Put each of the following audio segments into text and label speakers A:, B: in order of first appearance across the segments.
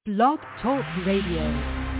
A: Blog Talk Radio.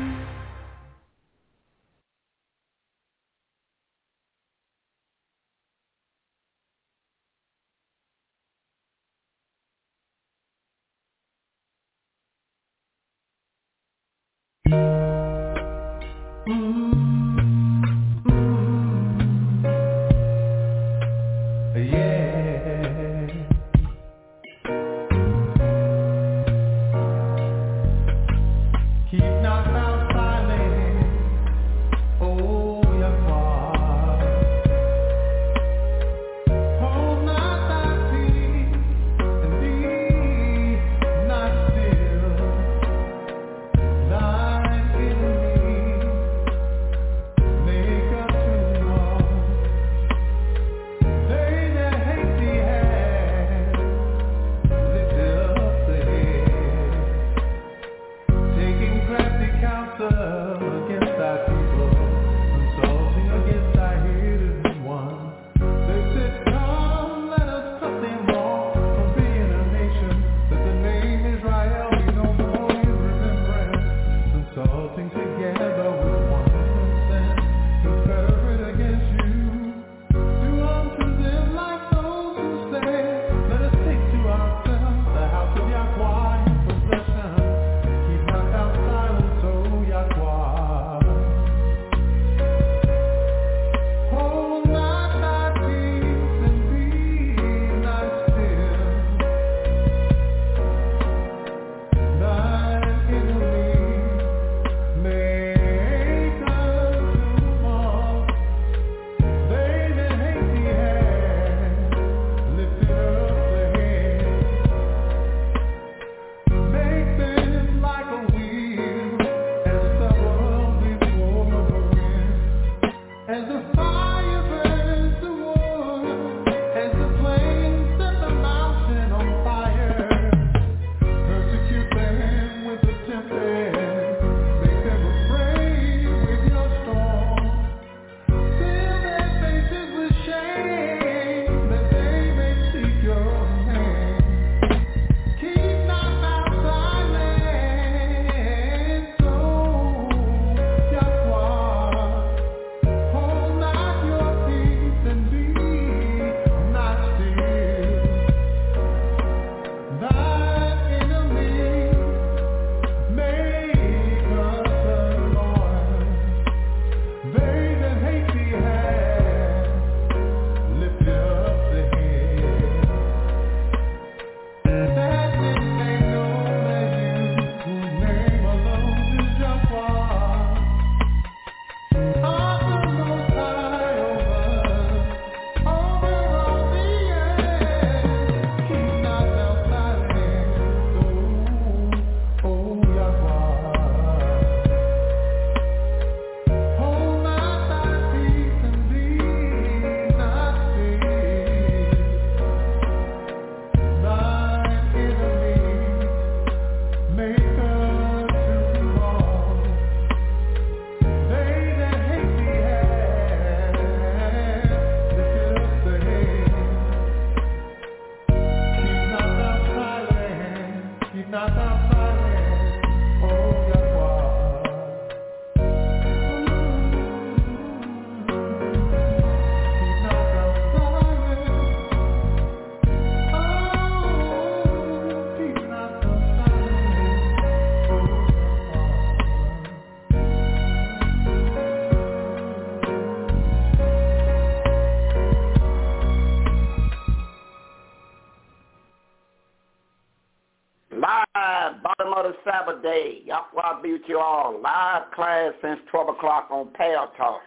B: Day. Yahweh be with you all. Live class since 12 o'clock on Pale Talk.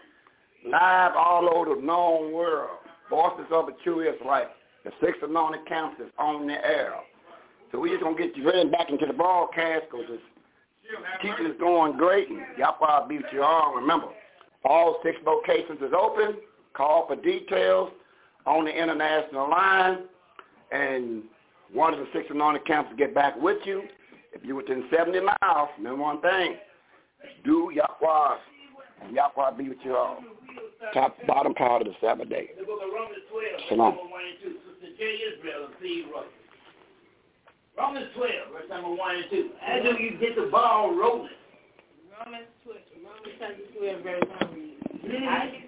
B: Live all over the known world. Voices of a True Israelite. The 6 anointed camps is on the air. So we're just going to get you ready back into the broadcast because this teaching is going great. And Yahweh be with you all. Remember, all 6 locations is open. Call for details on the international line. And one of the 6 anointed camps will get back with you. If you're within 70 miles, remember one thing, do Yahweh, and Yahweh be with you all. Top, bottom part of the Sabbath day. Shalom.
C: Romans 12, verse number 1 and 2. How do you get the ball rolling?
D: Romans chapter 12, verse 1 reads,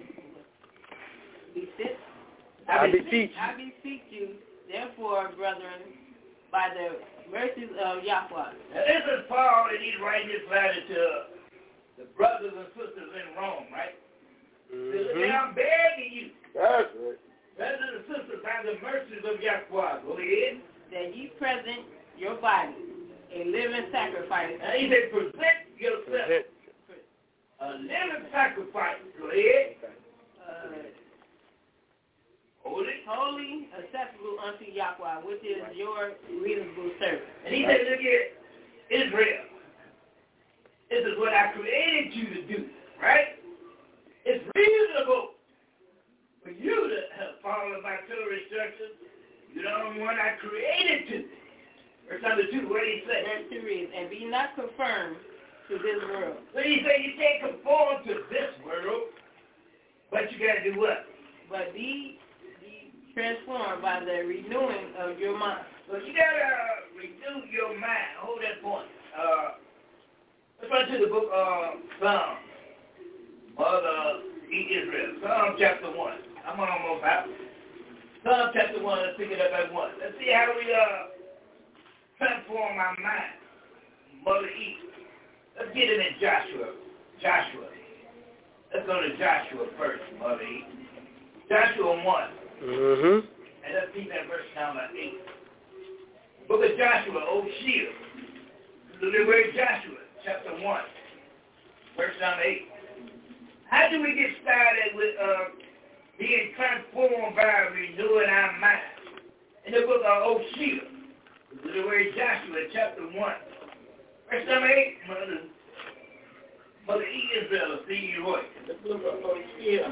D: I beseech you, therefore, brethren, by the mercies of Yahweh.
C: Now this is Paul, and he's writing this letter to the brothers and sisters in Rome, right? So I'm begging you.
B: That's right.
C: Brothers and sisters, by the mercies of Yahweh, go ahead.
D: That ye present your body a living sacrifice.
C: And he said, present yourself a living sacrifice. Go ahead.
D: Holy, acceptable unto Yahweh, which is your reasonable service.
C: And he said, look here, Israel, this is what I created you to do, right? It's reasonable for you to follow my Torah instructions. You're the only one I created to. Verse number 2, what did he say?
D: Verse 2 reads, and be not conformed to this world.
C: So he said you can't conform to this world, but you got to do what?
D: But be transformed by the renewing of your mind.
C: So you got to renew your mind. Hold that point. Let's run to the book of Psalms. Mother, Israel. Psalm chapter 1. I'm almost out. Psalm chapter 1, let's pick it up at 1. Let's see how we transform our mind. Mother E. Let's get it in Joshua. Let's go to Joshua first, Mother E. Joshua 1. And let's see that verse number 8. Book of Joshua, old shield. Look at where Joshua, chapter 1, verse number 8. How do we get started with being transformed by renewing our mind? In the book of old shield. Look at where Joshua, chapter 1, verse number 8. Mother E. Israel, see you right.
D: The book of Hosea.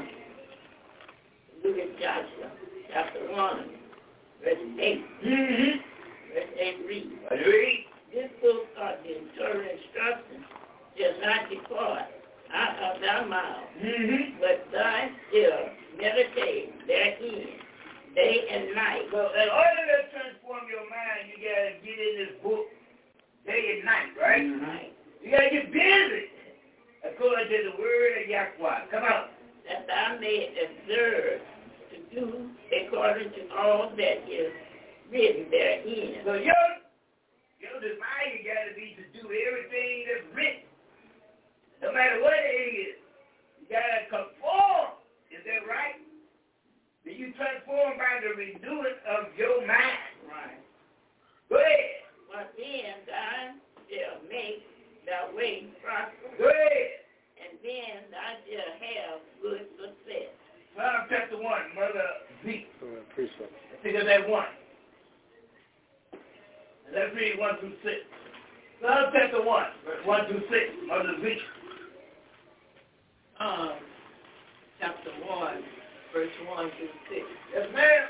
D: Look at Joshua, chapter 1, verse 8. Verse 8 reads, this book of the Torah instructions shall not depart out of thy mouth, but thou shalt meditate therein day and night.
C: So in order to transform your mind, you got to get in this book day and night, right?
D: Right.
C: You got to get busy according to the word of Yahweh. Come on.
D: That thou mayest observe to do according to all that is written therein.
C: So your desire got to be to do everything that's written. No matter what it is, you got to conform. Is that right? Be you transformed by the renewing of your mind.
D: Right.
C: Go ahead.
D: But then thou shalt make thy way prosperous.
C: Go ahead.
D: And then thou shalt have good success.
C: Psalm chapter 1, Mother Z.
B: Appreciate it.
C: Let's think of that 1. And let's read 1 through 6. Psalm chapter 1, verse 1 through 6, Mother Z.
D: Chapter 1, verse 1 through 6.
C: Yes, ma'am.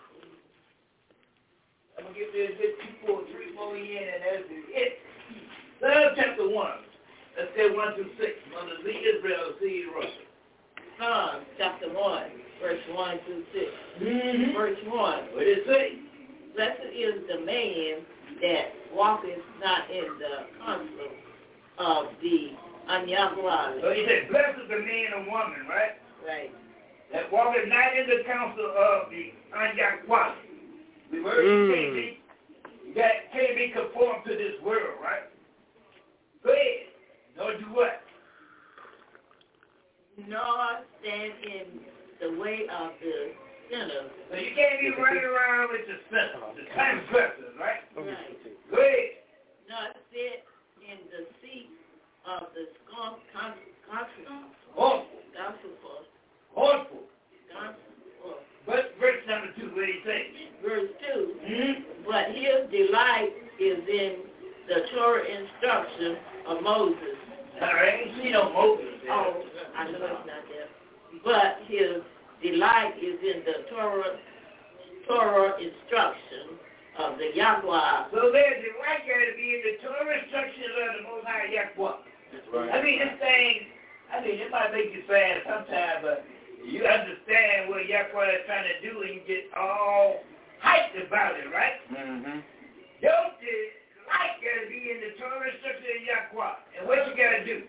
C: I'm going to give you this 2, 4, 3 more in, and that's it. Psalm chapter 1. Let's say 1 through 6. Mother Z. Israel, see you right.
D: Psalm chapter 1, verse 1 through 6. Verse 1.
C: What did it say?
D: Blessed is the man that walketh not in the counsel of the ungodly.
C: So he said, blessed is the man and woman, right?
D: Right.
C: That walketh not in the counsel of the ungodly. We heard you can't be conformed to this world, right? Go ahead. Nor do what?
D: Nor stand in the way of the sinners.
C: So you can't be running around with the sinners, the transgressors, right?
D: Right.
C: Go ahead.
D: Nor sit in the seat of the
C: Harmful. But verse number 2, what do you say?
D: Verse 2. But his delight is in the Torah instruction of Moses.
C: All right, ain't see no Moses there.
D: Oh, I know it's not there. But his delight is in the Torah instruction of the Yahweh.
C: So there's delight got to be in the Torah instruction of the Most High Yahweh.
B: That's right.
C: I mean, this thing, it might make you sad sometimes, but you understand what Yahweh is trying to do and you get all hyped about it, right? Your light got to be in the Torah instruction of Yahweh. And what you got to do?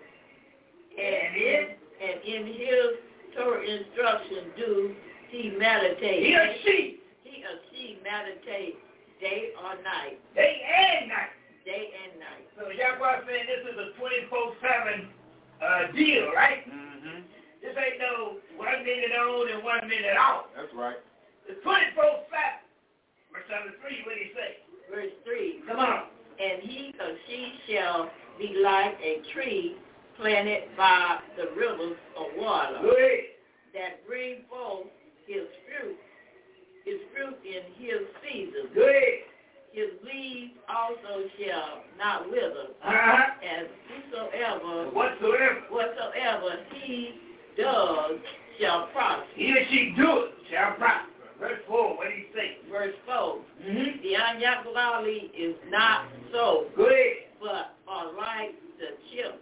D: And in his Torah instruction do he meditate.
C: He or she
D: meditate day or night.
C: Day and night.
D: Day and night.
C: So Yahweh saying this is a 24/7 deal, right?
B: Mm-hmm.
C: This ain't no 1 minute on and 1 minute off.
B: That's right.
C: It's 24/7. Verse 3, what do you say?
D: Verse 3.
C: Come on.
D: And he or she shall be like a tree planted by the rivers of water,
C: Go ahead.
D: that bring forth his fruit in his season.
C: Go ahead.
D: His leaves also shall not wither, and whatsoever he does shall prosper.
C: He or she do it shall prosper. Verse 4, what do you say?
D: Verse 4. The ungodly is not so,
C: Go ahead.
D: but are like the chip,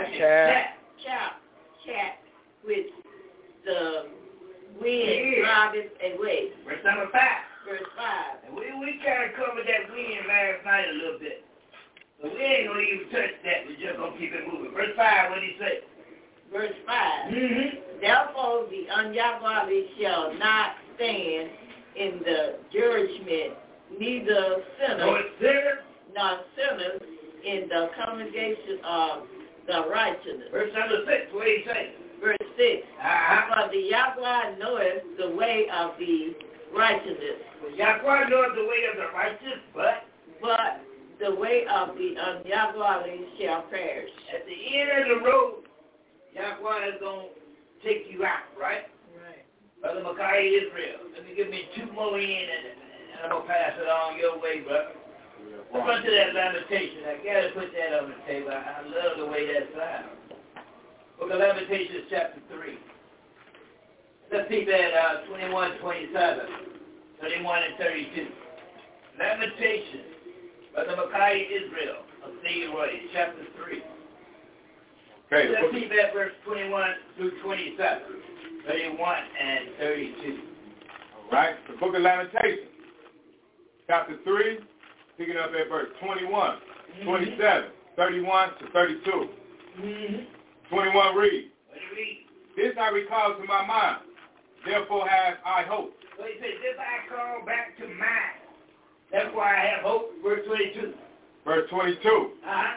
D: chat, which the wind driveth away.
C: Verse 5.
D: Verse 5.
C: And we kind of covered that wind last night a little bit. But we ain't going to even touch that. We're just going to keep it moving. Verse 5, what do you say?
D: Verse 5. Therefore the ungodly shall not stand in the judgment, neither sinners nor sinners in the congregation of the righteous.
C: Verse 6, what do you say?
D: Verse 6. For the Yahweh knoweth the way of the righteousness.
C: Well, Yahweh knows the way of the righteous, but
D: the way of the ungodly shall perish.
C: At the end of the road, Yahweh is going to take you out, right?
D: Right.
C: Brother Micaiah Israel, let me give me 2 more in, and I'm going to pass it on your way, brother. Let's run to that Lamentation. I got to put that on the table. I love the way that sounds. Book of Lamentations, chapter 3. Let's see that 21, 27, 31, and 32. Lamentations, Brother Micaiah Israel of Leroy, chapter 3.
B: Okay.
C: Let's see that verse 21 through 27, 31, and 32.
B: All right. The book of Lamentations, chapter 3, picking up at verse 21, 27, 31 to 32. 21 reads.
C: What do you read?
B: This I recall to my mind, therefore have I hope.
C: So he says, this I call back to mind. That's why I have hope. Verse 22.
B: Verse 22.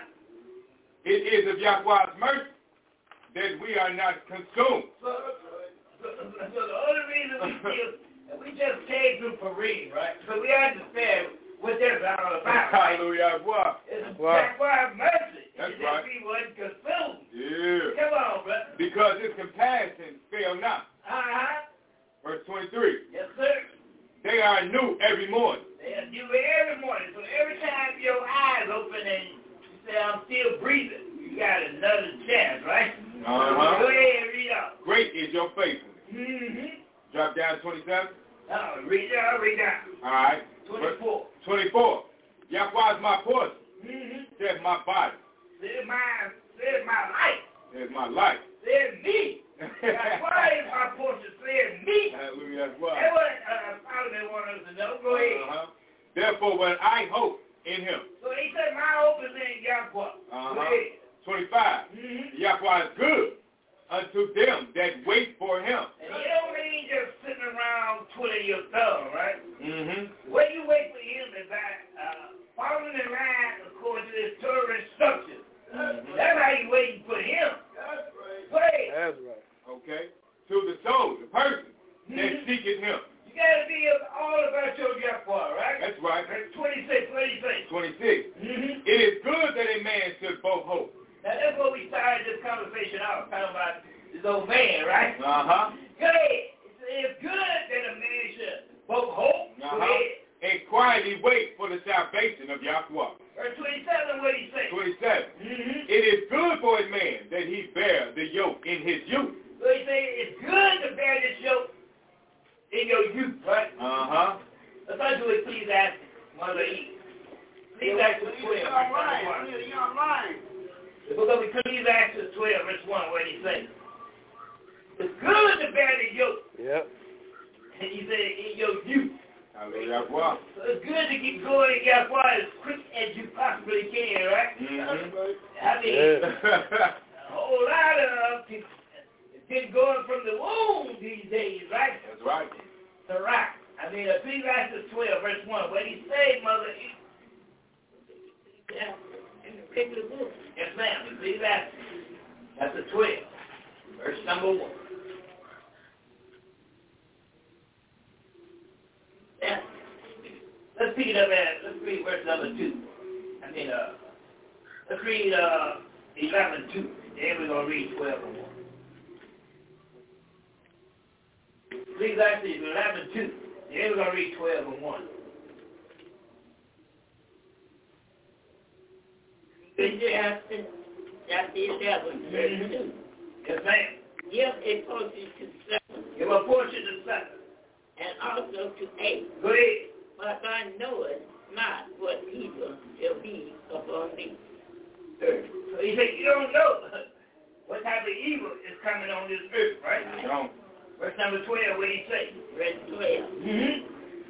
B: It is of Yahweh's mercy that we are not consumed.
C: So the only reason we just came through Purim, right? So we understand what that's all about.
B: Hallelujah.
C: It's Yahweh's mercy.
B: That's right.
C: We wasn't consumed.
B: Yeah.
C: Come on, brother.
B: Because his compassion fail not. Verse 23.
C: Yes, sir.
B: They are new every morning.
C: They are new every morning. So every time your eyes open and you say, I'm still breathing, you got another chance, right? Go ahead and read out.
B: Great is your faithfulness. Drop down to 27.
C: Read down.
B: All right.
C: 24.
B: 24. Yahweh is my portion. Says my body.
C: Says my life.
B: Says my life.
C: Says me. Yahweh is my portion. Says me.
B: Hallelujah. That's what
C: Solomon wanted us to know. Go ahead.
B: Therefore, when I hope in him.
C: So he said, my hope is in Yahweh. Go ahead.
B: 25. Yahweh is good unto them that wait for him.
C: And he don't mean just sitting around twiddling your thumb, right?
B: When
C: you wait for him is by following the line according to his Torah instructions. That's how you waiting for him. That's right. Wait.
B: That's right. Okay. To the soul, the person that seeketh him.
C: You got to be all about your Yahweh, right?
B: That's right.
C: 26, what do you say?
B: 26. It is good that a man should both hope.
C: Now, that's what we started this conversation out, talking about this old man, right? Good. It's good that a man should both hope
B: and quietly wait for the salvation of Yahweh.
C: Verse 27, what do you say?
B: 27. It is good for a man that he bear the yoke in his youth.
C: So he say it's good to bear this yoke in your youth, right? Let's start with Ecclesiastes, Mother Eve. Ecclesiastes 12. You're online. The book of Ecclesiastes 12, verse 1, what did he say? It's good to bear the yoke.
B: Yep.
C: And he said, in your youth.
E: Hallelujah. Wow.
C: So it's good to keep going in Yahweh as quick as you possibly can, right? I mean, a whole lot of people been going from the womb these days, right?
E: That's right.
C: To rock. I mean, Ecclesiastes 12, verse 1. What he said, Mother?
D: Yeah, in the regular book.
C: Yes, ma'am. Ecclesiastes chapter 12, verse number 1. Yeah. Let's pick it up let's read verse number 2. Let's read 11:2. Then we're going to read 12:1. Ecclesiastes 11:2. Then we're going to read 12:1.
D: Ecclesiastes chapter 11, verse 2.
C: Yes, ma'am.
D: Give a portion to 7.
C: Give a portion to 7.
D: And also to 8.
C: Go ahead.
D: But thou knowest not what evil shall be upon thee.
C: So he said, you don't know what type of evil is coming on this earth, right?
E: No.
C: Verse number 12, what did he say?
D: Verse 12.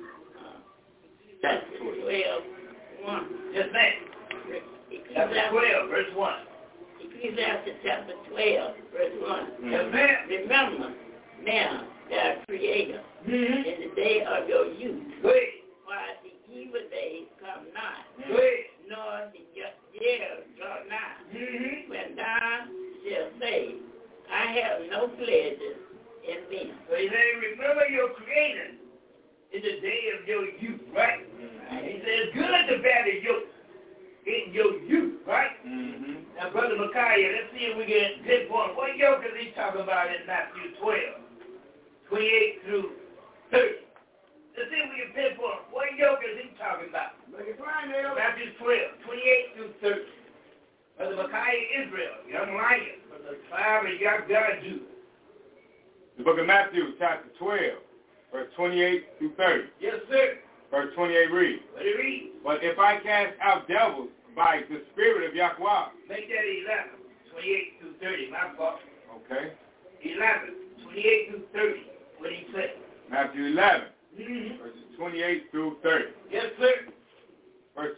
D: Chapter 12, 1.
C: Yes, ma'am. Chapter 12, verse 1.
D: Ecclesiastes chapter 12, verse 1.
C: Yes, ma'am.
D: Remember now thy Creator in the day of your youth,
C: Go ahead.
D: while the evil days come not,
C: Go ahead.
D: nor the years draw nigh, when thou shalt say, I have no pleasure in me.
C: So he said, remember your Creator in the day of your youth, right? And he said, it's good to bear the yoke in your youth, right? Now, Brother Micaiah, let's see if we can pinpoint. What yoke is he talking about in Matthew 12, 28 through 30? Let's see if we can pinpoint. What yoke is he talking about? Matthew 12, 28 through 30. Brother Micaiah Israel, young lion from the tribe of Judah.
E: The book of Matthew, chapter 12, verse 28 through 30.
C: Yes, sir.
E: Verse 28 reads,
C: What do you read?
E: but if I cast out devils by the Spirit of Yahweh.
C: Make that 11, 28 through 30, my fault.
E: Okay.
C: 11, 28 through 30. What do you say?
E: Matthew 11, verses 28 through 30.
C: Yes, sir.
E: Verse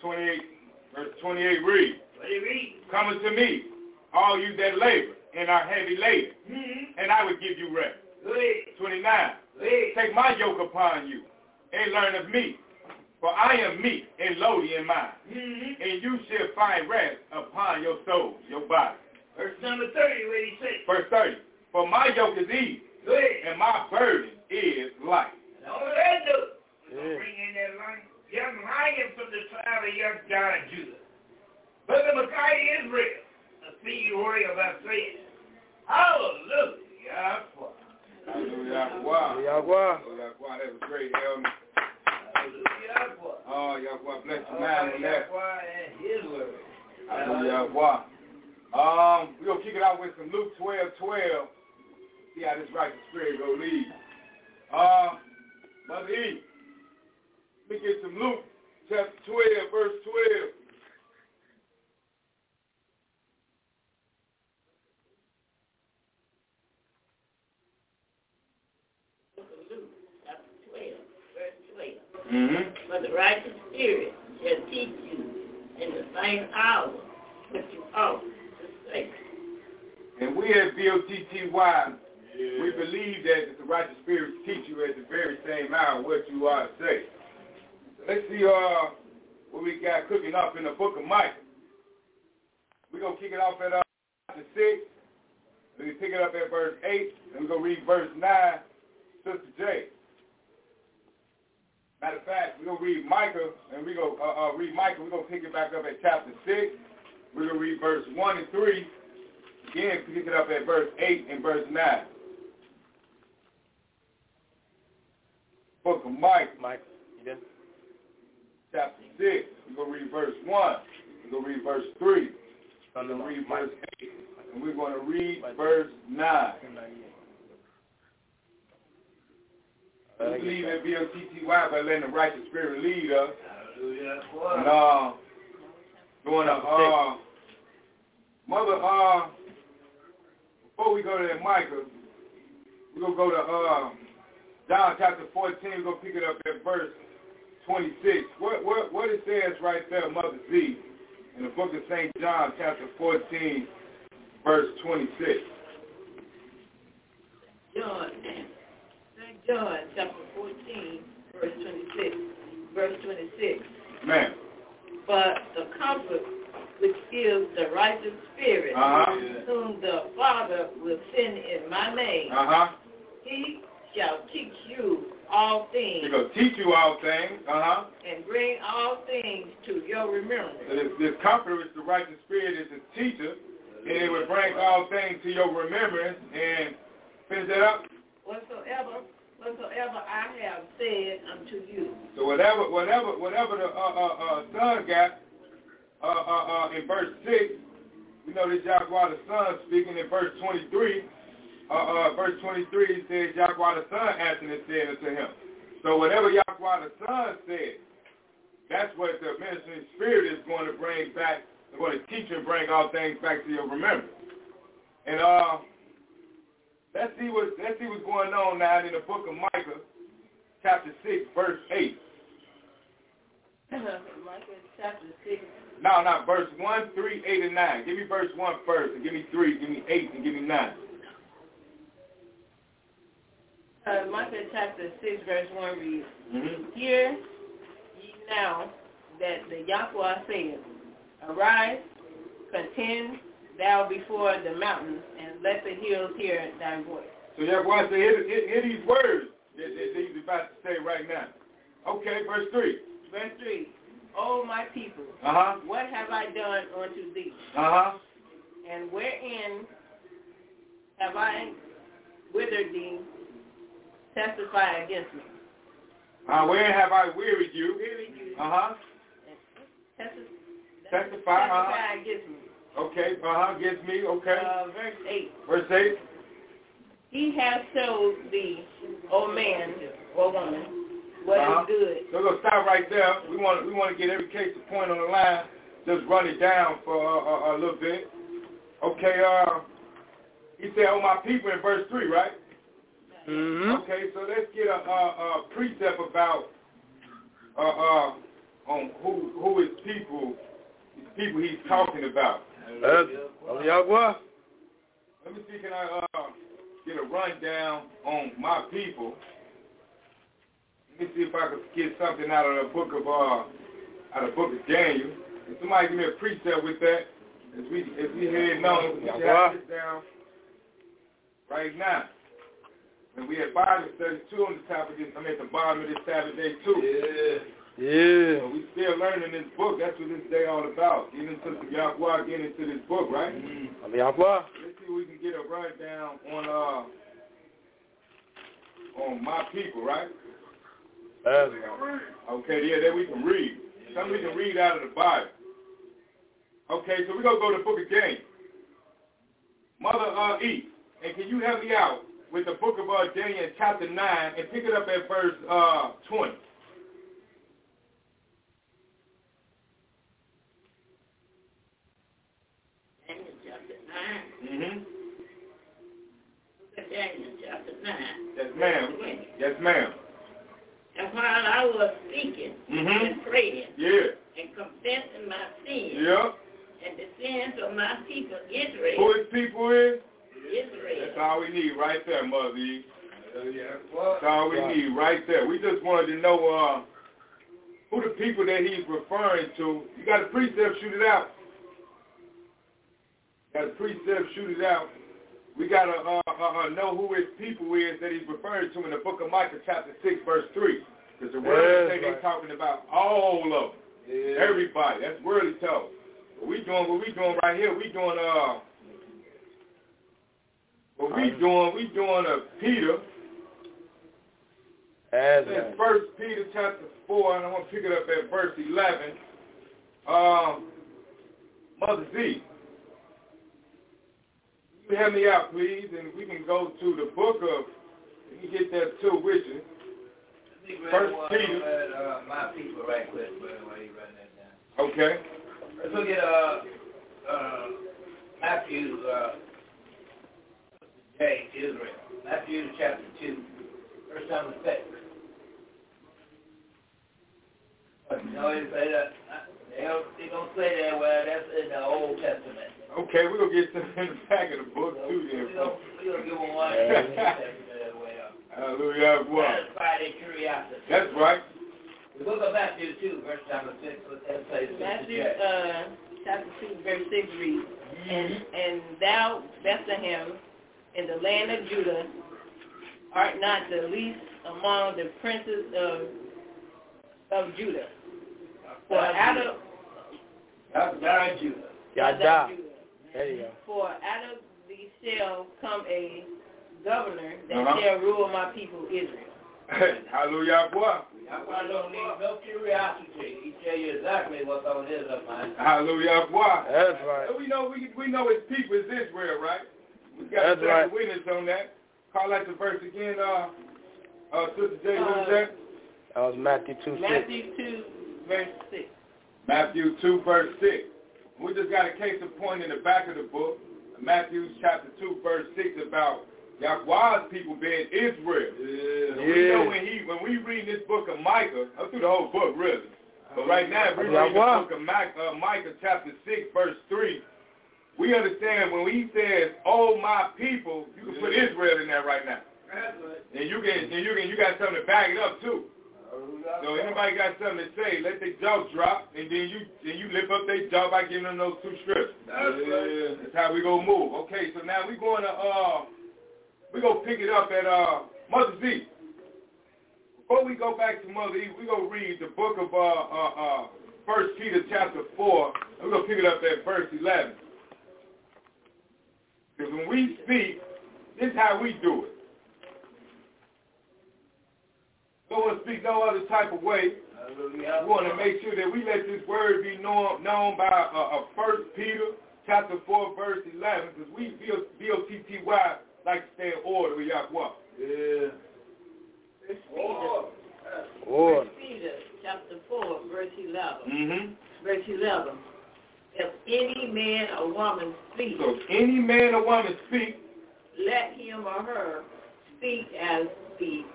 E: 28 reads,
C: What do you read?
E: come unto me, all you that labor and are heavy laden, and I will give you rest.
C: Go ahead.
E: 29,
C: Go ahead.
E: take my yoke upon you, and learn of me, for I am meek and lowly in mind, and you shall find rest upon your soul, your body.
C: Verse number 30, what do you say?
E: Verse 30, for my yoke is easy,
C: Go ahead.
E: and my burden is light.
C: And all that do, we're going to bring in that young lion from the tribe of young Judah. Brother Micaiah Israel, a seed warrior of our faith. Hallelujah.
E: Hallelujah. Wow.
B: Yahweh.
E: Wow, that was great, Elmer.
C: Hallelujah.
E: Oh, Yahweh, bless your mind on that.
C: And his word.
E: Hallelujah. Wow. We're going to kick it out with some Luke 12:12. See how this righteous spirit go lead. Mother E, let me get some Luke chapter 12, verse 12.
D: For the righteous spirit shall teach you in the same hour what you ought to say.
E: And we at BOTTY, we believe that the righteous spirit teach you at the very same hour what you ought to say. So let's see what we got cooking up in the book of Micah. We're going to kick it off at chapter 6. We're going to pick it up at verse 8, and we're going to read verse 9, Sister J. Matter of fact, we're going to read Micah, and we're going to pick it back up at chapter 6. We're going to read verse 1 and 3. Again, pick it up at verse 8 and verse 9. Book of Micah.
B: You done?
E: Chapter 6. We're going to read verse 1. We're going to read verse 3. We're going to read verse 8. And we're going to read verse 9. We believe in BOTTY by letting the righteous spirit lead us.
C: Hallelujah.
E: And doing a mother, before we go to that Micah, we're going to go to John chapter 14. We're going to pick it up at verse 26. What it says right there, Mother Z, in the book of St. John, chapter 14, verse 26.
D: St. John, chapter 14, verse 26. Verse 26.
E: Ma'am.
D: But the Comfort, which gives the righteous spirit, whom the Father will send in my name, he shall teach you all things.
E: He's going to teach you all things.
D: And bring all things to your remembrance.
E: This Comforter is the righteous spirit, is the teacher, and it will bring all things to your remembrance. And finish that up. Whatsoever
D: I have said unto you.
E: So whatever the Son got in verse 6, we know that Yahweh the Son speaking in verse 23. Verse 23 says Yahweh the Son answered and said unto him. So whatever Yahweh the Son said, that's what the ministering spirit is going to bring back, going to teach and bring all things back to your remembrance. And let's see what's going on now in the book of Micah, chapter 6, verse 8.
D: Micah chapter 6.
E: No, not verse 1, 3, 8, and 9. Give me verse 1 first, and give me 3, give me 8, and give me 9.
D: Micah chapter 6, verse 1 reads, Hear ye now that the Yahweh saith, Arise, contend thou before the mountains, and let the hills hear thy voice.
E: So Yahweh said, hear these words that he's about to say right now. Okay, verse 3.
D: Verse 3. O my people, what have I done unto thee? And wherein have I withered thee? Testify against me.
E: Where have I wearied you?
D: Testify against me.
E: Okay, against me, okay.
D: Verse 8.
E: Verse 8.
D: He has showed thee, O man or woman, what is good.
E: So we're going to stop right there. We want to get every case of point on the line. Just run it down for a little bit. Okay, he said, oh, my people in verse 3, right? Okay, so let's get a precept about on who his people he's talking about.
F: Yahweh.
E: Let me see, can I get a rundown on my people? Let me see if I can get something out of the book of Daniel. Can somebody give me a precept with that? As we head on, we should have this down right now. And we had Bible study too on the top of this. I'm at the bottom of this Sabbath day too.
F: Yeah.
E: So we still learning this book. That's what this day all about. Getting into some Yahweh, getting into this book, right?
F: Yahweh.
E: Let's see if we can get a rundown on my people, right? Okay, yeah, that we can read. Something we can read out of the Bible. Okay, so we're going to go to the book of Daniel. Mother E, and can you help me out with the book of Daniel chapter 9 and pick it up at verse 20?
D: Daniel chapter 9. Daniel chapter 9.
E: Yes, ma'am. Yes, ma'am.
D: And while I was speaking and praying and confessing my sins and the sins of my people Israel.
E: Who his people is?
D: Israel.
E: That's all we need right there, Mother E. That's all we need right there. We just wanted to know who the people that he's referring to. You got a precept, shoot it out. Got a precept, shoot it out. We got to know who his people is that he's referring to in the book of Micah chapter 6, verse 3. Because the word say they're talking about all of them. Yeah. Everybody. That's worldly talk. What we doing right here, we doing Peter. It's 1 Peter chapter 4, and I want to pick it up at verse 11. Mother Z, you help me out, please, and we can go to the book of, let me get that too with you. 1 Peter.
C: My people right quick, while you writing that down.
E: Okay.
C: Let's look at Matthew, Israel. Matthew chapter 2, first time the text. No, they say that. They don't say that. Well, that's in the Old Testament.
E: Okay, we're going to get some in the back of the book, too, then.
C: We're going to give them one in the New Testament as well.
E: Hallelujah.
C: Satisfy their curiosity.
E: That's right.
C: The book of Matthew 2, verse number 6.
D: Matthew chapter 2, verse 6 reads, And thou, Bethlehem, in the land of Judah, art not the least among the princes of Judah. For out of
C: Judah.
F: Yada. There you go.
D: For out of thee shall come a governor that
E: Uh-huh.
D: shall rule my people Israel.
E: Hallelujah, boy.
C: I don't need no curiosity. He tell you exactly what's on his mind.
E: Hallelujah, boy.
F: That's right.
E: We know his people is Israel, right? We got
F: That's right.
E: a witness on that. Call out the verse again, Sister J. What is that?
F: That was Matthew 2:6.
D: Matthew 2, verse 6.
E: Matthew 2, verse 6. We just got a case in point in the back of the book, Matthew chapter 2, verse 6, about Yahweh's people being Israel. We know when we read this book of Micah, I'm through the whole book, really. But right now, if we read the book of Micah chapter 6, verse 3, we understand when he says, "Oh, my people," you can put Israel in there right now. And you got something to back it up, too. So anybody got something to say, let their jaw drop, and then you lift up their jaw by giving them those two strips. That's how we gonna move. Okay, so now we gonna pick it up at Mother Z. Before we go back to Mother E, we gonna read the book of 1 Peter chapter 4. We're gonna pick it up at verse 11. Because when we speak, this is how we do it. We don't want to speak no other type of way. We want to make sure that we let this word be known by 1 Peter chapter 4, verse 11, because we, B-O-T-T-Y, like to stay in order with Yahweh.
D: First Peter chapter 4, verse 11.
E: Mm-hmm.
D: Verse 11. If any man or woman speak,
E: So if any man or woman speak,
D: let him or her speak as the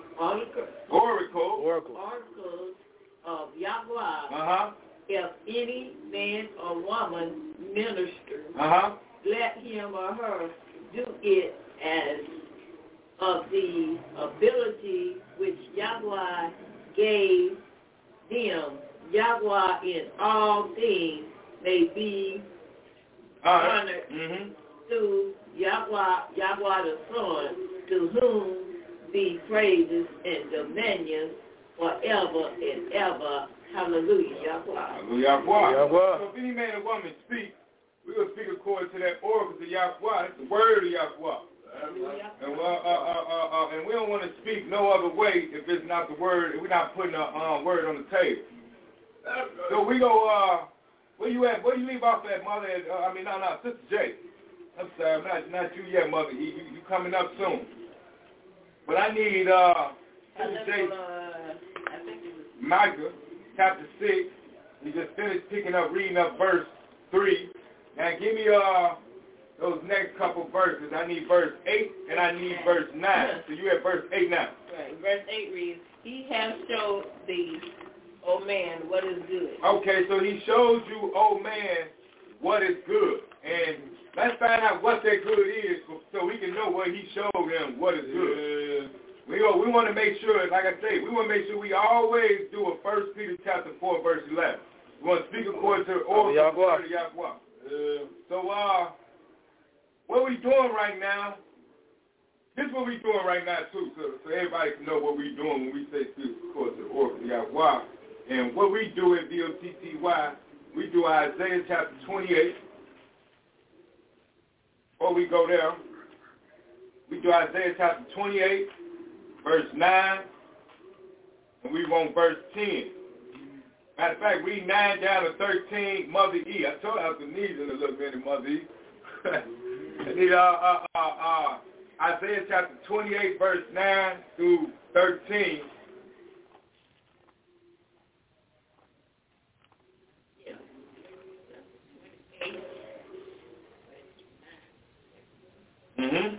E: oracle
D: of Yahweh.
E: Uh-huh.
D: If any man or woman minister,
E: Uh-huh.
D: let him or her do it as of the ability which Yahweh gave them. Yahweh in all things may be honored through Yahweh the Son, to whom be praises and dominion forever and ever. Hallelujah, Yahweh.
E: Hallelujah. So if any man or woman speak, we're going to speak according to that oracle of Yahweh. It's the word of Yahweh. And we don't want to speak no other way if it's not the word, if we're not putting a word on the table. So we go, where you at? Where you leave off at, Mother? Sister J. I'm sorry, not you yet, Mother. You coming up soon. But I need Sister J. Micah chapter 6. We just finished picking up, reading up verse 3. Now give me those next couple verses. I need verse 8 and I need verse 9. So you at verse 8 now.
D: Right. Verse 8 reads, He has showed thee, O man, what is good.
E: Okay, so he shows you, oh man, what is good. And let's find out what that good is so we can know what he showed them what is good. We want to make sure, like I say, we want to make sure we always do a 1 Peter chapter 4, verse 11. We want to speak according to the oracle of Yahweh. So what we doing right now, this is what we doing right now too, so everybody can know what we doing when we say speak according to the oracle of Yahweh. And what we do at B-O-T-T-Y, we do Isaiah chapter 28. Before we go there, we do Isaiah chapter 28, verse 9, and we want verse 10. Matter of fact, read 9 down to 13, Mother E. I told you I have to need in a little minute, Mother E. I need Isaiah chapter 28, verse 9 through 13. Mm-hmm.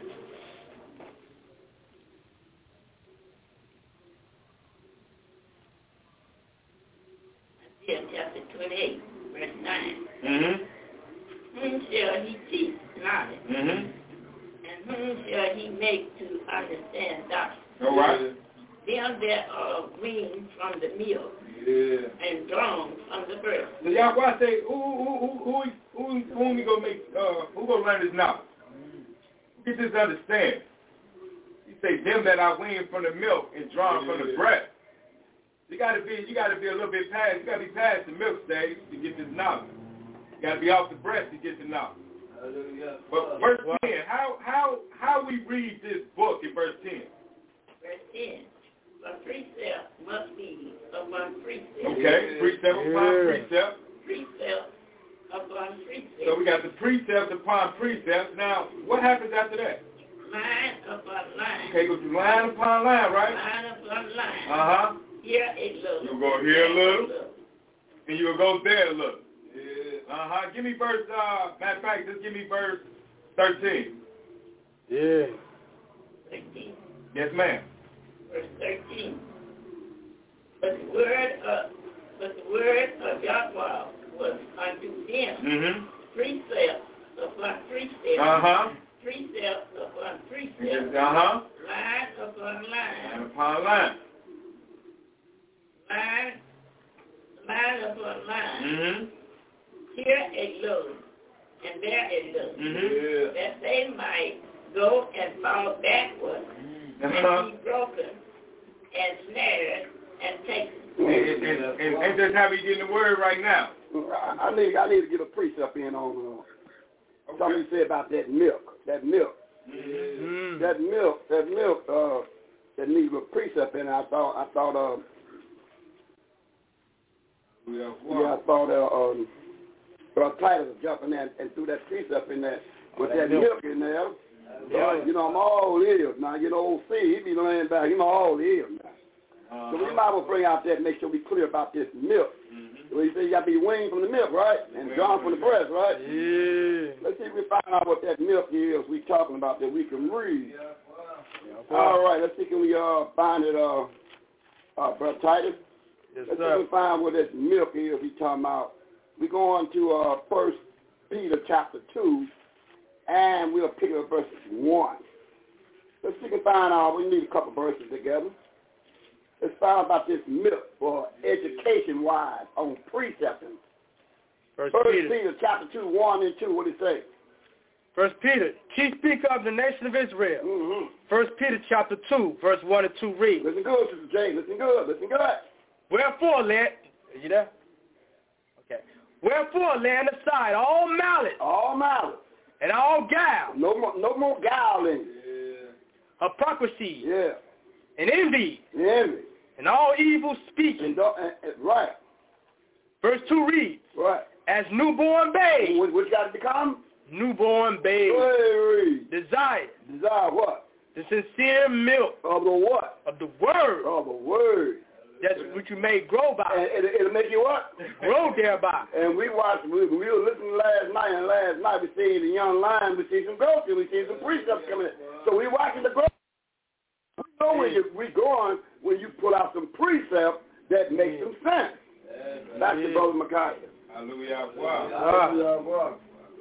D: knowledge.
E: Mm-hmm.
D: And whom shall he make to understand doctrine?
E: All right.
D: Them that are weaned from the milk and drawn from the breast.
E: So y'all watch say, who we gonna make? Who gonna learn this knowledge? Get this understanding. He say them that are weaned from the milk and drawn from the breast. You gotta be a little bit past. You gotta be past the milk stage to get this knowledge. You gotta be off the breast to get the knowledge. But verse 10, how we read this book in verse 10?
D: Verse 10. A precept must be upon precept.
E: Okay, precept upon precept.
D: Precept upon precept.
E: So we got the precept upon precept. Now, what happens after that?
D: Line upon line.
E: Okay, go through line upon line, right?
D: Line upon line.
E: Uh-huh.
D: Here a little.
E: You'll go here a little, and you'll go there a little. Yeah. Uh-huh. Give me verse, matter of fact, just give me verse 13.
F: Yeah.
D: 13.
E: Yes, ma'am.
D: Verse 13. But the word of Yahweh was unto them. Precept upon precept.
E: Uh-huh.
D: Precept upon precept.
E: Uh-huh.
D: Line upon line.
E: Line upon line.
D: Line upon line.
E: Mm-hmm.
D: Here a load, and there a load.
E: Mm-hmm.
D: That they might go and fall backward and be broken and snared and taken.
E: And that's how we getting the word right now.
B: I need to get a precept in on something you said about that milk. That milk.
E: Mm-hmm.
B: That milk. That needs a precept in it. I thought. Titus was jumping in and threw that precept in there with that milk in there. You know, I'm all ears now. You know, old C, he be laying back. You know, all ears now. So we might as well bring out that and make sure we clear about this milk. So you say you got to be weaned from the milk, right? And drawn from the breast, right?
F: Yeah.
B: Let's see if we find out what that milk is we talking about that we can read. All right, let's see, can we find it, Brother Titus?
F: Yes,
B: let's see
F: sir.
B: if we find what this milk is we talking about. We go on to 1 Peter chapter 2, and we'll pick up verse 1. Let's see if we can find out. We need a couple verses together. Let's find out about this milk for education-wise on precepting.
F: First
B: 1
F: Peter.
B: Peter chapter 2, 1 and 2, what did it say?
F: First Peter, chief speaker of the nation of Israel.
B: Mm-hmm.
F: First Peter chapter 2, verse 1 and 2 read.
B: Listen good, Sister Jane. Listen good. Listen good.
F: Wherefore, are you there? Okay. Wherefore, laying aside all malice.
B: All malice.
F: And all guile.
B: No more guile in
F: hypocrisy.
B: Yeah.
F: And envy.
B: Envy.
F: And all evil speaking.
B: Right.
F: Verse 2 reads.
B: Right.
F: As newborn babes.
B: What you got to become?
F: Newborn babes. Desire.
B: Desire what?
F: The sincere milk.
B: Of the what?
F: Of the word.
B: Of the word.
F: That's what you may grow by.
B: And it'll make you what?
F: Grow thereby.
B: And we were listening last night, and last night we see the young lion, we see some growth, we see some precepts coming in. So we watching the growth. We know when you pull out some precepts that make some sense. That's the Brother Micaiah.
E: Hallelujah. Wow.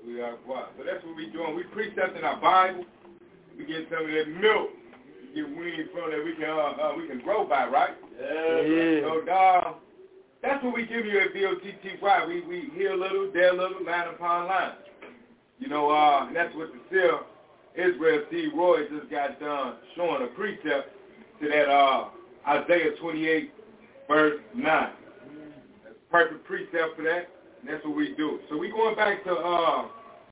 E: So that's what we're doing. We precepting our Bible. We get some of that milk. Get weaned from that we can grow by, right?
F: Yeah.
E: So that's what we give you at BOTTY. We hear a little, there a little, line upon line. You know, and that's what the seal Israel C. Roy just got done showing a precept to that Isaiah 28 verse 9. That's a perfect precept for that. And that's what we do. So we going back to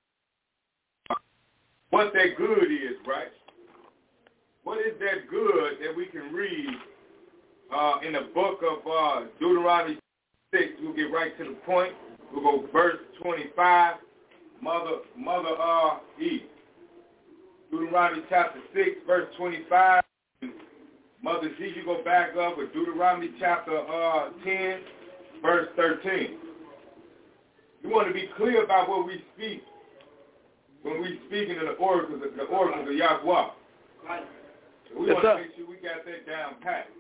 E: what that good is, right? What is that good that we can read in the book of Deuteronomy 6? We'll get right to the point. We'll go verse 25, Mother Eve. Deuteronomy chapter 6, verse 25. Mother Z, you go back up with Deuteronomy chapter 10, verse 13. You want to be clear about what we speak when we speaking in the oracles of Yahweh. So we want to make sure we got that down pat.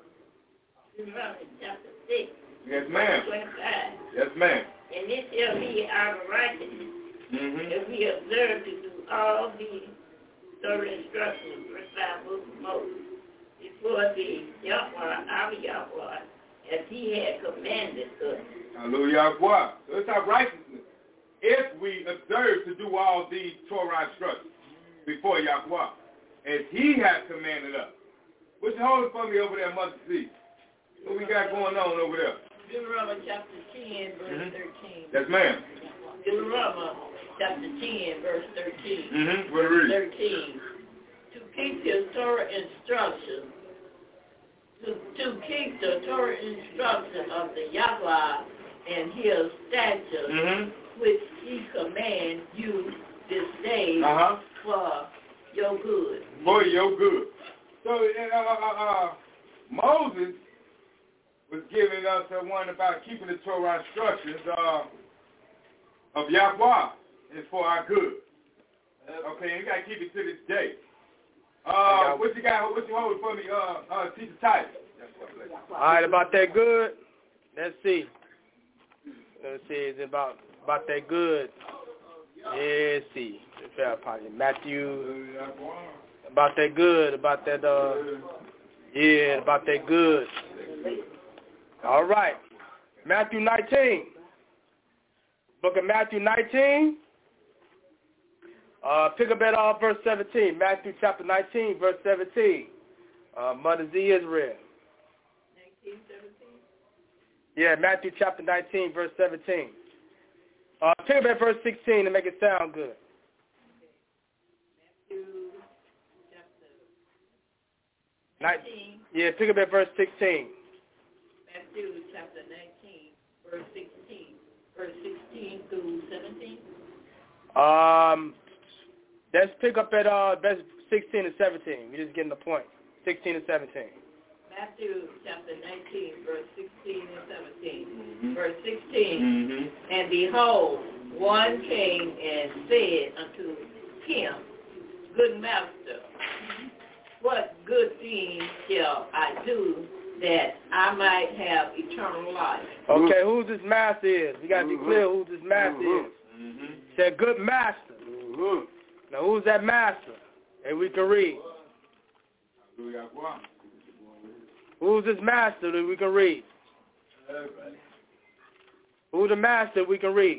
D: Deuteronomy chapter 6.
E: Yes, ma'am.
D: 25.
E: Yes, ma'am.
D: And it shall be our righteousness, if we observe to do all the Torah instructions written by the book of Moses, before the Yahweh, our Yahweh, as he had commanded us.
E: Hallelujah. So it's our righteousness. If we observe to do all these Torah instructions before Yahweh, as he has commanded us. What you holding for me over there, Mother C? What we got going on over there?
D: Deuteronomy chapter 10, verse 13.
E: Yes, ma'am.
D: Deuteronomy chapter 10, verse 13.
E: What read?
D: 13. To keep his Torah instructions, to keep the Torah instruction of the Yahweh and his statutes, which he commands you this day for your good.
E: For your good. So Moses was giving us one about keeping the Torah instructions of Yahweh is for our good. Okay, and you got to keep it to this day. What you holding for me, Teacher Titus?
F: All right, about that good. Let's see. It's about that good. Let's see. Matthew. About that good. About that good. All right. Matthew 19. Book of Matthew 19. Pick up at verse 17. Matthew chapter 19, verse 17. Mother Z Israel.
D: 19, 17?
F: Yeah, Matthew chapter 19, verse 17. Pick up at verse 16 to make it sound good.
D: Matthew chapter 19.
F: Yeah, pick up at verse 16.
D: Matthew chapter 19, verse 16. Verse 16 through 17.
F: Let's pick up at verse 16 and 17. We're just getting the point. 16 and 17.
D: Matthew chapter 19, verse 16 and 17. Verse 16. And behold, one came and said unto him, Good master, what good thing shall I do that I might have eternal life?
F: Okay, who this master is? We got to be clear who this master is. Said, good master. Now, who's that master? And we can read. Who's this master that we can read? Who's the master we can read?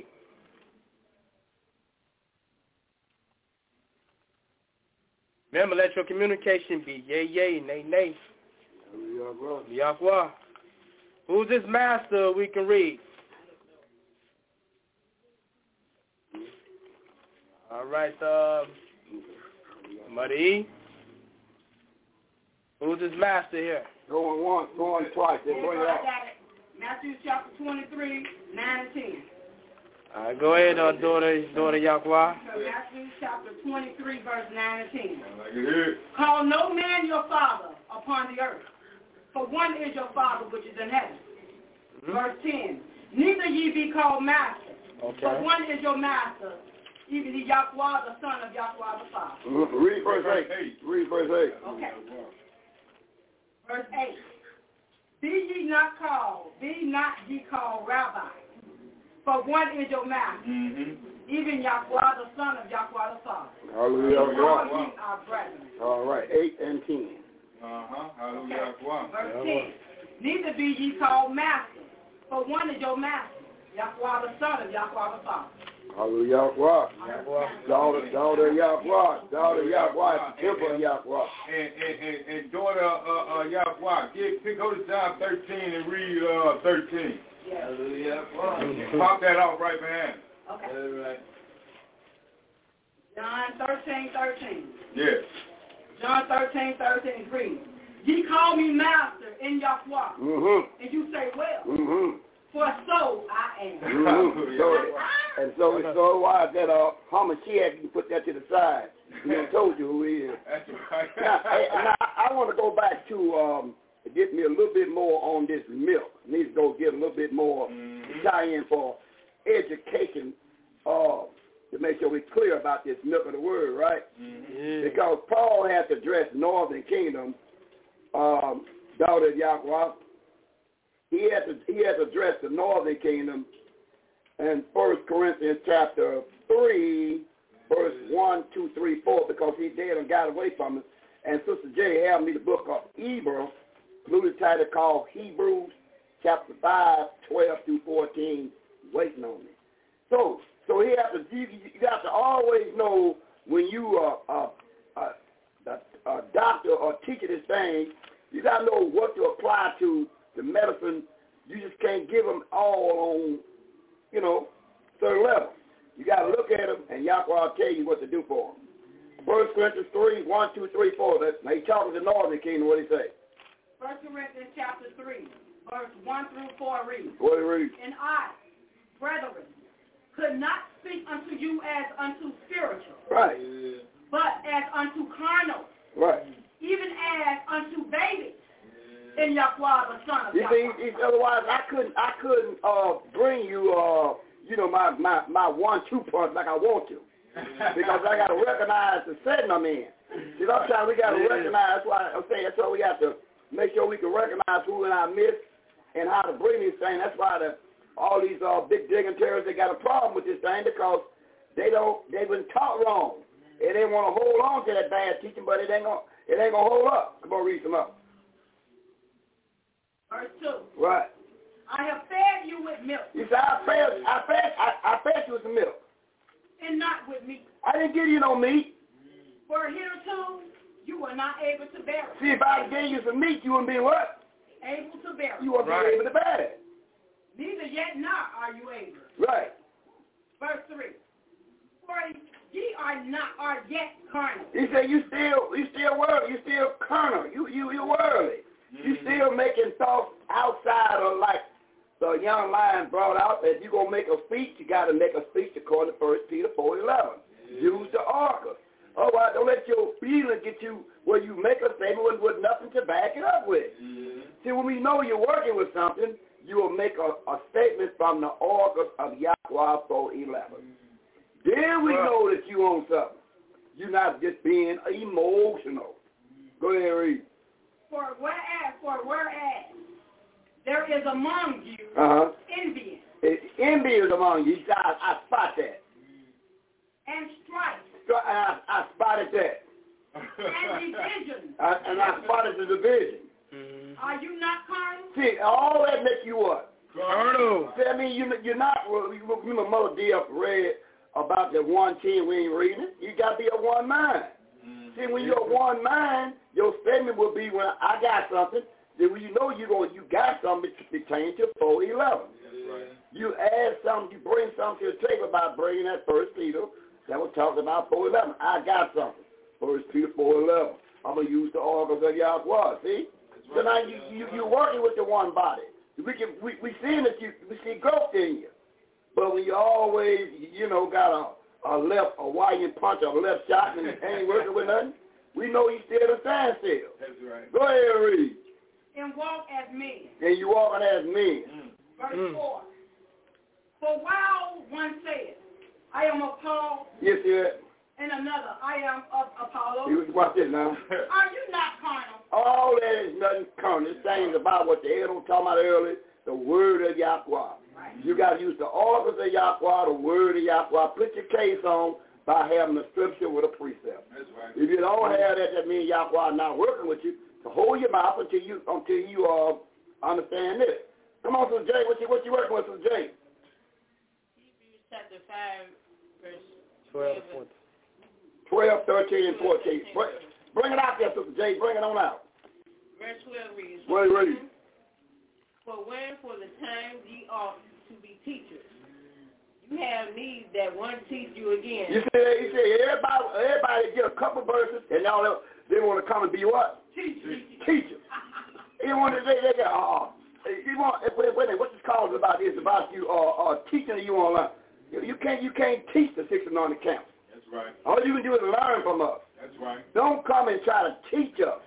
F: Remember, let your communication be yay, yay, nay, nay. Yahweh. Who's this master we can read? All right, Mother E. Who's this master here?
B: Going once, going twice. They bring it out.
G: Matthew chapter 23, 9 and 10.
F: All right, go ahead, daughter Yahweh.
G: Matthew chapter 23, verse 9 and 10.
E: I can hear it.
G: Call no man your father upon the earth, for one is your Father which is in heaven. Verse 10. Neither ye be called master, for one is your master, even the Yahweh, the Son of Yahweh the Father.
B: Read verse 8. Read verse 8.
G: Okay. Verse 8. Be not ye called rabbi, for one is your master, even Yahweh, the Son of Yahweh the Father.
B: Hallelujah.
G: All ye are brethren.
B: All right, 8 and 10.
E: Hallelujah.
G: Verse 10. Neither be ye called master, for one is your master, Yahweh the Son of Yahweh the Father.
B: Hallelujah. Daughter Yahweh. Daughter Yahweh. Temple of Yahweh.
E: And daughter Yahweh. Go to John 13 and read 13.
G: Yes.
E: Pop that off right behind.
G: Okay. John 13:13.
E: Yes.
G: John 13:13 reads, Ye call me master in Yahweh, and you say, well, for so I am.
B: So why is that Hamashiach, you put that to the side? He done told you who he is.
E: That's right.
B: Now, I want to go back to get me a little bit more on this milk. I need to go get a little bit more tie-in for education to make sure we're clear about this milk of the word, right? Because Paul had to address northern kingdom, daughter of Yahweh. He had to address the northern kingdom in 1 Corinthians chapter 3, verse 1, 2, 3, 4, because he dead and got away from us. And Sister J had me the book of Hebrews, blue title called Hebrews, chapter 5, 12 through 14, waiting on me. So you have to always know when you are a doctor or teacher this thing, you got to know what to apply to the medicine. You just can't give them all on, certain level. You got to look at them, and Yahweh will tell you what to do for them. 1 Corinthians 3, 1, 2, 3, 4. Now he talking to the northern kingdom. What did he say?
G: 1 Corinthians chapter 3, verse 1 through 4 reads.
B: What did he read?
G: And I, brethren, could not speak unto you as unto spiritual,
B: right,
G: but as unto carnal,
B: right,
G: even as unto babies in Yahweh the Son of
B: you
G: Yahweh.
B: see, otherwise I couldn't bring you my 1-2 punch like I want to, because I got to recognize the setting I'm in. See, sometimes we got to recognize. That's why I'm saying. That's why we have to make sure we can recognize who in our midst and how to bring these things. That's why all these big dignitaries, they got a problem with this thing because they've been taught wrong. And they want to hold on to that bad teaching, but it ain't gonna hold up. Come on, read some up.
G: Verse 2.
B: Right.
G: I have fed you with milk.
B: You said I fed you with some milk.
G: And not with meat.
B: I didn't give you no meat.
G: For hitherto you were not able to bear it.
B: See, if I gave you some meat, you wouldn't be what?
G: Able to bear it.
B: You wouldn't be able to bear it.
G: Neither yet now are you able.
B: Right.
G: Verse 3. For ye are yet carnal.
B: He said you still worldly, you still carnal, you worldly. You still making thoughts outside of, like the young lion brought out, that you gonna make a speech, you gotta make a speech according to 1 Peter 4:11. Use the oracles. Otherwise, don't let your feelings get you where you make a statement with nothing to back it up with. See, when we know you're working with something, you will make a statement from the oracles of Yahweh 4:11. Then we know that you own something. You're not just being emotional. Go ahead and read.
G: For whereas there is among you envy.
B: Envy is among you. I spot that.
G: And strife.
B: I spotted that.
G: And division.
B: And I spotted the division.
G: Are you not carnal?
B: See, all that makes you what?
F: Carnal.
B: See, I mean, you're not. You know, Mother D.F. read about the 1:10. We ain't reading it. You got to be of one mind. See, when you're of one mind, your statement will be, when I got something. Then when you know you got something pertaining to 4:11. Right. You add something, you bring something to the table by bringing that 1 Peter that was talking about 4:11. I got something. 1 Peter 4:11. I'm gonna use the oracles of Yahweh. See. So now you're working with the one body. We seeing that we see growth in you. But when you always, got a wire punch, a left shot, and ain't working with nothing, we know you still a standstill. That's right. Go ahead and read.
G: And walk as men.
B: And you walking as men.
G: Verse 4. For while one saith, I am of Paul.
B: Yes, sir.
G: And another, I am of Apollo.
B: You watch this now.
G: Are you not carnal?
B: All that is nothing carnal. This thing is about what the head was talking about earlier, the word of Yahweh. Right. You got to use the oracles of Yahweh, the word of Yahweh. Put your case on by having the scripture with a precept. That's right. If you don't have that, that means Yahweh not working with you. So hold your mouth until you understand this. Come on, Sister Jay. What you working with, Sister Jay?
D: Hebrews chapter 5, verse
F: 12,
B: 12, 13, and 14. Bring it out there, Sister Jay. Bring it on out.
D: Verse 12 reads.
B: What read?
D: For when for the time ye ought to be teachers, you have need that one teach you again.
B: You see, everybody get a couple verses, and now they want to come and be what? Teachers. You want to say what's this called about this? About you teaching you online. You can't teach the 6 anointed camps. That's right. All you can do is learn from us. That's right. Don't come and try to teach us.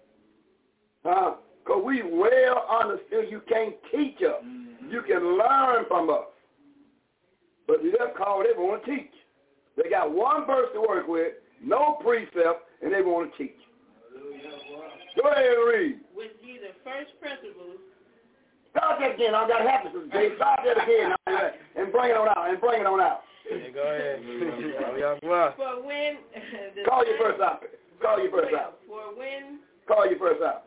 B: Because we well understood you can't teach us. Mm-hmm. You can learn from us. But they want to teach. They got one verse to work with, no precept, and they want to teach. Go ahead and read.
D: Which be the first principles
B: Start that again. I got to happen, Sister J. Start that again and bring it on out.
F: Yeah, go ahead.
D: For when
B: Call your verse out.
D: For when
B: Call your verse out.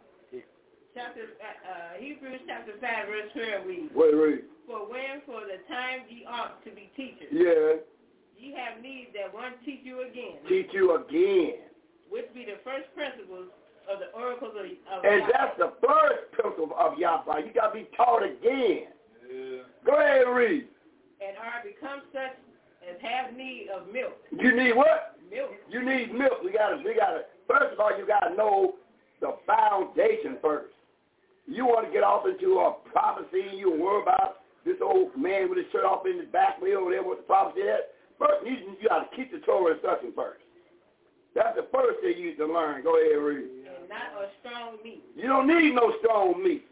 D: Hebrews chapter 5 verse 12 reads.
B: What read?
D: For when for the time ye ought to be teachers.
B: Yeah.
D: Ye have need that one teach you again.
B: Teach you again.
D: Which be the first principles of the oracles of
B: and
D: Yahweh.
B: That's the first principle of Yahweh. You got to be taught again. Yeah. Go ahead and read.
D: And are become such as have need of milk.
B: You need what?
D: Milk.
B: You need milk. We gotta. First of all, you gotta know the foundation first. You want to get off into a prophecy, you worry about this old man with his shirt off in his back way over there, what the prophecy is. First, you got to keep the Torah instruction first. That's the first thing you need to learn. Go ahead and read.
D: And not a strong meat.
B: You don't need no strong meat.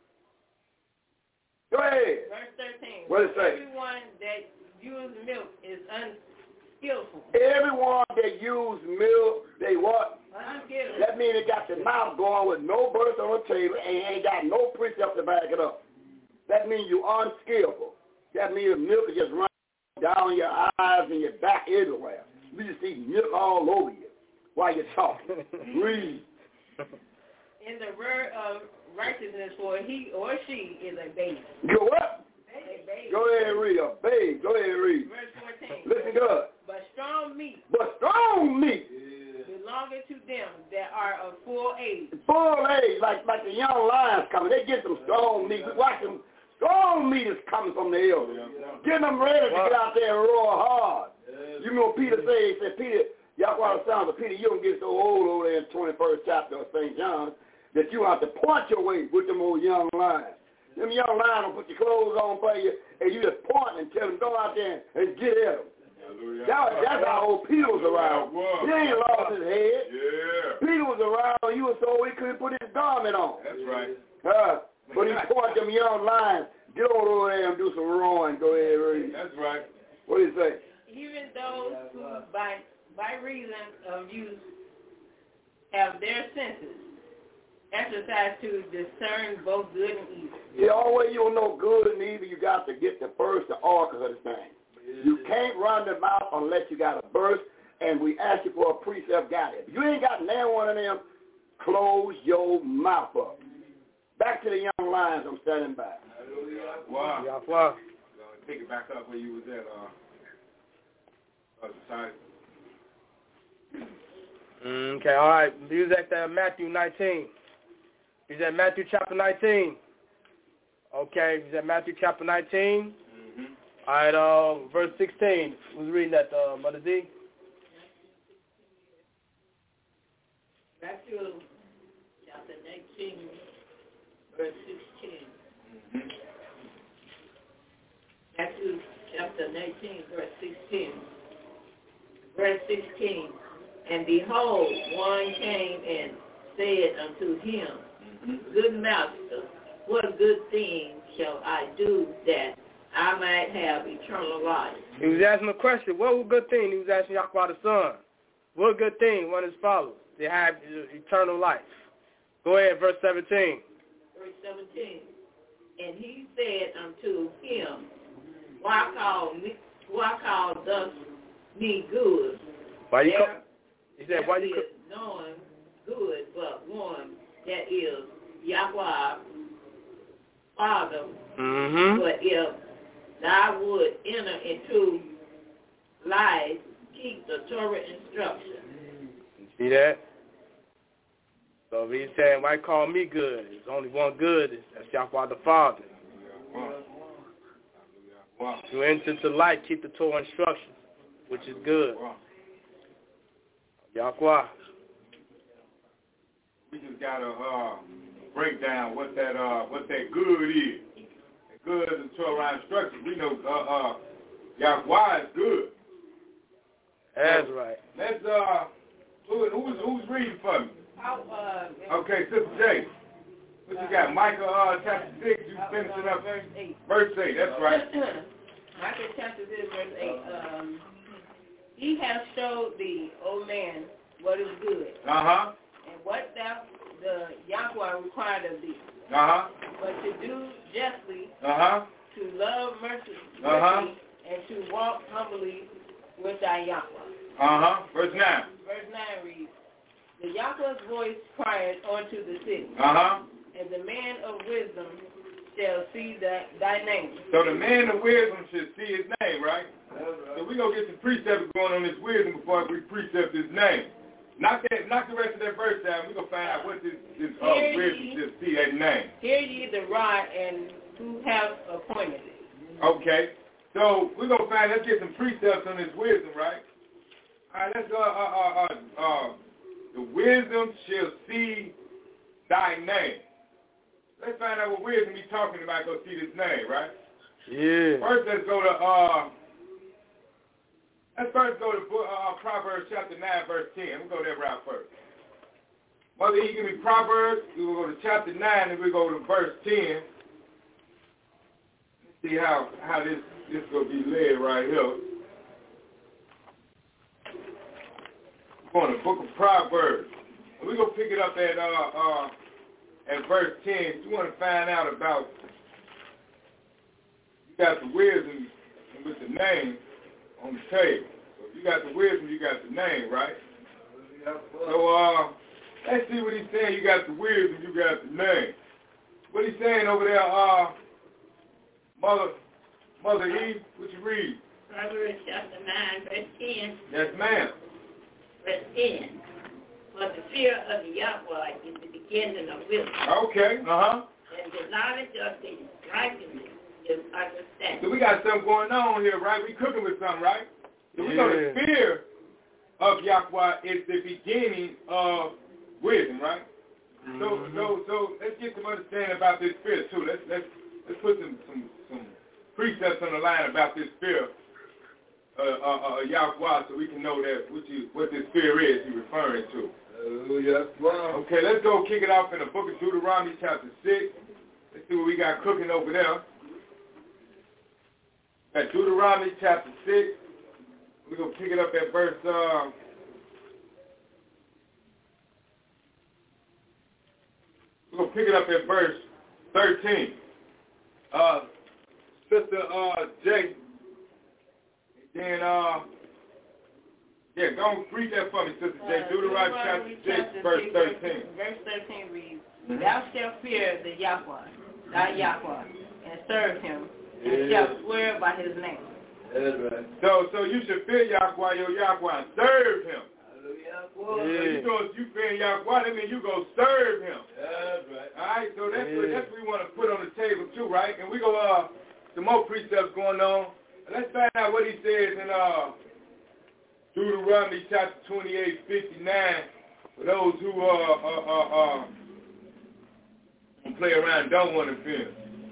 B: Go ahead.
D: Verse 13.
B: What it say?
D: Everyone that uses milk is unskillful.
B: Everyone that uses milk, they what?
D: Unskillful.
B: That means they got their mouth going with no birth on the table and ain't got no precept to back it up. That means you're unskillful. That means the milk is just running down your eyes and your back everywhere. You just see milk all over you while you're talking. Read.
D: In the word of righteousness, for he or she is a babe.
B: Go what?
D: A babe.
B: Go ahead and read. A babe. Go ahead and read.
D: Verse 14.
B: Listen good.
D: But strong meat belonging to them that are of full age.
B: Full age, like the young lions coming. They get some strong meat. Watch them. Strong meat is coming from the hill. Getting them ready to get out there and roar hard. You know Peter said, he said, Peter, Yahweh sounds of Peter, you don't get so old over there in the 21st chapter of St. John that you have to point your way with them old young lions. Them young lions will put your clothes on for you, and you just point and tell them, go out there and get at them. That's how old Peter was around. He ain't lost his head. Yeah. Peter was around, he was so old he couldn't put his garment on.
E: That's right.
B: But he taught them young lions, get over there and do some roaring. Go ahead and read.
E: That's right.
B: What do you say?
D: Even those who by reason of use have their senses exercised to discern both good and evil.
B: The only way you'll know good and evil, you got to get the first, the oracles of the thing. You can't run the mouth unless you got a verse, and we ask you for a precept guidance. If you ain't got near one of them, close your mouth up. Back to the young lions, I'm standing by.
E: Wow. Pick it back up where you was at, society.
F: Okay, all right. Use that Matthew 19. Use that Matthew chapter 19. Okay, use that Matthew chapter 19. Mm-hmm. All right, verse 16. Who's reading that, Mother D?
D: Matthew chapter 19, verse 16. Mm-hmm. Matthew chapter 19, verse 16. Verse 16. And behold, one came and said unto him, Good master, what good thing shall I do that I might have eternal life?
F: He was asking a question. What was good thing? He was asking Yahweh the Son. What good thing? One as follows. They have eternal life. Go ahead, verse 17.
D: Verse 17. And he said unto him, Why call thus me good?
F: Why you call? He said, why you
D: call? None good, but one that is Yahweh, Father.
F: Mm-hmm.
D: But if thou would enter into life, keep the Torah instruction.
F: See that? So he's saying, why call me good? There's only one good. That's Yahweh the Father. To enter into life, keep the Torah instruction, which is good. Yahweh.
E: We just gotta break down what that good is. The good is the Torah instruction. We know Yahweh is good.
F: That's right.
E: Let's who's reading for me? Okay, Sister J. What you got? Micah chapter 6. You finishing up
D: verse 8.
E: Verse 8. That's right.
D: Micah chapter 6, verse 8. He has showed thee, O man, what is good.
E: Uh-huh.
D: And what thou the Yahweh required of thee.
E: Uh-huh.
D: But to do justly,
E: Uh-huh.
D: to love mercy,
E: Uh-huh.
D: and to walk humbly with thy Yahweh.
E: Uh-huh. Verse 9.
D: Verse 9 reads, the Yahweh's voice cried unto the city,
E: Uh-huh.
D: and the man of wisdom shall see thy name.
E: So the man of wisdom should see his name, right? So we're going to get some precepts going on this wisdom before we precept his name. Knock the rest of that verse down. We're going to find out what this wisdom should see that name.
D: Hear ye the rod and who have appointed it.
E: Okay. So we're going to let's get some precepts on this wisdom, right? All right, let's the wisdom shall see thy name. Let's find out what wisdom he's talking about. Go see this name, right?
F: Yeah.
E: First, let's go to Proverbs chapter 9, verse 10. We'll go that route first. Mother, you give me Proverbs. We will go to chapter 9, and we'll go to verse 10. Let's see how this going to be led right here. We're going to the book of Proverbs. We're going to pick it up at verse 10. You want to find out about, you got the wisdom with the name on the table. So if you got the wisdom, you got the name, right? So let's see what he's saying. You got the wisdom, you got the name. What he's saying over there, Mother Eve, what you read?
D: Proverbs chapter 9, verse 10.
E: Yes, ma'am.
D: Verse 10. For the fear of the Yahweh is the beginning of wisdom.
E: Okay, uh-huh.
D: And the knowledge of the righteousness is understanding.
E: So we got something going on here, right? We cooking with something, right? So we know the fear of Yahweh is the beginning of wisdom, right? Mm-hmm. So let's get some understanding about this fear too. Let's put some precepts on the line about this fear Yahweh, so we can know that what this fear is he's referring to. Okay, let's go kick it off in the book of Deuteronomy chapter 6. Let's see what we got cooking over there. Got Deuteronomy chapter 6. We're going to pick it up at verse, we're going to pick it up at verse 13. Sister Jay, then, go and read that for me, Sister Jay. Deuteronomy chapter 6, verse 13.
D: Verse 13 reads, thou shalt fear the Yahweh, thy Yahweh, and serve him, and shalt swear by his name.
E: That's right. So you should fear Yahweh, your Yahweh, and serve him. Yeah. So you fear Yahweh, that means you go serve him. That's right. All right, so that's what we want to put on the table too, right? And we go, some more precepts going on. Let's find out what he says in Deuteronomy chapter 28, 59, for those who play around and don't want to fear.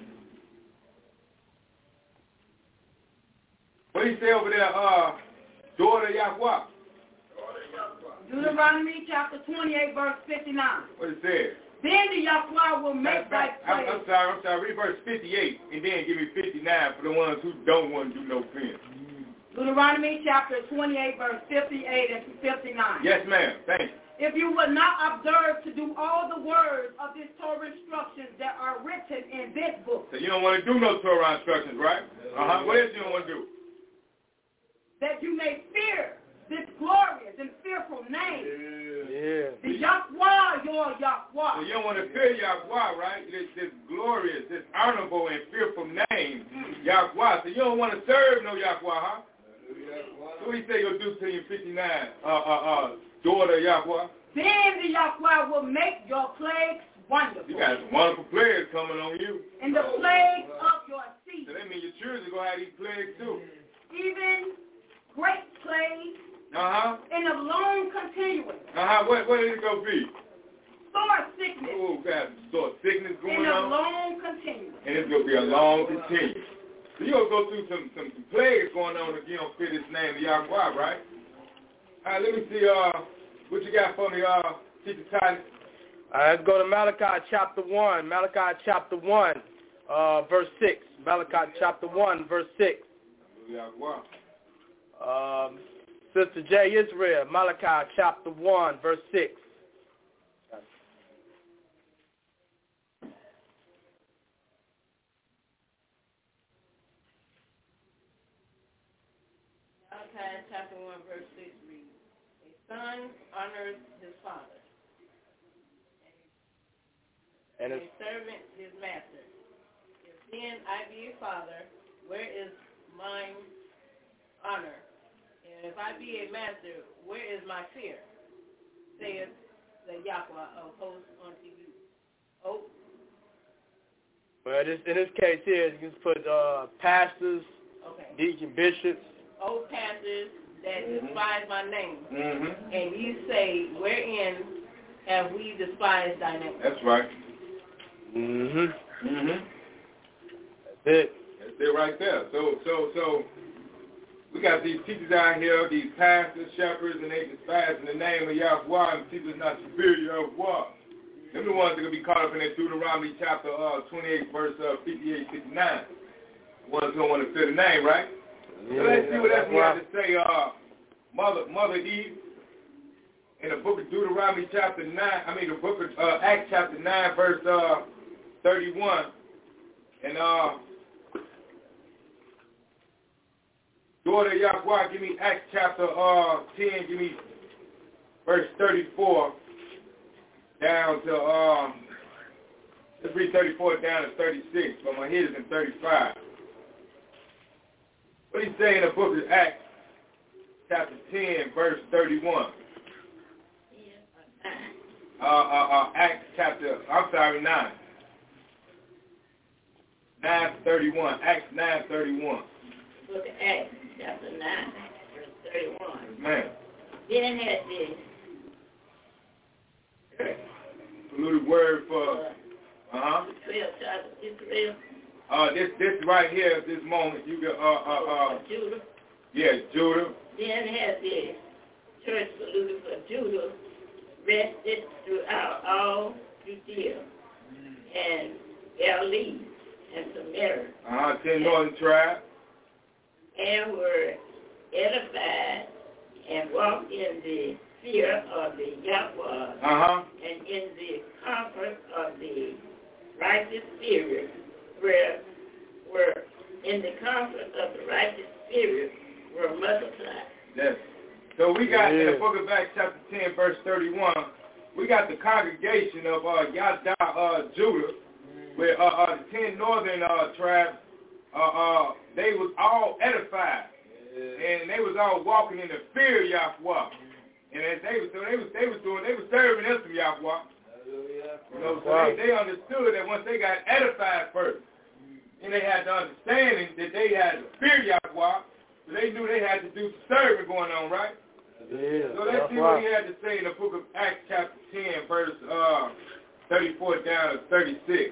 E: What do you say over there, daughter Yahweh?
G: Deuteronomy chapter 28, verse 59.
E: What it says?
G: Then the Yahweh will make thy place.
E: I'm sorry. Read verse 58 and then give me 59 for the ones who don't want to do no sin.
G: Deuteronomy chapter 28, verse 58 and 59.
E: Yes, ma'am. Thank you.
G: If you would not observe to do all the words of this Torah instructions that are written in this book.
E: So you don't want to do no Torah instructions, right? Uh-huh. What else you don't want to do?
G: That you may fear this glorious and fearful name.
E: Yeah.
G: The Yahweh, your Yahweh.
E: So you don't want to fear Yahweh, right? This glorious, this honorable and fearful name, Yahweh. So you don't want to serve no Yahweh, huh? So what do you say you'll do to your 59, daughter Yahweh?
G: Then the Yahweh will make your plagues wonderful.
E: You got some wonderful plagues coming on you.
G: And the plagues of your seed.
E: So that means your children are going to have these plagues too.
G: Even great plagues.
E: Uh-huh.
G: And of long continuance.
E: Uh-huh. What is it going to be?
G: Sore sickness.
E: Oh, got sore sickness going on.
G: And of long continuance.
E: And it's going to be a long continuance. So you're going to go through some plagues going on if you don't fit this name of Yahweh, right? All right, let me see what you got for me, Teacher Titus.
F: All right, let's go to Malachi chapter 1. Malachi chapter 1, verse 6. Malachi chapter 1, verse 6.
E: Yahweh.
F: Sister J. Israel, Malachi chapter 1, verse 6.
D: Malachi chapter 1, verse 6 reads, a son honors his father, and a servant his master. If then I be a father, where is mine honor? And if I be a master, where is my fear? Saith the Yahweh of hosts unto you. Oh.
F: Well, in this case here, you can put pastors, deacon, bishops.
D: Oh, pastors that despise my name. And you say, wherein have we despised thy name?
E: That's right. That's it. That's it right there. So we got these teachers out here, these pastors, shepherds, and they despise in the name of Yahweh and teach us not to fear Yahweh. Them the ones that will be caught up in that Deuteronomy chapter 28, verse 58, 59. The ones who don't want to fear the name, right? So let's see what else we have to say. Mother Eve, in the book of Deuteronomy chapter 9, the book of Acts chapter 9, verse 31. And daughter Yahweh, give me Acts chapter 10, give me verse 34 down to, let's read 34 down to 36, but my head is in 35. What do you say in the book of Acts chapter 10, verse 31? Acts chapter, 9. 9:31. Acts 9:31.
D: Book of Acts chapter 9, verse 31.
E: Man.
D: Then had this
E: polluted word for
D: 12 tribes of Israel.
E: This right here, this moment, you can
D: Judah.
E: Yeah, Judah.
D: Then had the church polluted for Judah rested throughout all Judea and Galilee and Samaria.
E: 10 northern tribes.
D: And were edified and walked in the fear of the Yahweh and in the comfort of the righteous spirit, were in the comfort of the righteous spirit were multiplied.
E: Yes. So we got in the book of Acts chapter 10, verse 31, we got the congregation of Yada, Judah, where the 10 northern tribes, they was all edified, and they was all walking in the fear of Yahweh. And as they was serving them to Yahweh. You know, so they understood that once they got edified first, and they had the understanding that they had to fear Yahweh, so they knew they had to do some serving going on, right?
F: Yeah.
E: So let's see what he had to say in the book of Acts chapter 10, verse 34 down to 36.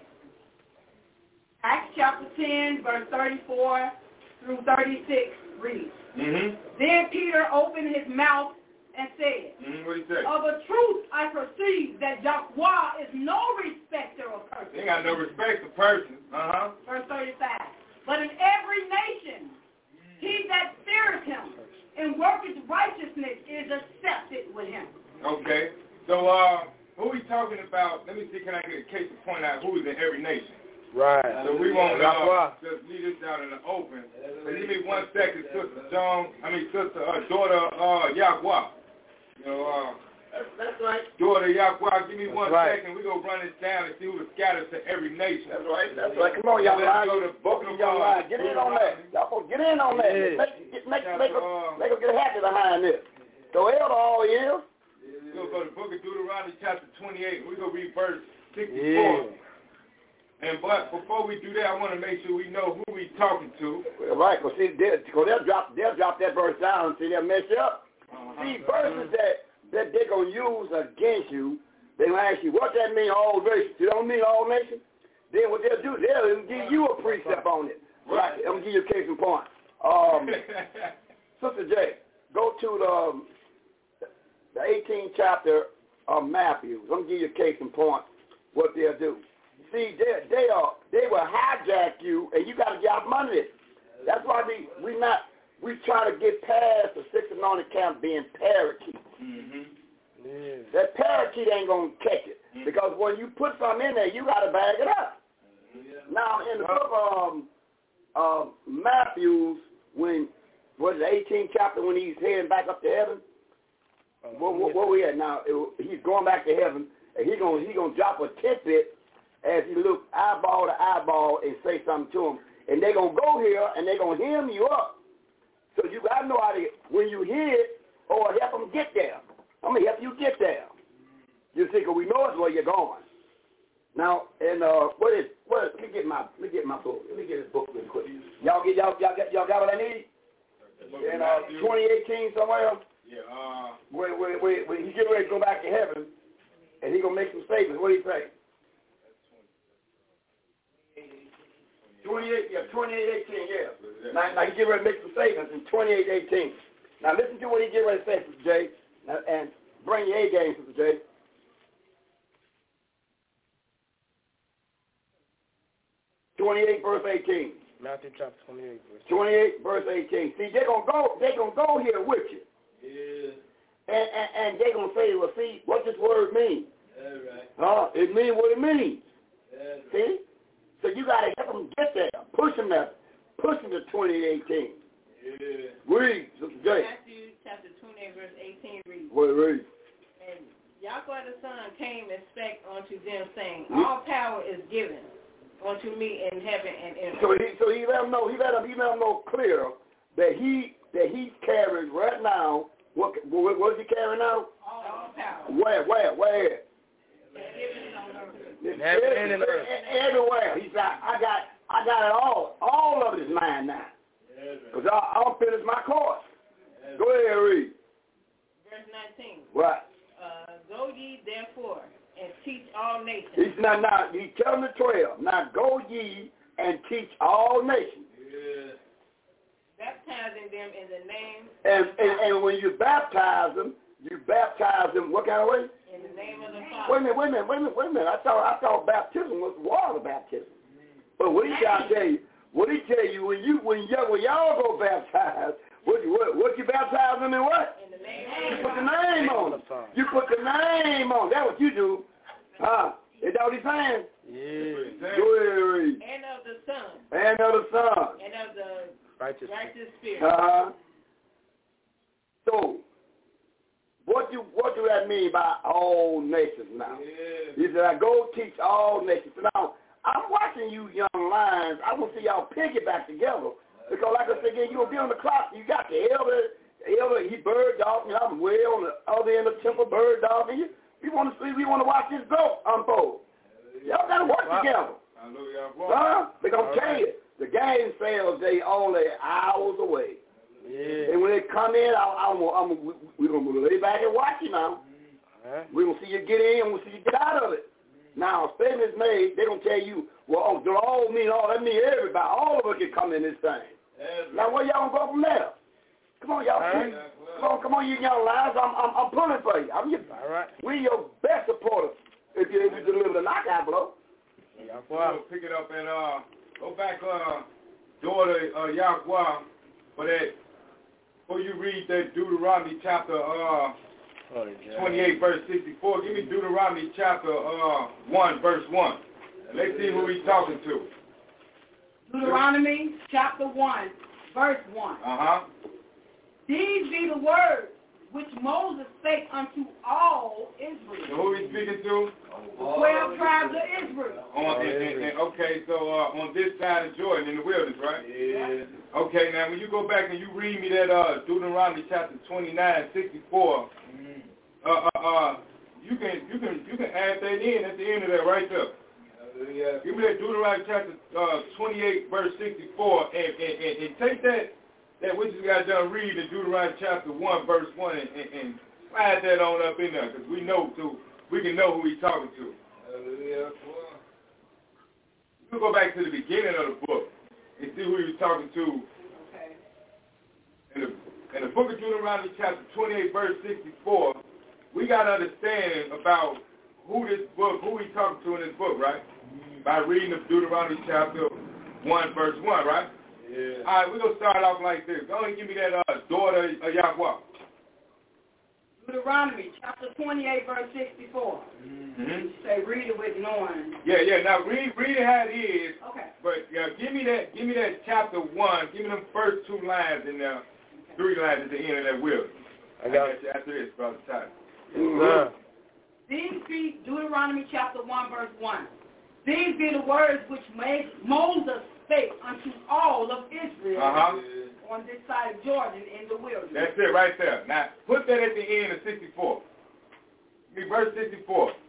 G: Acts chapter 10, verse 34 through 36 reads. Then Peter opened his mouth and said,
E: what did he say?
G: Of a truth I perceive that Yahweh is no respecter of persons.
E: He ain't got no respect for persons.
G: Verse 35. But in every nation, he that feareth him and worketh righteousness is accepted with him.
E: Okay. So who we talking about? Let me see, can I get a case to point out who is in every nation?
F: Right.
E: So we won't just leave this out in the open. So give me 1 second, daughter Yahweh. You know,
D: that's right.
E: Daughter Yahweh, give me 1 second. We're going to run this down and see who was scattered to every nation.
B: That's right. Come on, Yahweh. Yahweh. Get in on that. Y'all get in on that. Make them get happy behind this. So Elder all is.
E: We're going to go to the book of Deuteronomy chapter 28. We're going to read verse 64. But before we do that, I want to make sure we know who we talking to.
B: Right, because they'll drop that verse down and see they'll mess you up. See, verses that they're going to use against you, they're going to ask you, what that mean, all nations? It don't mean all nations. Then what they'll do, they'll give you a precept on it. Right. I'm going to give you a case in point. Sister J, go to the 18th chapter of Matthew. I'm going to give you a case in point what they'll do. See, they will hijack you, and you got to get out from under it. That's why we try to get past the 6 anointed camp being parakeet. That parakeet ain't going to catch it. Because when you put something in there, you got to bag it up. Now, in the book of Matthew, when what is the 18th chapter when he's heading back up to heaven? Where we at now? He's going back to heaven, and he's gonna drop a tidbit as he looks eyeball to eyeball and say something to him. And they're going to go here, and they're going to hem you up. So you got to know how to, when you hear it, or help them get there. I'm going to help you get there. You see, because we know it's where you're going. Now, and let me get my book. Let me get this book real quick. Y'all got what I need? In 2018 somewhere?
E: Yeah.
B: Where he's getting ready to go back to heaven, and he's going to make some statements. What do you think? 28:18, yeah. Now he get ready to make some statements in 28:18. Now listen to what he get ready to say, Sister J, and bring your A game, Sister J. verse 18.
F: Matthew chapter 28, verse
B: 28, verse 18. See, they're gonna go here with you.
C: Yeah.
B: And they're gonna say, well, see, what this word mean?
C: All right.
B: It mean what it means.
C: Right.
B: See? So you got to help them get there. Push them to 2018.
C: Yeah.
B: Read, Sister J.
D: Matthew chapter 28, verse 18 reads.
B: What it reads?
D: And Yahweh the Son came and spake unto them, saying, all power is given unto me in heaven and in earth.
B: So he let them know. He let them know clear that he's carrying right now. What is he carrying now?
D: All power.
B: Where? Everywhere. He's like, I got it all. All of it is mine now. Because I'll finish my course. Go ahead, read.
D: Verse 19.
B: What?
D: Go ye therefore and teach all nations.
B: He's telling the 12. Now go ye and teach all nations.
C: Yeah.
D: Baptizing them in the name
B: and when you baptize them what kind of way?
D: in the name of the Father.
B: Wait a minute. I thought baptism was water baptism. But what did y'all tell you? What did he tell you when y'all go baptize? What you baptize them in what?
D: In the name
B: You put the name on it. You put the name on it. That's what you do. Is that what he's saying?
F: Yeah.
B: Go ahead and read.
D: and of the Son
B: And of the Son.
D: and of the
F: Righteous.
D: Spirit.
B: So, what do that mean by all nations now?
C: Yeah.
B: He said, I go teach all nations. Now, I'm watching you young lions. I want to see y'all piggyback together. Because like I said again, you're going to be on the clock. You got the elder, he bird dog, and I'm way on the other end of the temple, bird dog, and we want to watch this growth unfold. Y'all got to work together. They're going to tell you, the game sales, they only hours away.
F: Yeah.
B: And when they come in, we're going to lay back and watch you now. We're going to see you get in, and we'll see you get out of it. Now, a statement is made, they're going to tell you, well, do all mean all? That means everybody. All of us can come in this thing. Now, where y'all going to go from there? Come on, y'all. Come on, you young lions. I'm pulling for you.
F: All right.
B: We're your best supporters if you deliver the knockout blow.
E: We'll pick it up and go back, daughter Yahweh, for that. Before you read that Deuteronomy chapter 28, verse 64, give me Deuteronomy chapter 1, verse 1. And let's see who he's talking to.
G: Deuteronomy chapter 1, verse 1. These be the words which Moses spake unto all Israel.
E: So who he's speaking to?
G: 12 tribes of Israel.
E: Okay, so on this side of Jordan in the wilderness, right?
C: Yeah.
E: Okay, now when you go back and you read me that Deuteronomy chapter 29, 64, you can add that in at the end of that right there. Give me that Deuteronomy chapter 28, verse 64, and take that which you got done read in Deuteronomy chapter 1, verse 1, and slide that on up in there, because we can know who he's talking to. We'll go back to the beginning of the book and see who he was talking to. Okay. In the book of Deuteronomy chapter 28, verse 64, we got to understand about who he's talking to in this book, right? By reading the Deuteronomy chapter 1, verse 1, right? Yeah. All right, we're going to start off like this. Go ahead and give me that daughter of Yahweh.
G: Deuteronomy chapter 28, verse 64. Say, read it with knowing.
E: Yeah. Now read it how it is.
G: Okay.
E: But give me that chapter 1. Give me them first two lines in there, 3 lines at the end of that wilderness.
F: I got
E: you after this, Brother Tyler.
F: Yes,
G: These be Deuteronomy chapter 1, verse 1. These be the words which Moses spake unto all of Israel on this side of Jordan in the wilderness.
E: That's it right there. Now, put that at the end of 64. Give me verse 64.
G: Okay.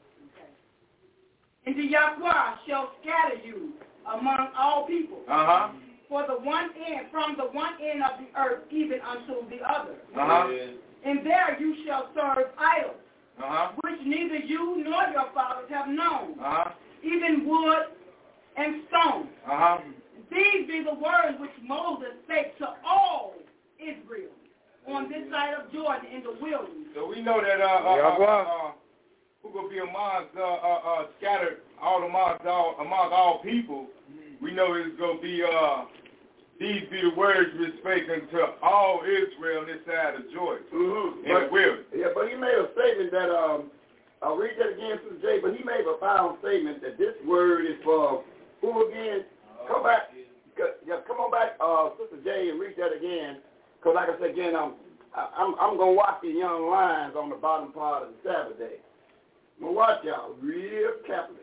G: And the Yahweh shall scatter you among all people. For the one end, from the one end of the earth even unto the other. And there you shall serve idols, which neither you nor your fathers have known, even wood and stone. These be the words which Moses spake to all Israel on this side of Jordan in the wilderness.
E: So we know that who gonna be amongst scattered amongst all people. We know it's gonna be these be the words we spake unto all Israel on this side of Jordan in the wilderness.
B: Yeah, but he made a statement that I'll read that again, Sister J. But he made a profound statement that this word is for who again? Come back. Yeah, come on back, Sister J, and read that again. Because like I said again, I'm gonna watch the young lions on the bottom part of the Sabbath day. I'm gonna watch y'all real carefully.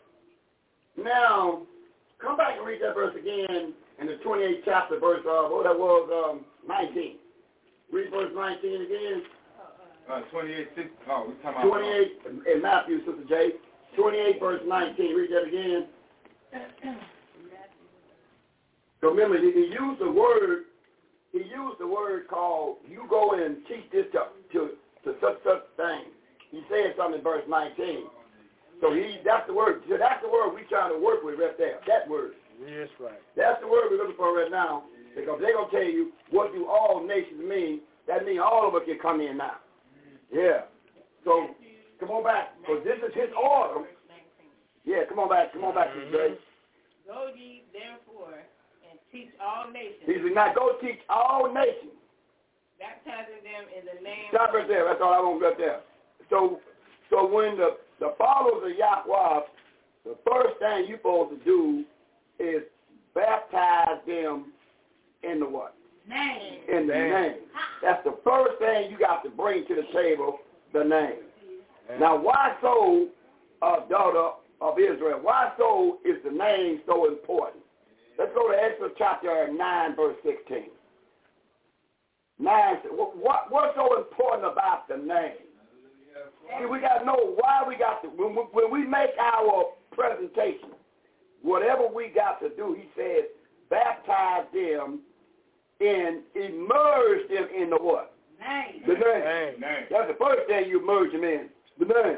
B: Now, come back and read that verse again in the 28th chapter, verse 19. Read verse 19 again.
E: 28, 6. Oh, we're talking about
B: 28 in Matthew, Sister J. 28 verse 19. Read that again. So remember, he used the word. He used the word called "you go and teach this to such thing." He said something in verse 19. So that's the word. So that's the word we trying to work with right there. That word.
F: Yes, right.
B: That's the word we're looking for right now, because they're gonna tell you what do all nations mean. That means all of us can come in now. Yeah. So come on back, because this is his order. Yeah, come on back, Sister Grace.
D: Go ye therefore and teach all nations.
B: He said, now go teach all nations.
D: Baptizing them in the name.
B: Stop right there. That's all I want right there. So when the followers of Yahweh, the first thing you're supposed to do is baptize them in the what?
G: Name.
B: In the name. That's the first thing you got to bring to the table, the name. Now, why so, daughter of Israel, why so is the name so important? Let's go to Exodus chapter 9, verse 16. 9, what's so important about the name? See, we got to know why we got to, when we make our presentation, whatever we got to do, he says, baptize them and immerse them in the what?
G: Name.
B: The name. That's the first thing you immerse them in, the name.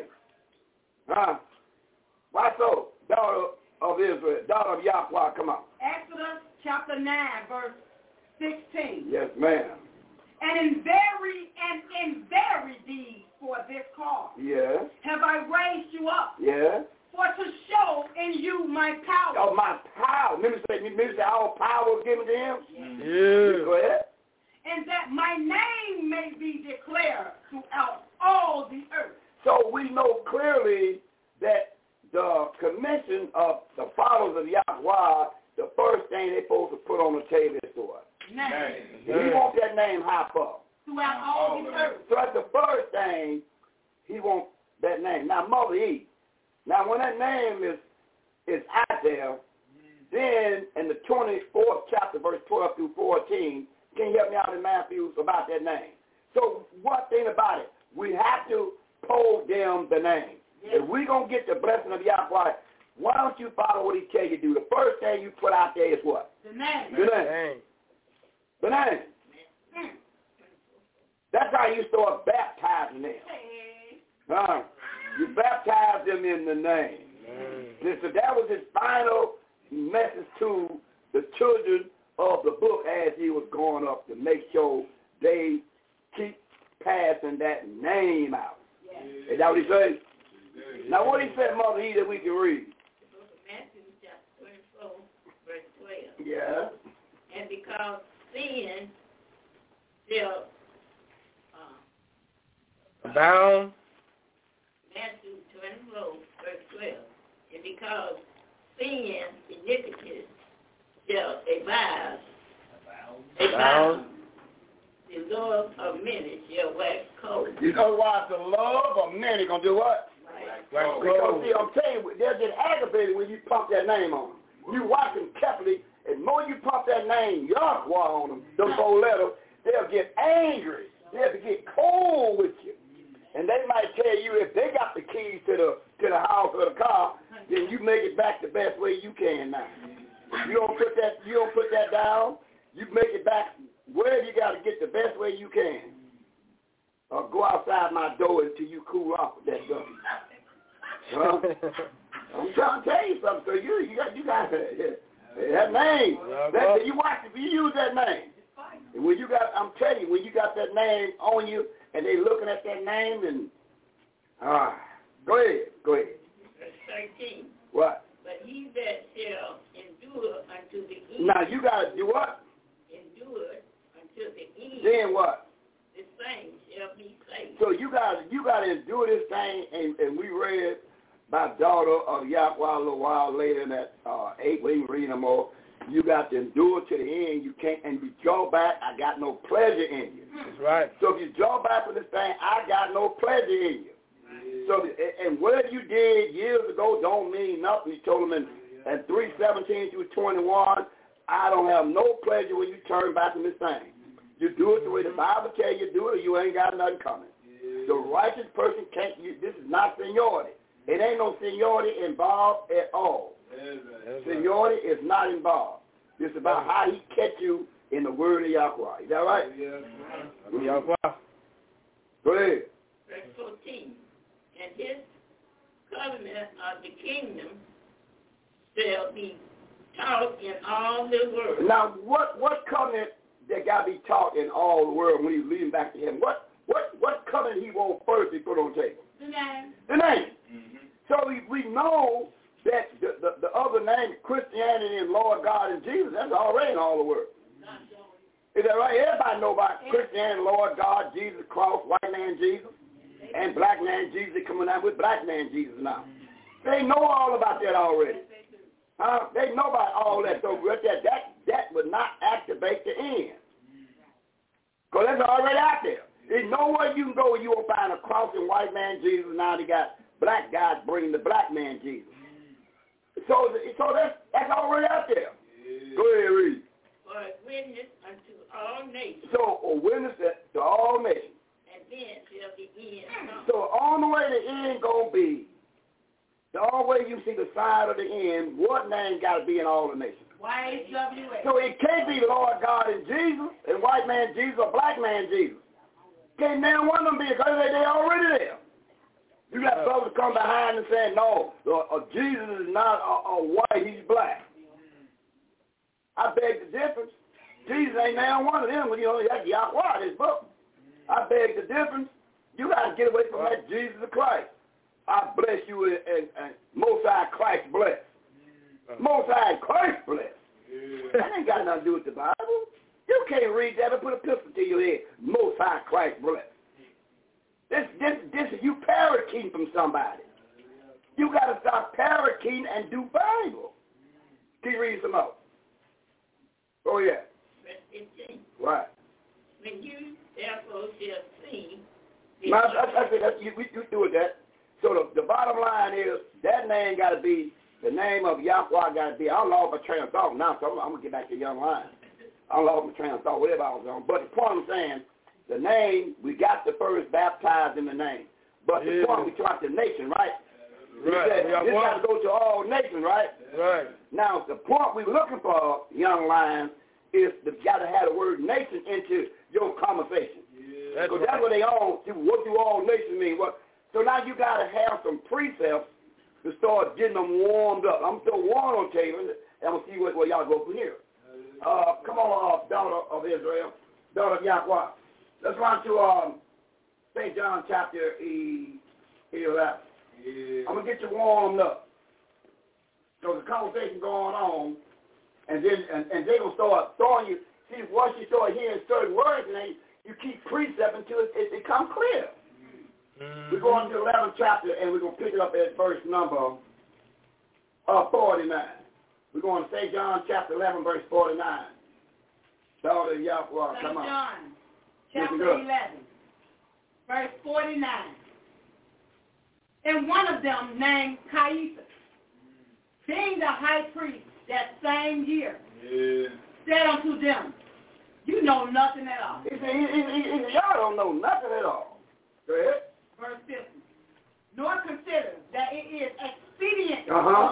B: Why so? Daughter of Israel, daughter of Yahweh, come on.
G: Exodus chapter 9, verse 16.
B: Yes, ma'am.
G: And in very deed for this cause
B: Yes.
G: have I raised you up,
B: Yes.
G: for to show in you my power.
B: Oh, my power. Remember say all power was given to him?
F: Yeah.
B: Go ahead.
G: And that my name may be declared throughout all the earth.
B: So we know clearly that the commission of the followers of Yahweh, the first thing they're supposed to put on the table is what?
G: Name.
B: He wants that name high up.
G: Throughout all the earth.
B: So that's the first thing he wants that name. Now, Mother Eve. Now, when that name is out there, then in the 24th chapter, verse 12 through 14, can you help me out in Matthew about that name? So one thing about it, we have to pose them the name. Yes. If we're going to get the blessing of Yahweh, why don't you follow what he tell you to do? The first thing you put out there is what?
G: The name.
B: The name. The name. That's how you start baptizing them. You baptize them in the name. So that was his final message to the children of the book as he was going up, to make sure they keep passing that name out. Is that what he said? Now what he said, Mother E, that we can read?
D: The book of Matthew chapter 24, verse 12.
B: Yeah.
D: And because sin shall
F: abound.
D: Matthew 24, verse 12. And because sin, iniquity, shall abound. love of many shall wax cold.
B: You know why the love of many gonna do what?
D: Right.
B: Because see, I'm telling you, they'll get aggravated when you pump that name on them. You watch them carefully, and more you pump that name Yahweh on them, those 4 letters, they'll get angry. They'll get cold with you. And they might tell you if they got the keys to the house or the car, then you make it back the best way you can now. You don't put that down. You make it back wherever you got to get the best way you can. Or go outside my door until you cool off with that stuff. I'm trying to tell you something. So you got that name. You watch it. You use that name. And when you got, I'm telling you, when you got that name on you, and they looking at that name, and go ahead.
D: Verse 13.
B: What?
D: But he that shall endure unto the end.
B: Now you gotta do what?
D: Endure until the end.
B: Then what?
D: The same shall be saved.
B: So you gotta endure this thing, and we read by daughter of Yahweh a little while later in that 8. We ain't reading no more. You got to endure to the end. You can't, and you draw back. I got no pleasure in you.
F: That's right.
B: So if you draw back from this thing, I got no pleasure in you. So, and what you did years ago don't mean nothing. You told them in 3:17 through 21, I don't have no pleasure when you turn back from this thing. You do it the way the Bible tells you to do it, or you ain't got nothing coming. The righteous person can't. This is not seniority. It ain't no seniority involved at all. Seniority is not involved. It's about how he catch you in the word of Yahweh. Is that right?
F: Yahweh.
B: Go ahead.
D: Verse 14. And his covenant of the kingdom shall be taught in all the world.
B: Now, what covenant that got to be taught in all the world when he's leading back to him? What covenant he won't first be put on the table?
G: The name.
B: The name. Mm-hmm. So we know that the other name, Christianity and Lord God and Jesus, that's already in all the world. Is that right? Everybody know about Christianity, Lord God, Jesus, cross, white man Jesus, and black man Jesus coming out with black man Jesus now. They know all about that already. They know about all that. So that would not activate the end. Because that's already out there. There's nowhere you can go where you will find a cross and white man Jesus. Now they got black guys bringing the black man Jesus. So that's already out there. Go ahead, read.
D: For a witness unto all nations.
B: So a witness to all nations.
D: And then till the end come.
B: So on the way the end gonna be, the only way you see the side of the end, what name got to be in all the nations?
G: YHWH.
B: So it can't be Lord God and Jesus, and white man Jesus or black man Jesus. Can't none one of them be, because they already there. You got brothers come behind and saying, no, Jesus is not a white, he's black. I beg the difference. Jesus ain't now one of them. That's Yahweh, his book. I beg the difference. You got to get away from that Jesus Christ. I bless you and Most High Christ bless. Most High Christ bless. That ain't got nothing to do with the Bible. You can't read that and put a pistol to your head. Most High Christ bless. This is you parakeeting from somebody. You got to stop parakeeting and do Bible. Keep reading some more. Oh, yeah.
D: Verse 15.
B: Right.
D: When you therefore shall see.
B: You do it that. So the bottom line is that name got to be, the name of Yahweh got to be, I'm lost my train of thought now, so I'm going to get back to young line. I'm lost my train of thought, whatever I was on. But the point I'm saying, the name, we got the first baptized in the name. But the point, we talk the nation, right? Right. This got to go to all nations, right?
F: Right.
B: Now, the point we're looking for, young lions, is you got to have the word nation into your conversation. Because that's what they all do. What do all nations mean? So now you got to have some precepts to start getting them warmed up. I'm still warm on table, and I'm going to see where y'all go from here. Come on, daughter of Israel, daughter of Yahweh. Let's run to St. John chapter 11. I'm going to get you warmed up. So the conversation going on, and they're going to start throwing you. See, once you start hearing certain words, and you keep precepting until it becomes clear. We're going to the 11th chapter, and we're going to pick it up at verse number 49. We're going to St. John chapter 11, verse 49. Daughter of Yahweh, come on.
G: St. John chapter 11, verse 49. And one of them, named Caiaphas, being the high priest that same year, said unto them, you know nothing at all.
B: Y'all don't know nothing at all. Go ahead.
G: Verse 50. Nor consider that it is expedient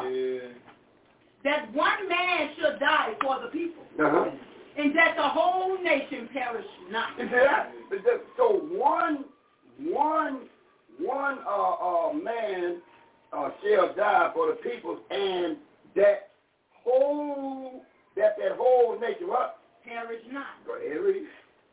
G: that one man should die for the people, and that the whole nation perish not.
B: So one man shall die for the people, and that whole nation what?
G: Perish not.
B: Go ahead, read.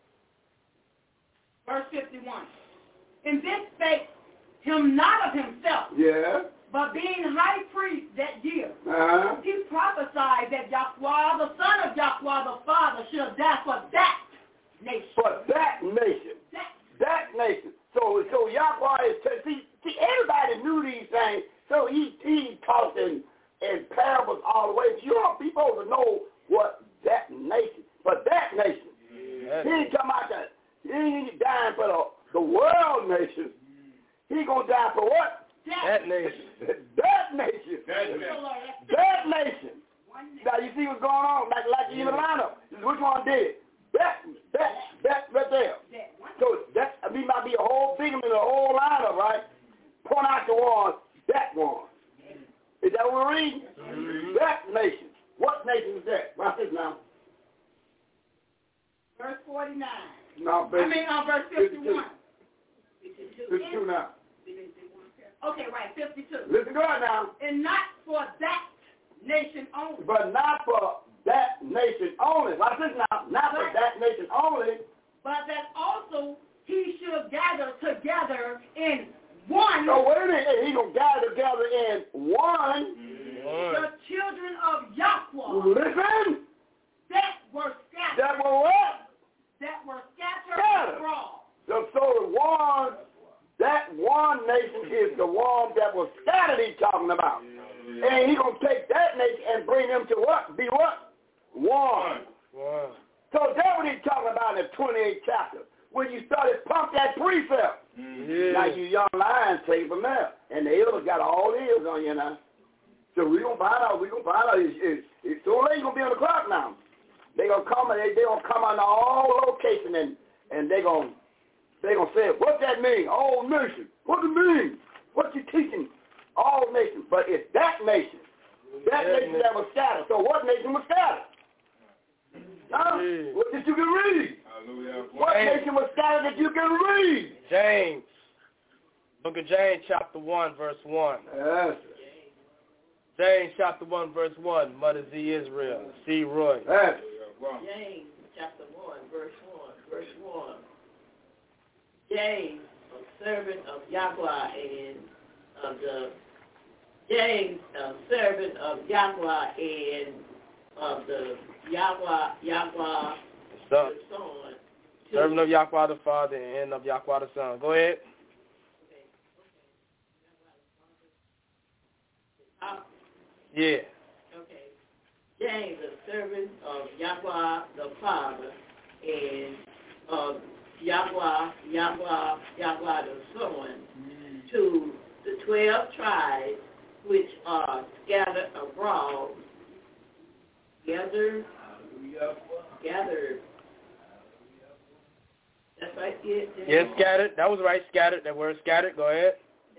G: Verse 51. And this spake him not of himself, but being high priest that year, he prophesied that Yahweh, the son of Yahweh the Father, should die for that nation.
B: For that nation. That nation. So Yahweh is, see, everybody knew these things, so he talked in parables all the way. You don't be supposed to know what that nation, for that nation. He ain't talking about that. He ain't dying for the world nation. He gonna die for what?
F: That nation.
B: That nation. That nation. Now you see what's going on, like in the lineup. Which one did? That right there. So that might be a whole bigamy in the whole lineup, right? Point out the one, that one. Is that what we're reading? That nation. What nation is that? Watch this now.
G: Verse 49.
B: No,
G: verse 51.
B: 52 now.
G: Okay, right, 52.
B: Listen good now.
G: And not for that nation only.
B: But not for that nation only. Watch this now. Not for that nation only.
G: But that also he should gather together in one.
B: So wait a minute. He going to gather together in one.
G: The children of Yahweh.
B: Listen.
G: That were scattered.
B: That were what?
G: That were scattered abroad.
B: So that one nation is the one that was scattered he's talking about. And he's going to take that nation and bring them to what? Be what? One. So that's what he's talking about in the 28th chapter. When you started pump that precept. Now you young lions take it from there. And the elders got all the ears on you now. So we're going to find out. It's so late going to be on the clock now. They're going to come and they're going to come on all location and they're going to say, what's that mean? All nation. What do you mean? What you teaching? All nations. But it's that nation. That nation that was scattered. So what nation was scattered? What did you can read? What nation was scattered that you can read?
F: James. Book of James, chapter 1, verse 1.
B: Yes.
F: James, chapter 1, verse 1. Mother Z. Israel. C. Roy.
B: Yes.
D: James, chapter 1, verse 1. James, a servant of Yahweh and of the James, a servant of Yahweh and of the Yahweh the Son.
F: Servant of Yahweh the Father and of Yahweh the Son. Go ahead. Yeah.
D: Okay. James, a servant of Yahweh the Father and of Yahweh the Son, to the 12 tribes which are scattered abroad, gathered. That's right.
F: Yes, scattered. That was right. Scattered. That word scattered. Go ahead.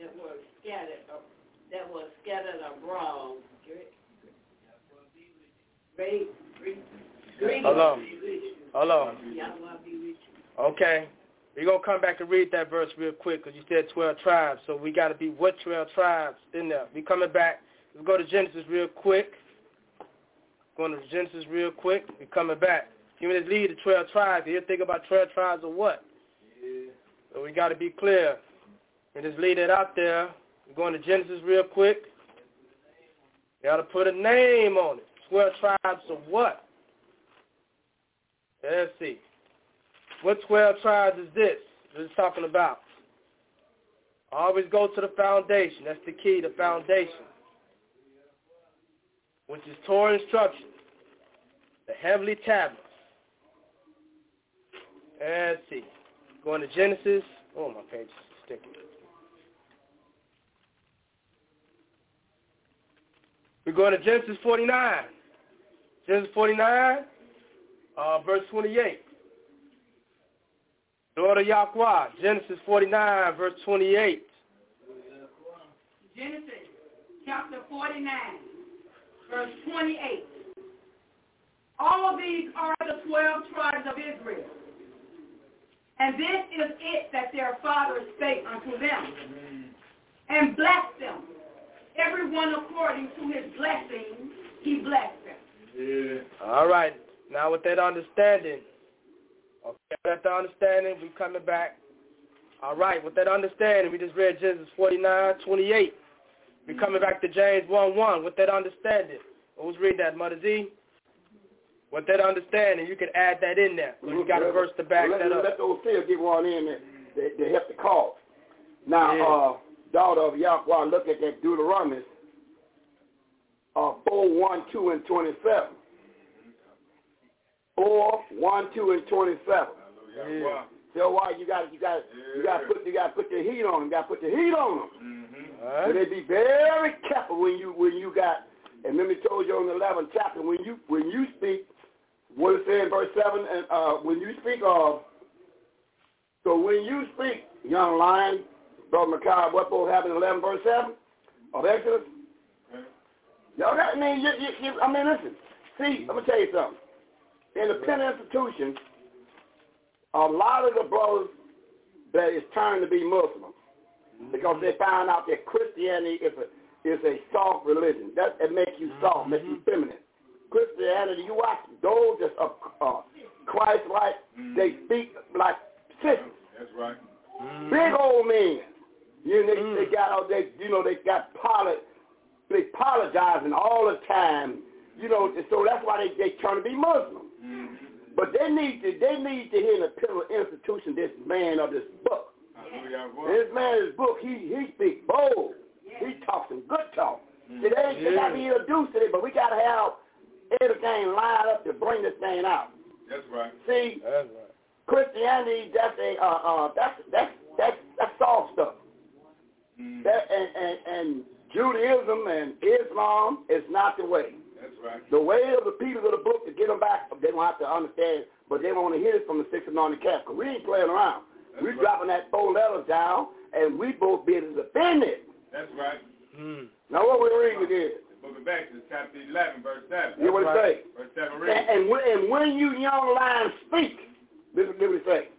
D: That was scattered abroad.
F: Hold on. Okay. We're going to come back and read that verse real quick because you said 12 tribes. So we got to be what 12 tribes in there. We coming back. Let's go to Genesis real quick. Going to Genesis real quick. We coming back. Give me this lead to 12 tribes. You think about 12 tribes or what? So we got to be clear. And just leave it out there. We're going to Genesis real quick. You got to put a name on it. 12 tribes of what? Let's see. What 12 tribes is this? What is talking about? Always go to the foundation. That's the key, the foundation. Which is Torah instruction. The heavenly tablets. Let's see. Going to Genesis. Oh, my page is sticking. We're going to Genesis 49. Genesis 49, verse 28. Daughter Yahweh, Genesis 49, verse 28.
G: Genesis chapter 49, verse 28. All these are the 12 tribes of Israel. And this is it that their father spake unto them, and blessed them. Everyone according to his blessing, he blessed them.
E: Yeah.
F: All right. Now with that understanding, we coming back. All right, with that understanding, we just read Genesis 49, 28. We're coming back to James 1:1 with that understanding. Who's reading that, Mother Z? With that understanding, you can add that in there. You got a verse to back that up.
B: Let those still get one in they help the cause. Now, daughter of Yahweh, look at that Deuteronomy 4, 1, 2, and 27. 4, 1, 2, and 27.
E: Yeah.
B: So why you got to put the heat on them. You got to put the heat on them.
F: Right.
B: So they be very careful when you got. And let me told you on the 11th chapter when you speak, what it says in verse 7, and when you speak of. So when you speak, young lion, Brother Makai, what will happen in 11 verse 7 of Exodus? Y'all got, listen. See, I'm gonna tell you something. In the Penn institution, a lot of the brothers that is turned to be Muslim because they found out that Christianity is a soft religion. It makes you soft, makes you feminine. Christianity, you watch those that's Christ-like, they speak like sisters.
E: That's right.
B: Big old men. They got they apologizing all the time. So that's why they trying to be Muslim. But they need to hear in the Pillar Institution this man of this book. This man of this book, he speaks bold. He talks some good talk. They got to be introduced to it, but we got to have everything lined up to bring this thing out.
E: That's right.
B: See, Christianity, that's soft stuff. And Judaism and Islam is not the way.
E: That's right.
B: The way of the people of the book to get them back, they don't have to understand, but they want to hear it from the 6 anointed calf, because we ain't playing around. We're dropping that 4 letters down, and we both be able to defend it.
E: That's right.
B: Now what we're reading again?
E: The book of Exodus, chapter 11, verse 7.
B: You know what it say?
E: Verse 7 reads.
B: And when you young lions speak, listen to what it say.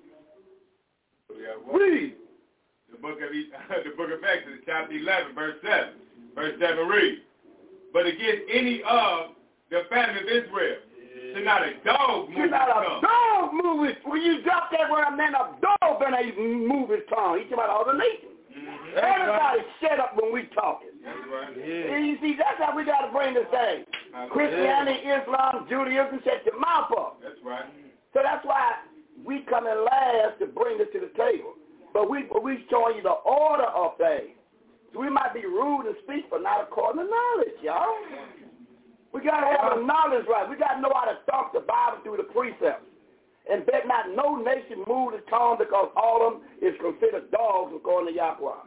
B: Read.
E: The book of Exodus, chapter 11, verse 7. Verse 7 reads, but against any of the family of Israel, should not a dog move his tongue.
B: Dog move his. When you drop that word, man, a dog gonna even move his tongue. He's talking about all the nations. Everybody shut up when we talking.
E: That's right.
B: And you see, that's how we got to bring this thing. Christianity, Islam, Judaism, shut your mouth up.
E: That's right.
B: So that's why we come in last to bring this to the table. But we showing you the order of things. So we might be rude and speak, but not according to knowledge, y'all. We got to have the knowledge right. We got to know how to talk the Bible through the precepts. And bet not no nation move his tongue because all of them is considered dogs according to Yahweh.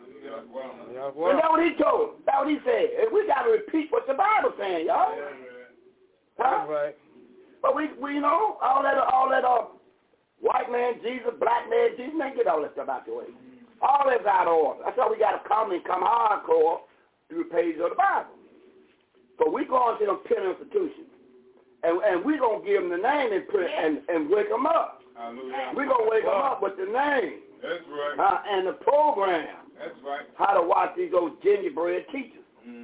B: And that's what he told them. That's what he said. And we got to repeat what the Bible's saying, y'all.
F: That's right.
B: But we all that white man Jesus, black man Jesus, man, get all that stuff out the way. All that's out of order. That's why we got to come hardcore through the pages of the Bible. So we go on to them Penn institutions. And we're going to give them the name and wake them up. We're going to wake them up with the name.
E: That's right.
B: And the program.
E: That's right.
B: How to watch these old gingerbread teachers.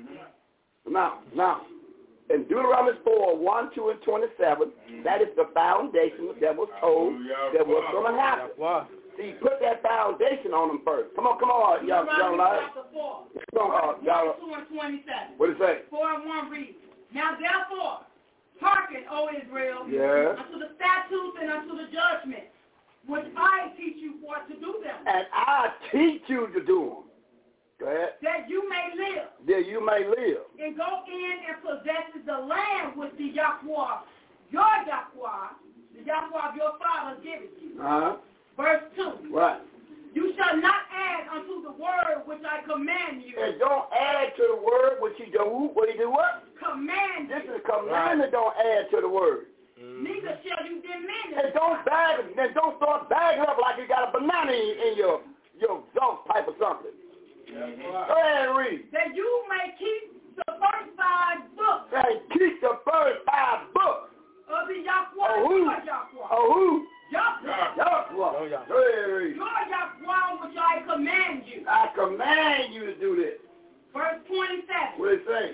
B: Now, in Deuteronomy 4, 1, 2, and 27, that is the foundation that was told that was going to happen. See, put that foundation on them first. Come on, young life. Come on, y'all.
G: 2 and 27.
B: What does it say?
G: 4 and 1 reads, now therefore, hearken, O Israel, unto the statutes and unto the judgments, which I teach you for to do them.
B: And I teach you to do them. Go ahead.
G: That you may live.
B: That you may live.
G: And go in and possess the land which the Yahweh, your Yahweh, Yahweh of your father giveth you.
B: Verse
G: 2.
B: Right.
G: You shall not add unto the word which I command you.
B: And don't add to the word which you do. What do you do? What?
G: Command.
B: This is a command that don't add to the word.
G: Neither shall you diminish.
B: And don't start bagging up like you got a banana in your exhaust pipe or something. Go ahead and read.
G: That you may keep the first 5 books.
B: And keep the first 5 books.
G: Of the Yahweh.
B: Of who?
G: Yahweh.
B: Yahweh. Go ahead and read.
G: Your Yahweh which I command you.
B: I command you to do this.
G: Verse 27.
B: What it say?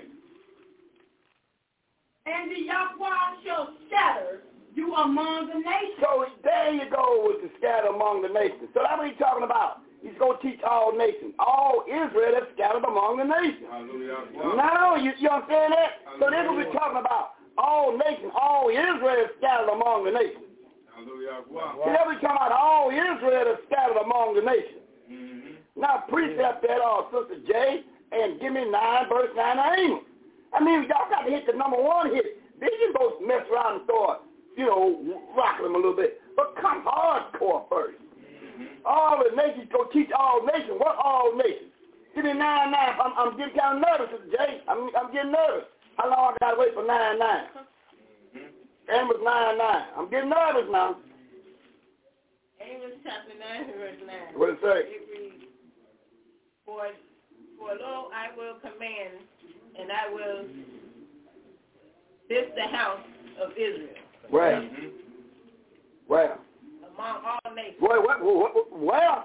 G: And the Yahweh shall scatter you among the nations.
B: So there you go with the scatter among the nations. So that's what he's talking about. He's going to teach all nations. All Israel is scattered among the nations. Now, you understand that? So this is what we're talking about. All nations, all Israel is scattered among the nations. See, that's what we're talking about. All Israel is scattered among the nations. Now, precept that, Sister J, and give me 9, verse 9 of Amos. I mean, y'all got to hit the number 1 hit. Then you go mess around and start, rocking them a little bit. But come hardcore first. All the nations, go teach all nations. What all nations? Give me 9, 9. I'm getting kind of nervous, Sister J. I'm getting nervous. How long I got to wait for 9, 9? Amos 9, 9. I'm getting nervous now.
D: Amos chapter 9, verse 9.
B: What it say?
D: It reads, For lo, I will command, and I will lift the house of Israel.
B: Where? Where?
D: Among all nations.
B: Where?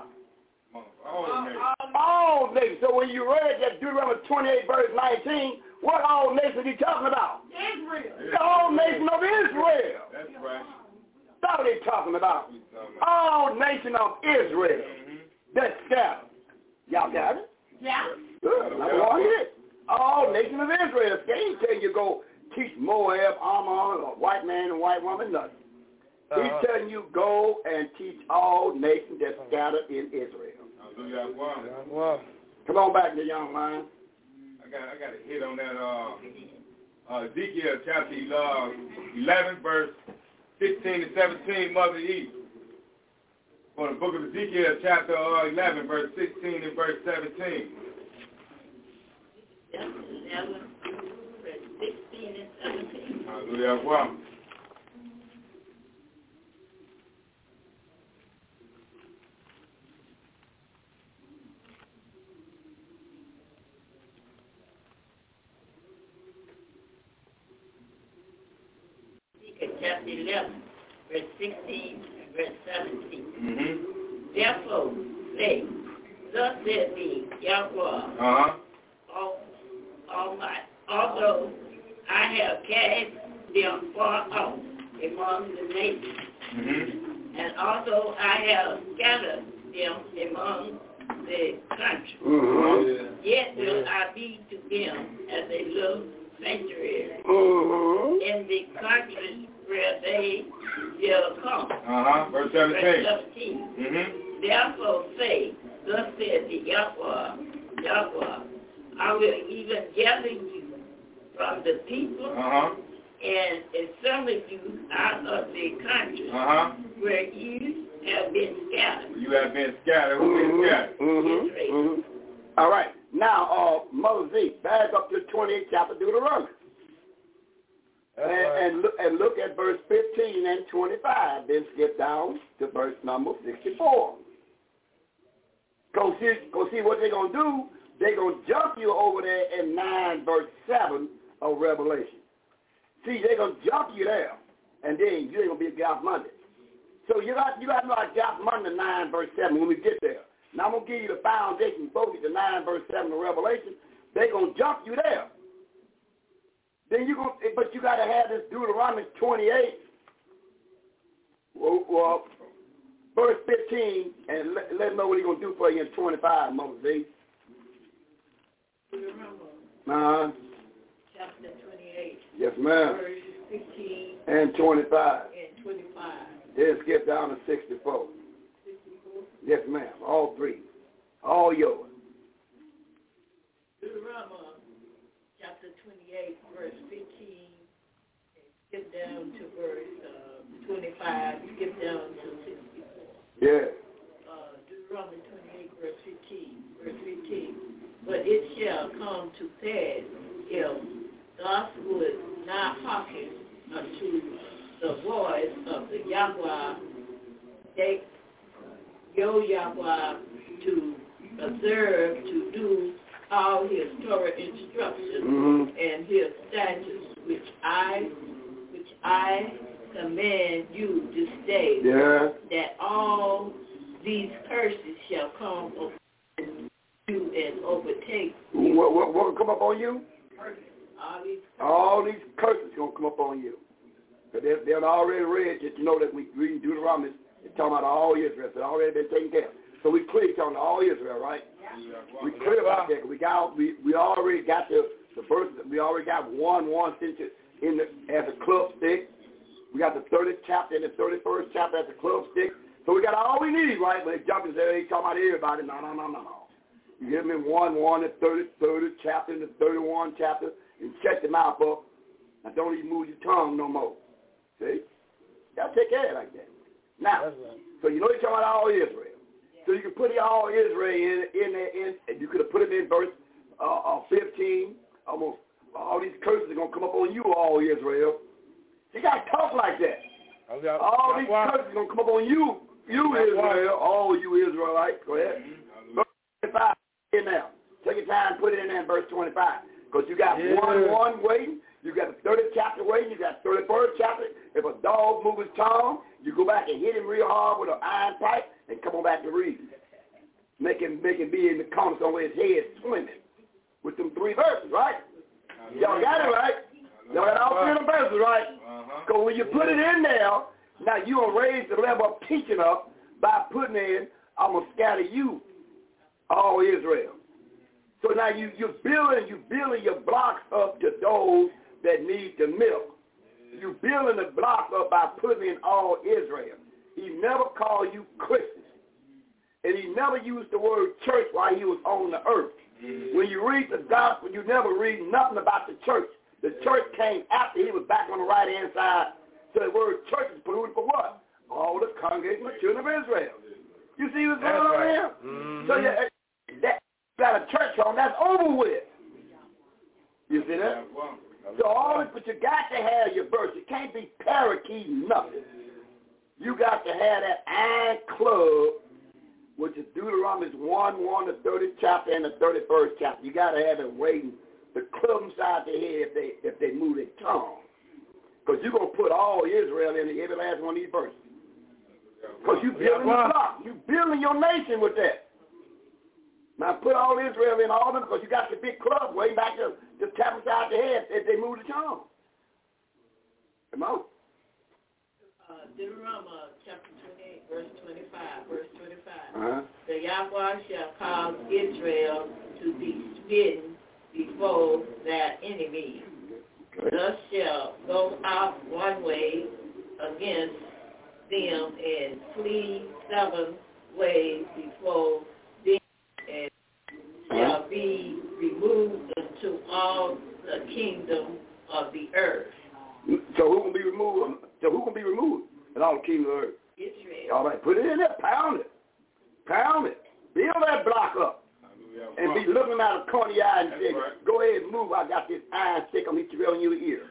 B: All nations. So when you read that Deuteronomy 28, verse 19, what all nations are you talking about?
G: Israel.
B: The all nation of Israel.
E: That's right.
B: That's what he's talking about. All nation of Israel. That's scattered. Y'all got it?
G: Yeah.
B: Good. Number 1 hit. All nation of Israel. They ain't telling you go teach Moab, Ammon, or white man and white woman, nothing. He's telling you go and teach all nations that's scattered in Israel. Come on back, the young man.
E: I got a hit on that Ezekiel chapter 11, verse 16 to 17, Mother Eve. For the book of Ezekiel chapter 11, verse 16 and verse 17.
D: Chapter 11, verse 16 and 17.
E: Hallelujah. Well.
D: Chapter 11, verse 16 and verse 17. Therefore, say, thus said me, Yahweh, although I have cast them far off among the nations, and although I have scattered them among the country, yet will I be to them as a little sanctuary in the country where they shall come.
E: Verse 17.
D: Verse 17. Therefore say, thus said the Yahweh, I will even gather you from the people and assemble you out of the country where you have been scattered.
E: You have been scattered. Who been scattered?
B: All right. Now, Mother Z, back up to the 28th chapter, Deuteronomy. And look at verse 15 and 25. Then skip down to verse number 64. Go see what they're going to do. They're going to jump you over there in 9 verse 7 of Revelation. See, they're going to jump you there. And then you ain't going to be a Gap Monday. So you got to know like Gap Monday 9 verse 7 when we get there. Now I'm going to give you the foundation before we get to 9 verse 7 of Revelation. They're going to jump you there. Then but you got to have this Deuteronomy 28, verse 15, and let them know what he's going to do for you in 25, Moses.
D: Remember, chapter 28.
B: Yes, ma'am.
D: Verse 15
B: and 25.
D: And 25.
B: Then skip down to 64.
D: 64?
B: Yes, ma'am. All 3. All yours.
D: Deuteronomy chapter 28, verse 15, and skip down to verse 25, skip down to 64.
B: Yeah.
D: Deuteronomy 28, verse 15. But it shall come to pass, if thou would not hearken unto the voice of the Yahweh, your Yahweh, to observe, to do all his Torah instructions and his statutes, which I command you this day, that all these curses shall come upon you and overtake you.
B: What will come up on you?
D: All
B: these curses going to come up on you. Because they're already read, just to know that we read Deuteronomy, it's talking about all Israel. It's already been taken care of. So we clear talking all Israel, right? Yeah. We clear about that. We already got the verse. We already got one sentence as a club stick. We got the 30th chapter and the 31st chapter as a club stick. So we got all we need, right? But jumping there, he's talking about everybody. No. You give them in 1, the 30th chapter, and the 31 chapter, and shut your mouth up. And don't even move your tongue no more. See? Gotta take care of it like that. Now, so you know he's talking about all Israel. So you can put all Israel in there, you could have put him in verse 15. Almost all these curses are going to come up on you, all Israel. You got to talk like that. All these curses are going to come up on you Israel, all you Israelites. Go ahead. Verse 25 in there. Take your time and put it in there in verse 25. Because you got 1 waiting. You got the 30th chapter waiting. You got the 31st chapter. If a dog moves his tongue, you go back and hit him real hard with an iron pipe and come on back to read. Make him be in the corner somewhere his head swimming with them 3 verses, right? Y'all got it right. Y'all got all 3 of them verses, right? Because when you put it in there, now you're going to raise the level of teaching up by putting in, I'm going to scatter you, all Israel. So now you're building your blocks up to those that need the milk. You're building the block up by putting in all Israel. He never called you Christians. And he never used the word church while he was on the earth. When you read the gospel, you never read nothing about the church. The church came after he was back on the right-hand side. So the word church is polluted for what? All the congregation of the children of Israel. You see what's going on here? So that got a church home, that's over with. You see that? So all this, but you got to have your verse. You can't be parakeeting nothing. You got to have that iron club, which is Deuteronomy 1, the 30th chapter and the 31st chapter. You got to have it waiting to club them side their head if they move their tongue. Because you're going to put all Israel in every last one of these verses. Because you're building the block. You're building your nation with that. Now put all Israel in all of them because you got the big club way back to tap them side their head if they move the tongue. Come on.
D: Deuteronomy chapter 28, verse 25. The Yahweh shall cause Israel to be smitten before their enemy. Thus shall go out one way against them and flee 7 ways before them, and shall be removed unto all the kingdom of the earth.
B: So who can be removed? In all the kingdom of the earth?
D: Israel.
B: All right, put it in there, pound it. Build that block up. And be looking out of the corner of your eye and say, go ahead and move. I got this iron stick. I'm going to hit you in your ear.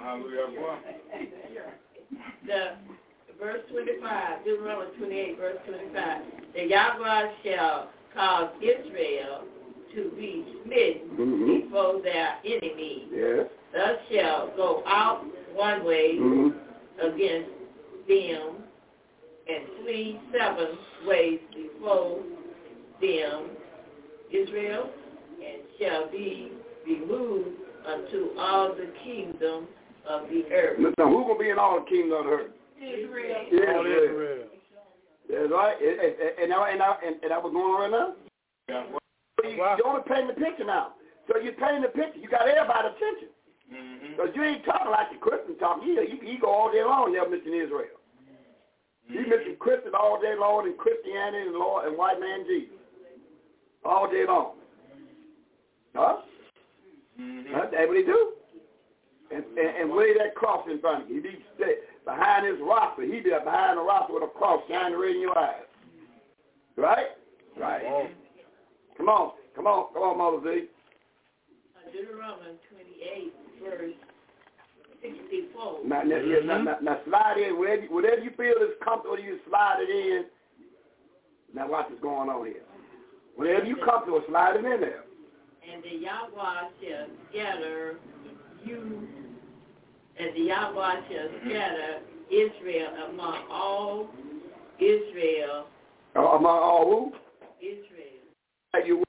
D: The verse 25, Deuteronomy 28, verse 25. The Yahweh shall cause Israel to be smitten before their enemies.
B: Yes.
D: Thus shall go out one way against them and flee 7 ways before them, Israel, and shall be removed unto all the kingdom of the earth.
B: Now, who's going to be in all the kingdom of the earth?
D: Israel.
B: Israel. That's right. And that was going on right now? Yeah. You're only painting the picture now. So you're painting the picture. You got everybody's attention. Because you ain't talking like the Christian talk. You go all day long, never mention Israel. You mention Christian all day long and Christianity and Lord and white man Jesus. All day long. Huh? That's what he do. And lay that cross in front of you. behind his roster. He be behind the roster with a cross shining red in your eyes. Right? Right. Come on, Mother Z.
D: Deuteronomy 28, verse 64.
B: Now slide in. Whatever you feel is comfortable, you slide it in. Now watch what's going on here. Whatever you comfortable, slide it in there.
D: And the Yahweh shall scatter you, and the Yahweh shall scatter Israel among all Israel.
B: Among all who?
D: Israel.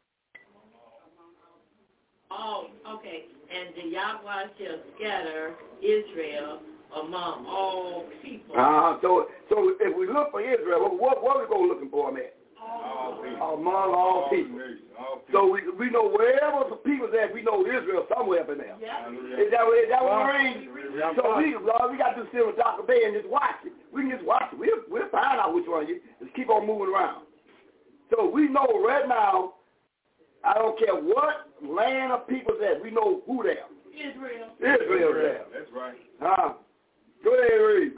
D: Okay. And the Yahweh shall scatter Israel among all people.
B: So if we look for Israel, what are we going looking for, man? Among all people. So we know wherever the people's at, we know Israel somewhere up in there.
D: Yeah.
B: Is that what we read? So we got to sit with Dr. Bay and just watch it. We can just watch it. We'll find out which one you. Just keep on moving around. So we know right now, I don't care what land of people's at, we know who they are.
D: Israel.
B: Israel there.
E: That's right.
B: Go ahead and read.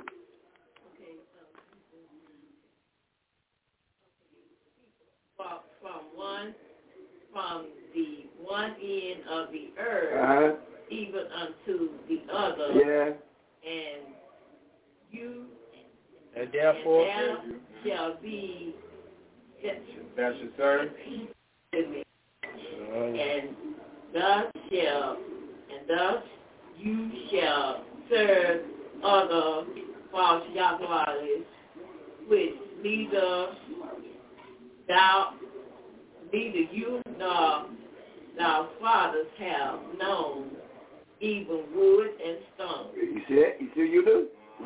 D: From the one end of the earth, even unto the other.
B: Yeah.
D: And you
F: and therefore
D: shall be
E: that should serve.
D: And thus you shall serve other false Yahwehs, which neither you nor thy fathers have known, even wood and stone.
B: You see that? You see what you do?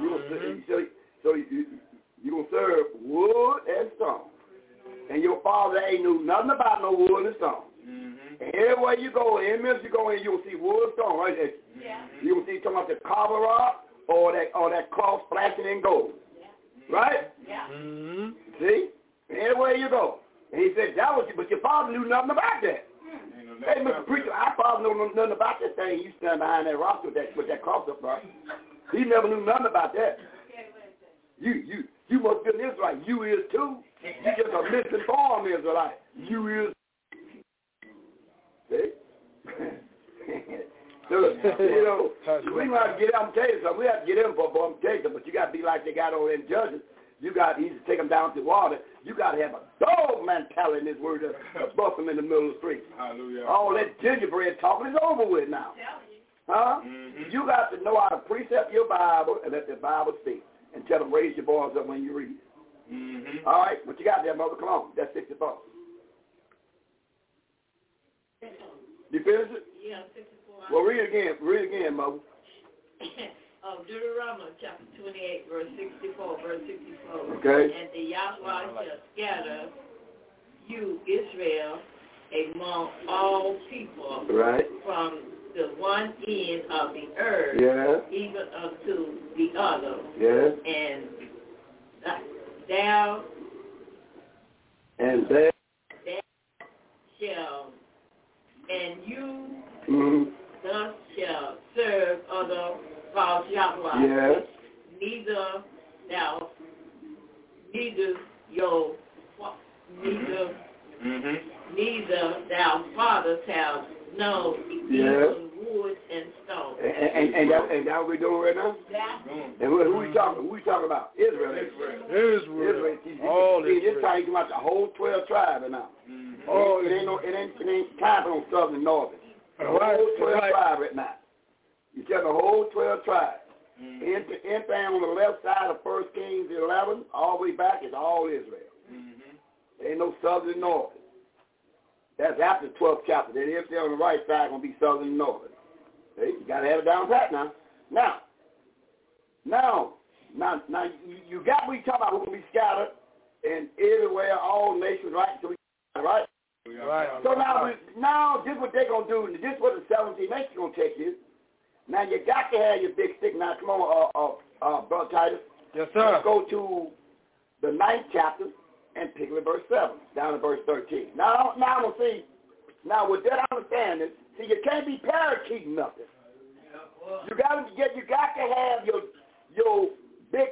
B: You're going to serve wood and stone. And your father ain't knew nothing about no wood and stone. And everywhere you go, in Memphis you go in, you'll see wood and stone, right there.
D: Yeah.
B: You'll see talking about the copper rock or that cross flashing in gold. Yeah. Right?
D: Yeah.
B: See? And everywhere you go. And he said, that was you, but your father knew nothing about that. Hey, Mr. Preacher, our father knew nothing about that thing. You stand behind that rock with that cross up there. He never knew nothing about that. You must be an Israelite. You is too. You just a misinformed Israelite. You is. See? So, we might have to get out and tell you something. We have to get in for them, tell you something, but you got to be like they got over in Judges. You got to either take them down to water. You got to have a dog mentality in this word to bust them in the middle of the street.
E: Hallelujah.
B: All that gingerbread talking is over with now. Huh? You got to know how to precept your Bible and let the Bible speak. And tell them, raise your voice up when you read it. All right? What you got there, mother? Come on. That's 64. You finished it?
D: Yeah, 64.
B: Well, read it again. Read it again, mother.
D: Deuteronomy chapter 28, verse 64, verse 64.
B: Okay.
D: And the Yahweh shall scatter you, Israel, among all people.
B: Right.
D: From the one end of the earth, even unto the other. And thou shall, and you thus shall serve other false Yahweh. Neither thou fathers have known, even wood and stone.
B: And that what we're doing right now? And who we talking about? Israel. Israel. See, this time you come out the whole 12 tribes now. It ain't time on southern and northern. The whole 12 tribes right now. You tell the whole 12 tribes. Anything on the left side of 1 Kings 11, all the way back, is all Israel. There ain't no southern and northern. That's after the 12th chapter. Then everything on the right side going to be southern and northern. See? You got to have it down pat now. Now, you got what you talking about who going to be scattered and everywhere, all nations, right? So right? So now this is what they're going to do. This is what the 17 nations going to take you. Now, you got to have your big stick. Now, come on, Brother Titus.
F: Yes, sir.
B: Let's go to the 9th chapter and pick with verse 7, down to verse 13. Now I'm going to see, now with that understanding, see, you can't be parakeeting nothing. You got to have your big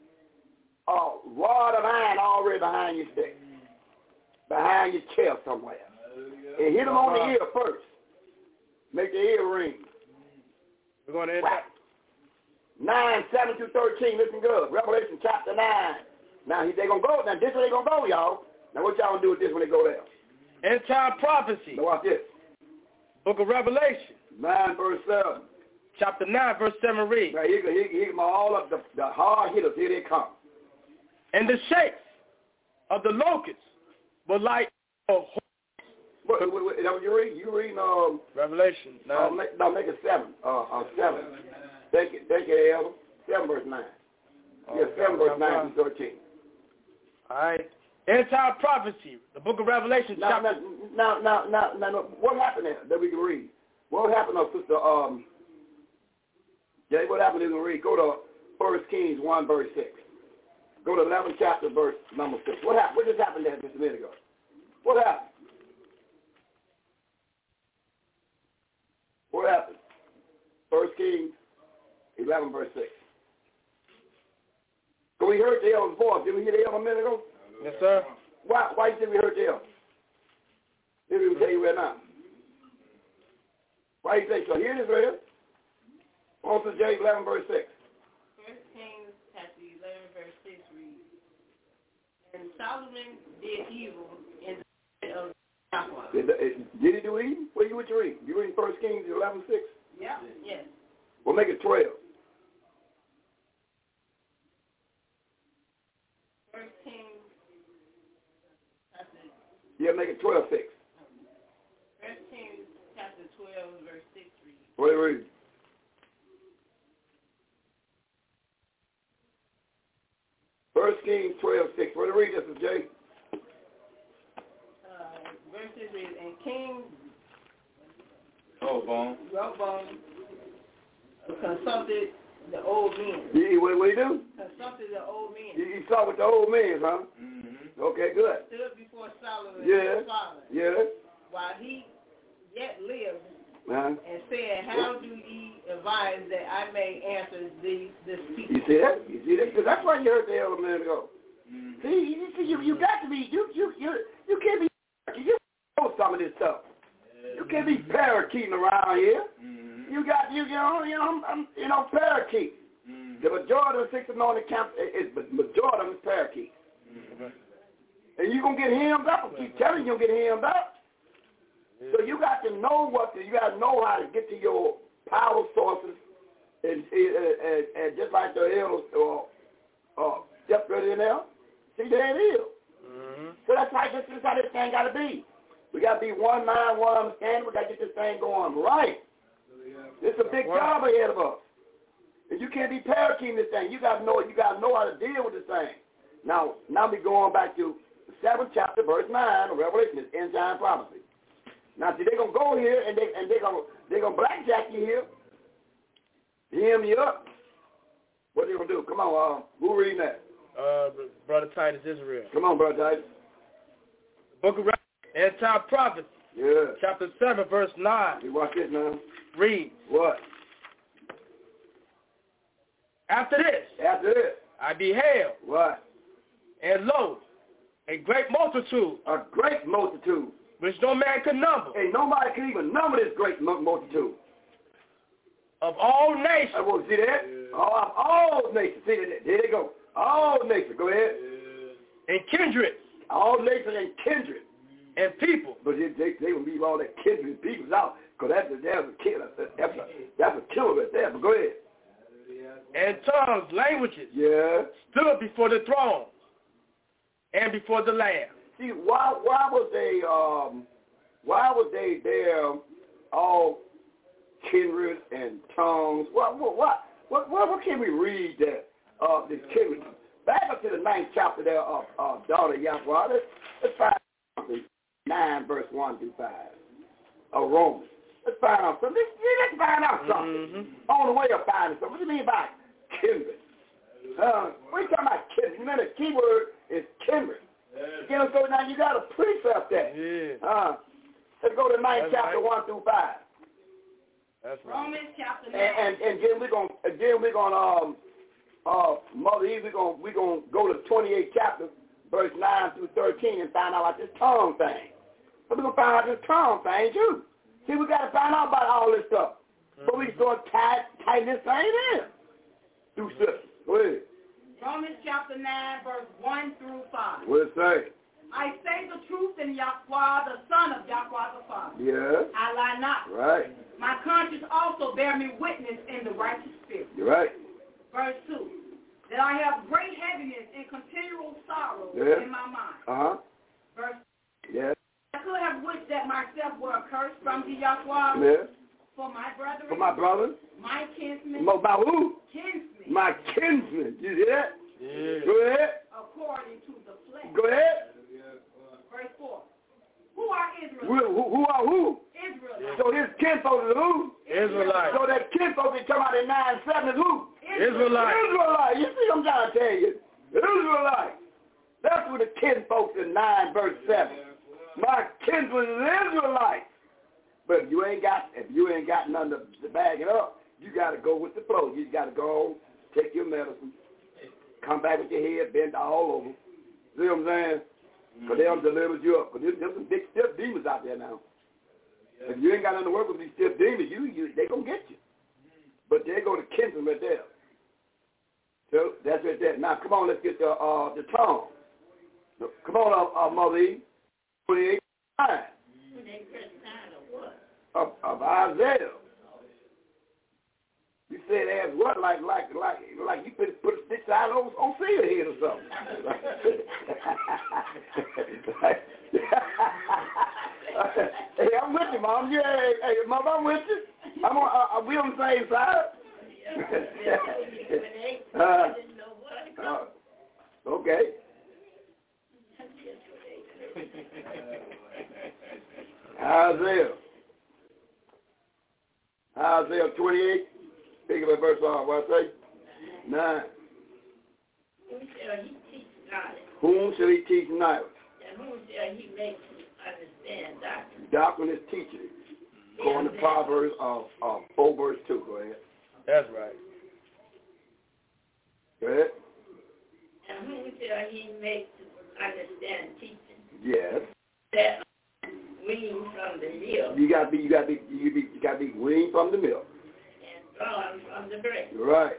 B: rod of iron already behind your stick, behind your chair somewhere. And hit them on the ear first. Make the ear ring.
F: We're going to end
B: that. 9, 7 through 13. Listen good. Revelation chapter 9. Now, they're going to go. Now, this is where they're going to go, y'all. Now, what y'all going to do with this when they go there?
F: End time prophecy.
B: Now, watch this.
F: Book of Revelation.
B: 9, verse 7.
F: Chapter 9, verse 7 reads.
B: Now, he all of the hard hitters. Here they come.
F: And the shapes of the locusts were like a horse.
B: Is that what you read? You read
F: Revelation.
B: Make it 7. 7. Thank you, Elder. 7 verse 9. Yeah, 7 verse 9 to 13.
F: All right. End time prophecy. The book of Revelation.
B: Now, what happened there that we can read? What happened, Sister Jay? What happened? You can read. Go to 1 Kings 1 verse 6. Go to 11th chapter verse number 6. What happened? What just happened there just a minute ago? What happened? What happened? 1 Kings 11 verse 6. So we heard the elder's voice. Did we hear the elder a minute ago?
F: Yes, sir.
B: Why did we heard the elder? Let me tell you right now. Why do you think so? Here it is right here. On to J 11 verse 6.
D: 1 Kings chapter 11 verse 6 reads, and Solomon did evil in the sight of Yahweh.
B: Did he do evil? What you read? You read 1 Kings 11 6?
D: Yeah. Yes.
B: We'll make it 12.
D: 1 Kings chapter.
B: Yeah, make it 12 6.
D: 1 Kings chapter 12 verse 6 reads.
B: What do you read? 1 Kings 12 6. What do you read, Mr. J?
D: Verse 6 reads, and King
E: Rehoboam
D: consulted the old men.
B: What he do?
D: Consulted the old men.
B: He saw with the old men, huh?
E: Mm-hmm.
B: Okay, good.
D: Stood before Solomon
B: Yes.
D: his father.
B: Yes.
D: While he yet lived,
B: Uh-huh.
D: and said, how do ye advise that I may answer this people?
B: You see that? You see that? Because that's why you heard the elder man go.
E: Mm-hmm.
B: See, you got to be, you can't be, you know some of this stuff. You can't be parakeeting around here.
E: Mm-hmm.
B: You got, I'm parakeet.
E: Mm-hmm.
B: The majority of the 6 anointed camp the majority of them is parakeet.
E: Mm-hmm.
B: And you're going to get hemmed up. I keep telling you, you're going to get hemmed up. So you got to know you got to know how to get to your power sources, and just like the elders stepped right in there. See, there it is.
F: Mm-hmm.
B: So that's how this thing got to be. We got to be one mind, one understanding. We got to get this thing going right. It's a big job ahead of us. And you can't be parakeeting this thing. You got to know how to deal with this thing. Now we going back to the 7th chapter, verse 9 of Revelation. It's end time prophecy. Now, see, they're going to go here, and they're going to blackjack you here, hem you up. What they going to do? Come on, who reading that?
F: Brother Titus Israel.
B: Come on, Brother Titus.
F: Book of Revelation, end time prophecy.
B: Yeah.
F: Chapter 7, verse 9.
B: You watch this now.
F: Read.
B: What?
F: After this, I beheld.
B: What?
F: And lo, a great multitude.
B: A great multitude.
F: Which no man could number.
B: Hey, nobody can even number this great multitude.
F: Of all nations.
B: Well, see that? All nations. See that? There they go. All nations. Go ahead.
F: And kindred.
B: All nations and kindred.
F: And people.
B: But they will leave all that kindred and people out, because that's a killer. That's a killer right there. But go ahead.
F: And tongues, languages.
B: Yeah.
F: Stood before the throne and before the Lamb.
B: See, why was they there, all kindred and tongues? What can we read that this kindred? Back up to the 9th chapter there of daughter Yahweh. Let's find something. 9 verse 1 through 5 of Romans. Let's find out something. Let's find out something.
F: Mm-hmm.
B: On the way of finding something. What do you mean by kindred? What are you talking about kindred? You know the key word is kindred. You know, so now you got to precept that.
F: Yeah.
B: Let's go to 9th chapter 1 through 5.
F: That's right.
D: Romans chapter 9.
B: And then we're gonna Mother Eve, we're gonna go to 28th chapter, verse 9 through 13, and find out about this tongue thing. But we're gonna find out this tongue thing too. See, we gotta find out about all this stuff. But we start tighten this thing in. Through sisters. Go ahead.
G: Romans chapter 9, verse 1 through 5.
B: What it say?
G: I say the truth in Yahweh, the Son of Yahweh the Father.
B: Yeah.
G: I lie not.
B: Right.
G: My conscience also bear me witness in the righteous spirit.
B: You're right.
G: Verse 2. That I have great heaviness and continual sorrow in my mind.
B: Uh-huh.
G: Verse
B: 3. Yes.
G: I could have wished that myself were accursed from the Yahweh.
B: Yes.
G: For my brethren.
B: For my brothers.
G: My kinsmen.
B: My who?
G: Kinsmen.
B: My kinsmen. You hear that?
F: Yeah.
B: Go ahead.
G: According to the flesh.
B: Go ahead.
G: Verse 4. Who are Israelites?
B: Who are who?
G: Israelites.
B: So his kinfolk is who?
F: Israelites.
B: So that kinfolk they come out in 9-7 is who?
F: Israelites.
B: Israelites. You see what I'm trying to tell you? Israelites. That's what the kinfolk in 9 verse 7. My kinsmen is Israelites. But if you ain't got nothing to bag it up, you got to go with the flow. You got to go, take your medicine, come back with your head bent all over. See what I'm saying? Because they'll deliver you up. Because there's some big stiff demons out there now. If you ain't got nothing to work with these stiff demons, they going to get you. But they go to kinsmen right there. So that's right there. Now, come on, let's get the tongue. Come on, Mother Eve. 28 9. Of Isaiah. You said as what? Like you put a stick side on Phil's head or something. Hey, I'm with you, Mom. Yeah, hey, Mom, I'm with you. We on the same side. Okay. Isaiah 28. Think of a verse on what I say? 9. Whom shall he teach knowledge?
D: And whom shall he make to understand doctrine?
B: Doctrine is teaching. According to Proverbs 4 verse 2. Go ahead.
F: That's right.
B: Go ahead.
D: And whom shall he make to understand teaching?
B: Yes.
D: That weaned from the milk.
B: You gotta be weaned from the milk.
D: And drawn from the breast.
B: Right.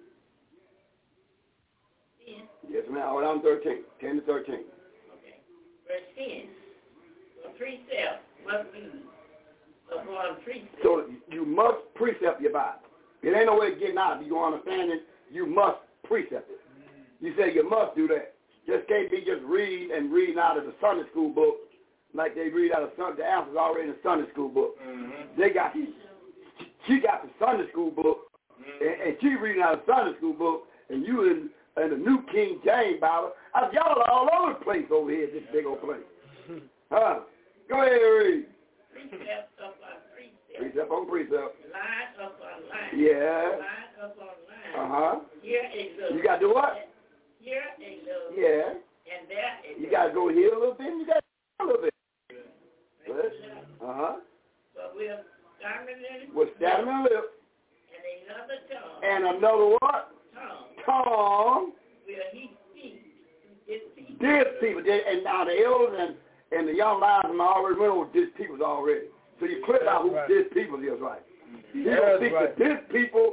D: Yeah.
B: Yes, ma'am. Hold on, 13. 10 to 13.
D: Okay. Verse 10. For precept must be upon precept.
B: So you must precept your Bible. It ain't no way of getting out. If you don't understand it, you must precept it. You say you must do that. Just can't be just reading out of the Sunday school book like they read out of the answers already in the Sunday school book. Mm-hmm. She got the Sunday school book, and she reading out of the Sunday school book, and you in the New King James Bible. Y'all are all over the place over here, this big old place. Huh? Go ahead and read.
D: Precept upon precept.
B: Precept on precept.
D: Line upon line.
B: Yeah.
D: Line upon line.
B: Uh-huh.
D: Here a little.
B: You got to do what?
D: Here a little.
B: Yeah.
D: And there a little.
B: You got to go here a little bit, and you got to go a little bit. Uh-huh.
D: But we're stammering.
B: We're stammering lip.
D: And another tongue.
B: And another what? Tongue.
D: Will he speak to his people?
B: This people. And now the elders and the young lions and already went over this people already. So you clear out who this people is, right? You don't speak to this people.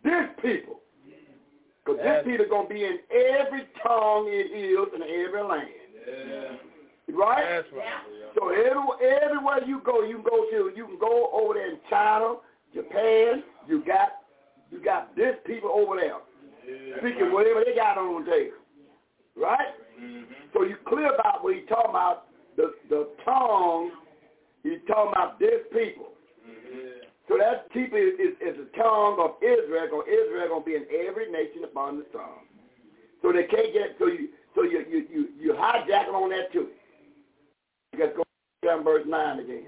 B: Because this people is going to be in every tongue it is in every land. Yeah. Right?
F: That's right.
B: So everywhere you can go over there in China, Japan, you got this people over there. Yeah. Speaking whatever they got on the table. Right? Mm-hmm. So you clear about what he's talking about, the tongue, he's talking about this people. Mm-hmm. So that people is the tongue of Israel, because Israel going to be in every nation upon the tongue. So they can't get, so you hijacking on that too. Let's go down verse 9 again.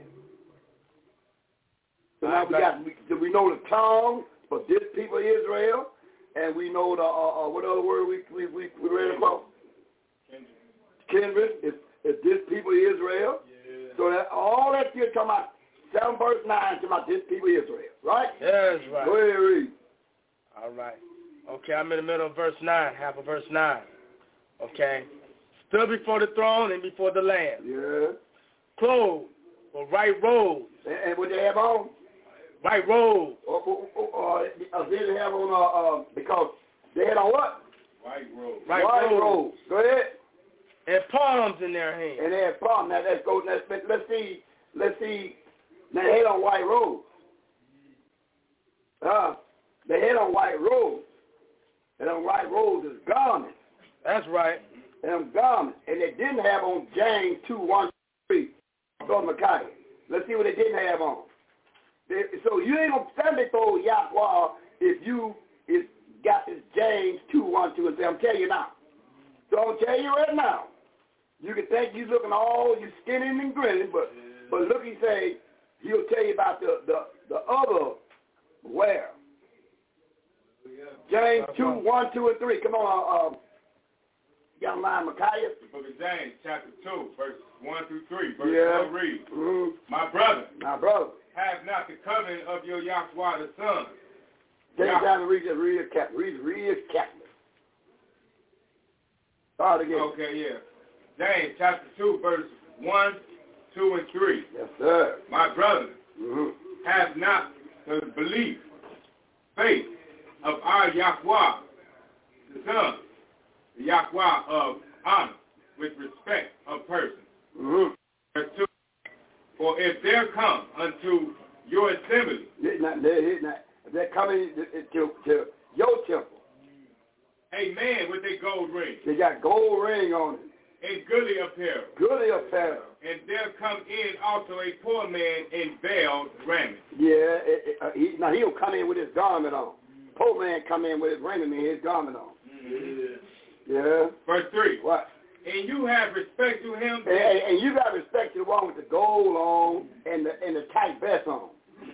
B: So now we know the tongue for this people Israel, and we know the what other word we read about? Kindred is this people Israel. Yeah. So that all that you're talking about 7 verse 9 talking about this people Israel, right?
F: Yes, right.
B: Go ahead and read.
F: All right. Okay, I'm in the middle of verse 9, half of verse 9. Okay. Stood before the throne and before the Lamb.
B: Yeah.
F: Clothed with white robes.
B: And what they have on?
F: White robes.
B: They didn't have on, because they had on what?
E: White robes.
F: White
B: robes. Go ahead.
F: And palms in their hands.
B: And they had palms. Now let's go. Let's see. Now they had on white robes. They had on white robes. And on white robes is garments.
F: That's right.
B: And them garments. And they didn't have on James 2:1-3. Go to Micaiah. Let's see what they didn't have on. So you ain't going to stand before Yahweh if you got this James 2:1-2 and say, I'm telling you now. So I'm going to tell you right now. You can think you looking all, you skinny and grinning, but look, he say, he'll tell you about the other wear. James 2:1-2-3. Come on, young man Micaiah.
E: The book of James, chapter 2, verse 1-3. Verse 1 reads, My brother, have not the covenant of your Yahweh the Son.
B: Take it down and read it carefully. Start again.
E: Okay, yeah. James chapter 2, verse 1, 2, and 3.
B: Yes, sir.
E: My brother, have not the belief, faith of our Yahweh the Son, the Yahweh of honor, with respect of person. Verse 2. For if there come unto your assembly,
B: they're coming to your temple,
E: a man with a gold ring,
B: they got gold ring on it,
E: and goodly apparel, and there come in also a poor man in veiled raiment.
B: Yeah, now he'll come in with his garment on. Poor man come in with his raiment and his garment on. Yeah.
E: Verse 3.
B: What?
E: And you have respect to him.
B: And you got respect to the one with the gold on and the tight vest on.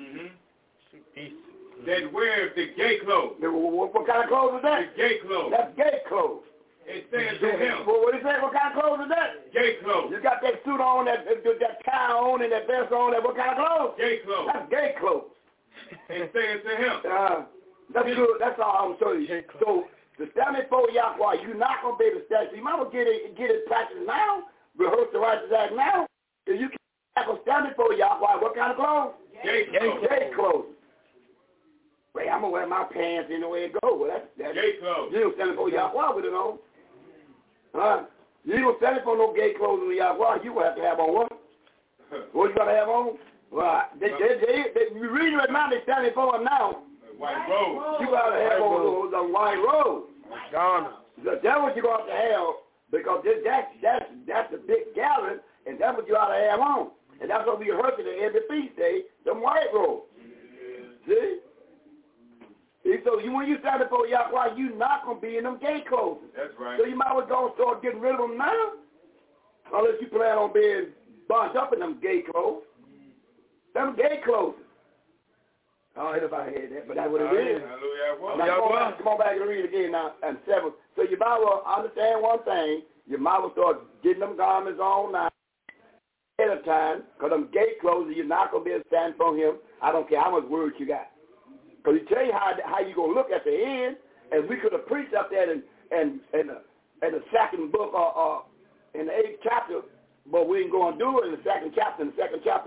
E: That wears the gay clothes.
B: What kind of clothes is that?
E: The gay clothes.
B: That's gay clothes.
E: It says to him.
B: Well, what is that? What kind of clothes is that?
E: Gay clothes.
B: You got that suit on, that tie on, and that vest on. That what kind of clothes?
E: Gay clothes.
B: That's gay clothes.
E: And saying to him.
B: That's good. That's all I'm showing you. So to stand before Yahweh, you're not gonna be able to stand. So you might as well get it practice now. Rehearse the righteous act now. If you can't stand before Yahweh, what kind of clothes? Gay clothes. Wait, I'm gonna wear my pants anywhere it go. Well, that's
E: gay clothes.
B: You don't stand before Yahweh with it on. You don't stand before no gay clothes with Yahweh. You will have to have on what? What you gotta have on? Well, you read it now. They stand before him now.
E: White robe.
B: You gotta have on the white robe.
F: Garment.
B: That's what you got to have because that's a big gathering, and that's what you ought to have on. And that's what we rehearse it every feast day. Them white robes. See? So when you stand before Yahweh, you're not going to be in them gay clothes.
E: That's right.
B: So you might as well go and start getting rid of them now. Unless you plan on being bunched up in them gay clothes. Them gay clothes. I don't know if I heard that, but that's what it is.
E: Hallelujah.
B: Come on back and read it again now. And 7. So you might well understand one thing. You might well start getting them garments on now ahead of time, because them gay clothes, you're not going to be able to stand for him. I don't care how much words you got. Because he tell you how you're going to look at the end, and we could have preached up there in the second book or in the 8th chapter, but we ain't going to do it in the second chapter. In the second chapter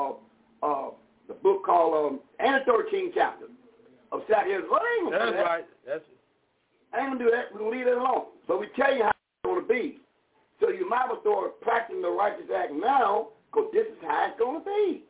B: the book called and the 13th chapter of Samuel. Well, I ain't gonna do that.
F: Right.
B: I ain't going to do that. We're going to leave it alone. But we tell you how it's going to be. So you might as well start practicing the righteous act now, because this is how it's going to be.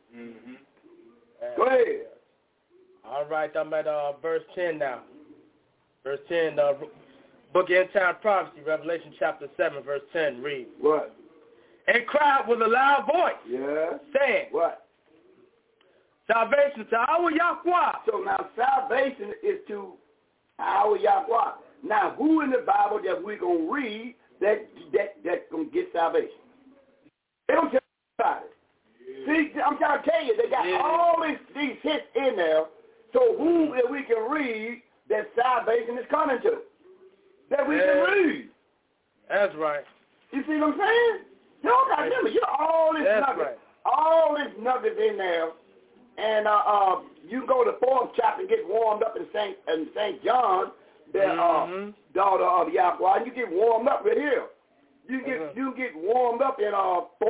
B: Go ahead.
F: All right, I'm at verse 10 now. Verse 10, book of End Time Prophecy, Revelation chapter 7, verse 10, read.
B: What?
F: And cried with a loud voice, saying,
B: what?
F: Salvation to our Yahweh.
B: So now salvation is to our Yahweh. Now who in the Bible that we're going to read that's going to get salvation? They don't tell about it. See, I'm trying to tell you, they got all these hits in there. So who that we can read that salvation is coming to? That we can read.
F: That's right.
B: You see what I'm saying? You don't got to remember, you all this nuggets.
F: Right.
B: All this nuggets in there. And you go to the 4th chapter and get warmed up in St. John. that daughter of Yahweh. And you get warmed up right here. You get warmed up in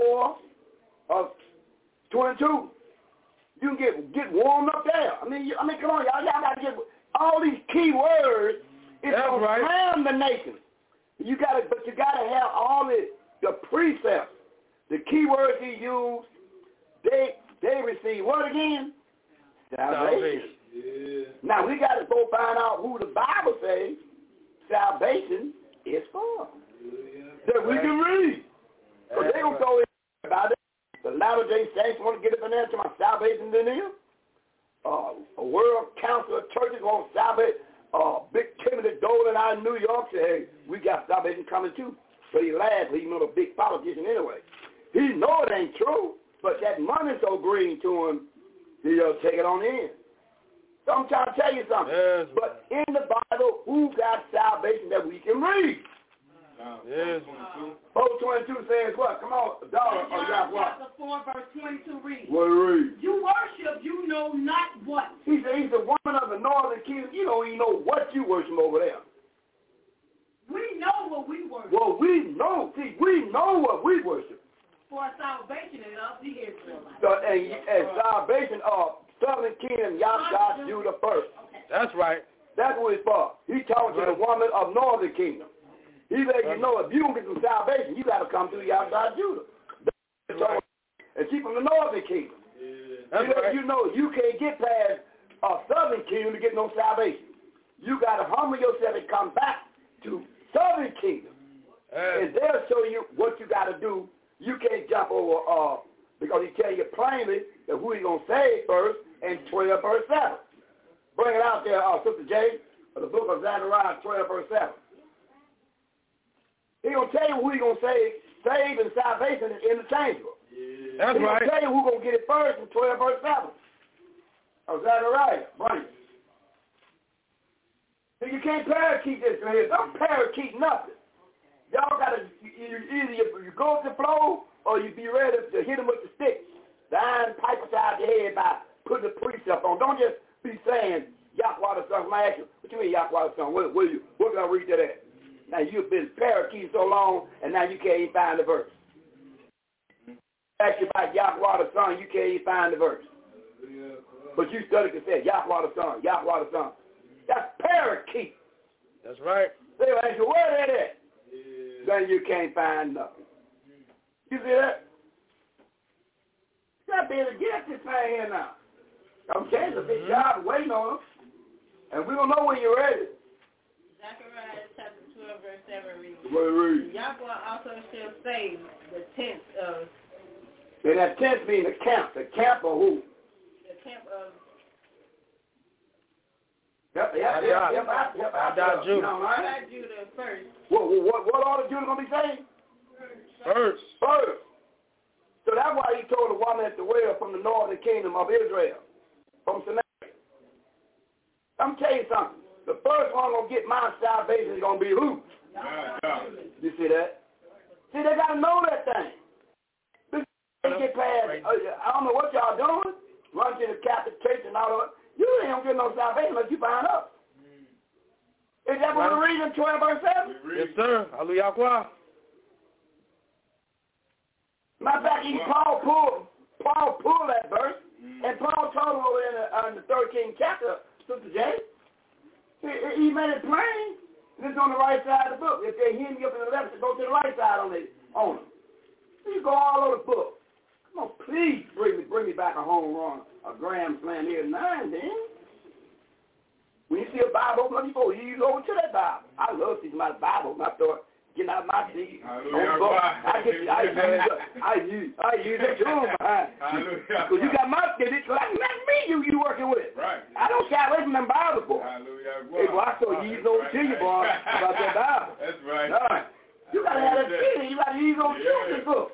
B: 4:22. You can get warmed up there. I mean, come on, y'all gotta get all these key words. It's gonna slam the nation. But you gotta have all the precepts, the key words he used. They receive what again? Salvation. Yeah. Now we gotta go find out who the Bible says salvation is for. That we can read. So they gonna go in about it. The Latter-day Saints want to get up in there to my salvation in them. A World Council of Churches want salvation. Big Timothy Dolan out in New York said, hey, we got salvation coming too. But he laughed, he's not a big politician anyway. He know it ain't true, but that money's so green to him, he'll take it on in. So I'm trying to tell you something. Yes. But in the Bible, who got salvation that we can read? Yes. 4:22 says what? Come on, daughter of Yahweh.
G: Chapter 4, verse 22 reads.
B: What read?
G: You worship, you know not what.
B: He said he's the woman of the northern kingdom. You don't even know what you worship over there.
G: We know what we worship.
B: Well, we know. See, we know what we worship.
G: For salvation is of the Israelites.
B: So, and salvation of southern kingdom, Yahweh, Judah first. Okay. That's right. That's what it's for. He talking to the woman of northern kingdom. He let you know if you don't get some salvation, you got to come through Yahweh Judah. And she from the northern kingdom. Yeah. He let you know you can't get past southern kingdom to get no salvation. You got to humble yourself and come back to southern kingdom. And they'll show you what you got to do. You can't jump over, because he tell you plainly that who he's going to save first in 12 verse 7. Bring it out there, Sister Jay, the book of Zechariah 12 verse 7. He's going to tell you who he's going to save and salvation is interchangeable. Yeah. That's right. He's going to tell you who's going to get it first in 12 verse 7. Of Zechariah, bring it. So you can't parakeet this right here. Don't parakeet nothing. Y'all got to, either you go with the flow or you be ready to hit them with the stick. The iron pipe beside your head by putting the precept on. Don't just be saying, Yahweh the Son. I ask you, what you mean Yahweh the Son? What can I read that at? Now you've been parakeeting so long and now you can't even find the verse. Ask you about Yahweh the Son, you can't even find the verse. But you studied and said, Yahweh the Son, Yahweh the Son. That's parakeet. That's right. They'll ask you, where that at? Then you can't find nothing. You see that? You got to be able to get this thing here now. I'm saying it's a big job waiting on us. And we don't know when you're ready.
D: Zechariah chapter 12, verse 7 reads.
B: Read.
D: Yahweh also shall save the tents of...
B: And that tent means the camp. The camp of who?
D: The camp of...
B: Yep.
D: Judah first.
B: What order Judah going to be saved? First. So that's why he told the woman at the well from the northern kingdom of Israel, from Samaria. I'm telling you something. The first one going to get my salvation is going to be who? You see that? See, they got to know that thing. They get past, I don't know what y'all doing, run to the Catholic Church and all that. You ain't going to get no salvation unless you find out. Is that what we're reading 12 verse 7? Yes, sir. Hallelujah. Matter of fact, Paul pulled that verse, and Paul told him over in the 13th chapter, Sister Jay, he made it plain, and it's on the right side of the book. If they hem you up in the left, go to the right side on them. So you go all over the book. Come on, please bring me back a home run, a grand slam here at 9, then. When you see a Bible open up before, you use over to that Bible. I love seeing my Bible. I thought, getting out my seat. I use it too. Because you got my seat. Like me, you working with. Right. I don't shy away from them Bibles, boy. Hey, boy, I saw you use over to you, boy, about that Bible. That's right. All right. You got to have that feeling. You got to use over to this book.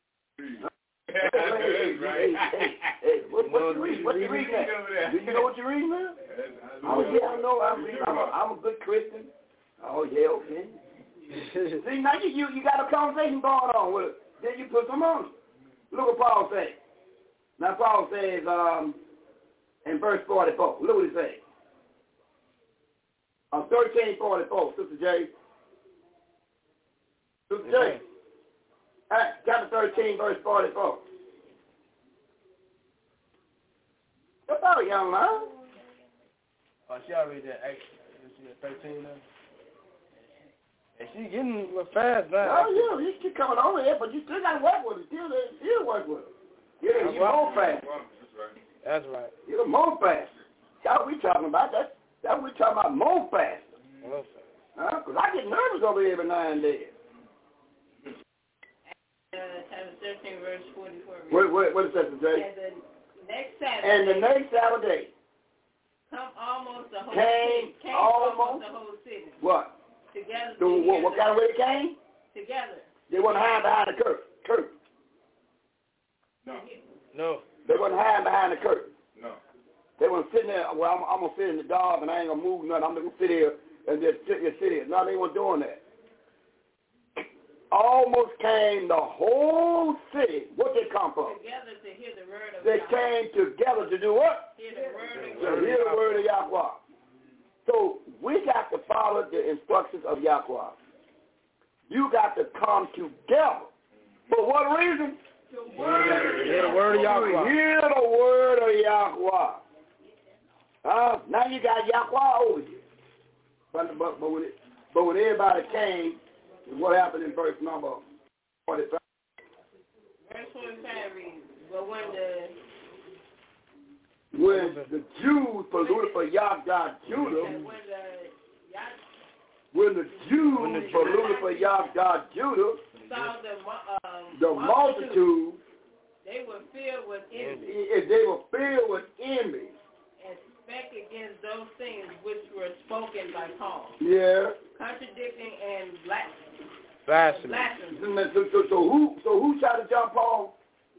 B: Hey, what you reading? What you reading at? Do you know what you're reading now? Oh, yeah, I know. I'm a good Christian. Oh, yeah, okay. See, now you got a conversation going on with it. Then you put some on it. Look what Paul says. Now, Paul says in verse 44, look what he says. 13:44, Sister J. Sister J. Chapter 13, verse 44. What's up, young man?
F: Oh, she already did 13 now. And she getting fast now.
B: Oh, yeah, you keep coming over here, but you still got to work with it. Still work with it. Yeah, you more fast.
F: That's right.
B: You're more fast. That's what we talking about. That's what we talking about, more fast. Because I get nervous over here every now and then.
D: Chapter 13, verse 44.
B: What is that, Jay? And the next Saturday.
D: Come almost the whole
B: came
D: city.
B: Almost
D: the whole city.
B: What?
D: Together.
B: What kind of way it came?
D: Together.
B: They wasn't hiding behind the curtain.
F: No.
B: They wasn't hiding behind the curtain.
E: No.
B: They weren't sitting there, well, I'm going to sit in the dark and I ain't going to move nothing. I'm going to sit here and just sit here. No, they weren't doing that. Almost came the whole city. What they come from?
D: Together to hear the word of
B: They
D: God.
B: came together to do what?
D: Hear the word of
B: To hear the word of Yahweh. So we got to follow the instructions of Yahweh. You got to come together. For what reason?
F: Hear the word of Yahweh.
B: Hear the word of Yahweh. Now you got Yahweh over you. But when everybody came, what happened in verse number 45?
D: Verse 45 reads, but
B: when the Jews polluted for Yahweh Judah, when the Jews polluted for Yahweh Judah,
D: saw
B: the multitude,
D: they were filled with envy.
B: They were filled with envy.
D: And spake against those things which were spoken by Paul.
B: Yeah.
D: Contradicting and blasphemy.
B: So who tried to jump Paul?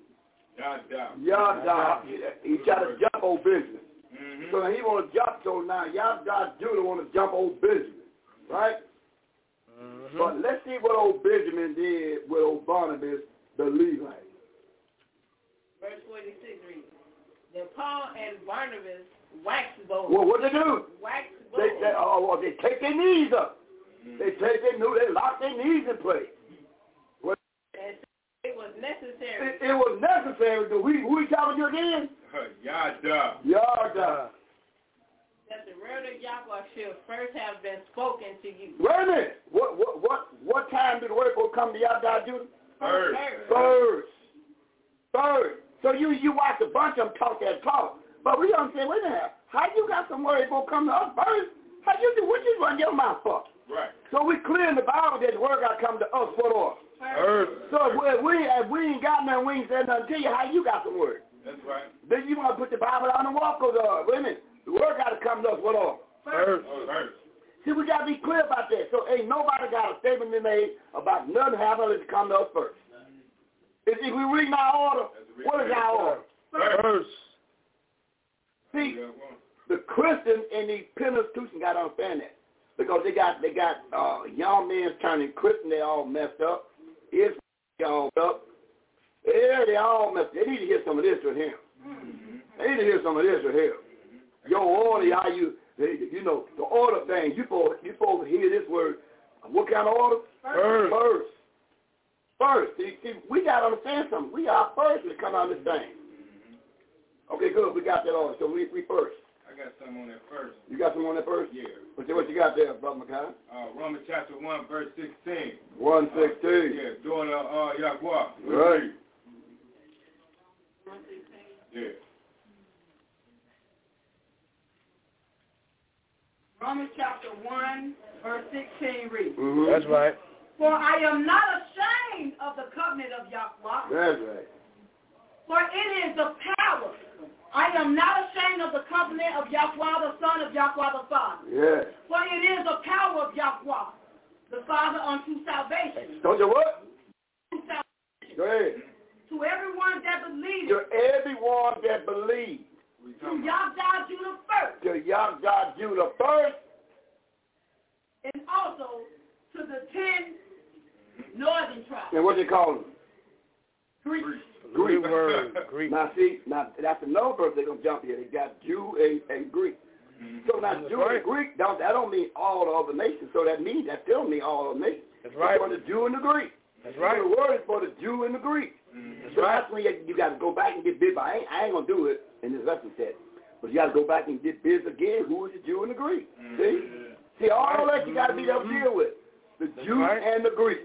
B: Yahweh. He tried to jump old Benjamin. Mm-hmm. So he want to jump. So now Yahweh Judah want to jump old Benjamin, right? Mm-hmm. But let's see what old Benjamin did with old Barnabas, the Levite.
D: Verse 46 reads, then Paul and Barnabas waxed bold.
B: Well, what they do?
D: Waxed bold.
B: They take their knees up. They lock their knees in place.
D: And it was necessary.
B: It was necessary. Who are you talking to again? Yahweh.
D: That the word of Yahweh should first have been spoken to you.
B: Wait a minute. What time did the word come to Yahweh Judah? First. So you watch a bunch of them talk that talk. But we don't say, wait a minute, how you got some word going to come to us first? How you do what you run your mouth for?
E: Right.
B: So we clear in the Bible that the word got to come to us what order? First. So if we ain't got nothing, we ain't said nothing to you, how you got some word?
E: That's right.
B: Then you want to put the Bible on the wall because, wait a minute, the word got to come to us what order?
F: First.
B: See, we got to be clear about that. So ain't nobody got a statement to be made about nothing happening to come to us first. If we read our order, what is our order?
F: First.
B: See, the Christians in the Pentecost got to understand that. Because they got young men turning Christian, they all messed up. Israel all up. Yeah, they all messed up. They need to hear some of this with him. They need to hear some of this with him. Your order, how the order thing, you supposed to hear this word. What kind of order? First. See, we got to understand something. We are first to come on this thing. Okay, good. We got that order. So we first.
E: I got something on that first.
B: You got something on that first?
E: Yeah.
B: What you got there, Brother McCann?
E: Romans chapter 1, verse 16.
B: 1:16.
E: Yeah, doing Yahweh.
B: Right.
E: Yeah.
G: Romans chapter 1, verse 16 reads.
B: Mm-hmm.
F: That's right.
G: For I am not ashamed of the covenant of Yahweh.
B: That's right.
G: For it is the power. I am not ashamed of the covenant of Yahweh, the Son of Yahweh, the Father.
B: Yes.
G: For it is the power of Yahweh, the Father, unto salvation.
B: Don't you what?
G: To salvation.
B: Go ahead.
G: To everyone that believes.
B: To everyone that believes.
G: To Yahweh Judah first.
B: To Yahweh Judah first.
G: And also to the 10 northern tribes.
B: And what they call them?
G: Greek.
F: Greek word. Greek.
B: Now that's another verse they're going to jump here. They got Jew and Greek. So now Jew and Greek, that don't mean all the other nations. So that means that still mean all the nations.
F: That's right.
B: It's for the Jew and the Greek.
F: That's right.
B: So the word is for the Jew and the Greek. So that's when you got to go back and get bid. But I ain't going to do it in this lesson set. But you got to go back and get bids again. Who is the Jew and the Greek? See, all that you got to be able to deal with. The Jew and the Greek.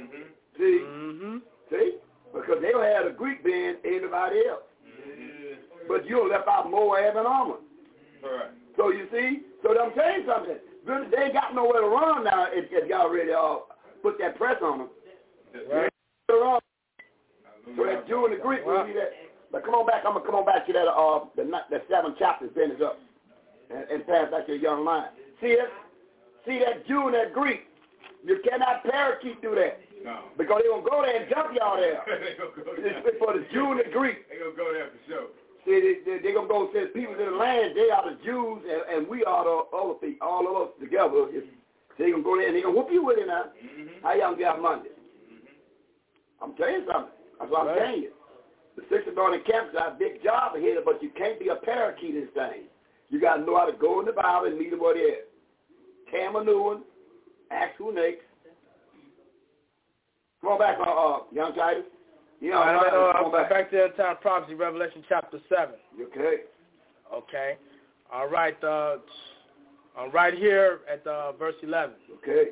B: See? Because they don't have the Greek being everybody else. But you left out Moab and Ammon. So you see? So I'm telling you something. They ain't got nowhere to run now if y'all already put that press on them. So that Jew and the Greek will be that. But come on back. I'm going to come on back to that the 7 chapters, finish up. And pass back to your young line. See it? See that Jew and that Greek. You cannot parakeet through that. No. Because they're going to go there and jump y'all there. It's for the Jew and the Greek.
E: They're going to go there for sure.
B: See, they're going to go say people in the land, they are the Jews, and we are the other people, all of us together. They're going to go there and they're going to whoop you with it now. How y'all get out Monday? I'm telling you something. That's what I'm telling you. The Sixth Anointing Camp is a big job ahead, but you can't be a parakeet in this thing. You got to know how to go in the Bible and meet them where they're at. Tam a new one, ask who next. Come on back, young Titus.
F: Come back to the time prophecy, Revelation chapter 7.
B: Okay.
F: Okay. All right. I'm right here at verse 11.
B: Okay.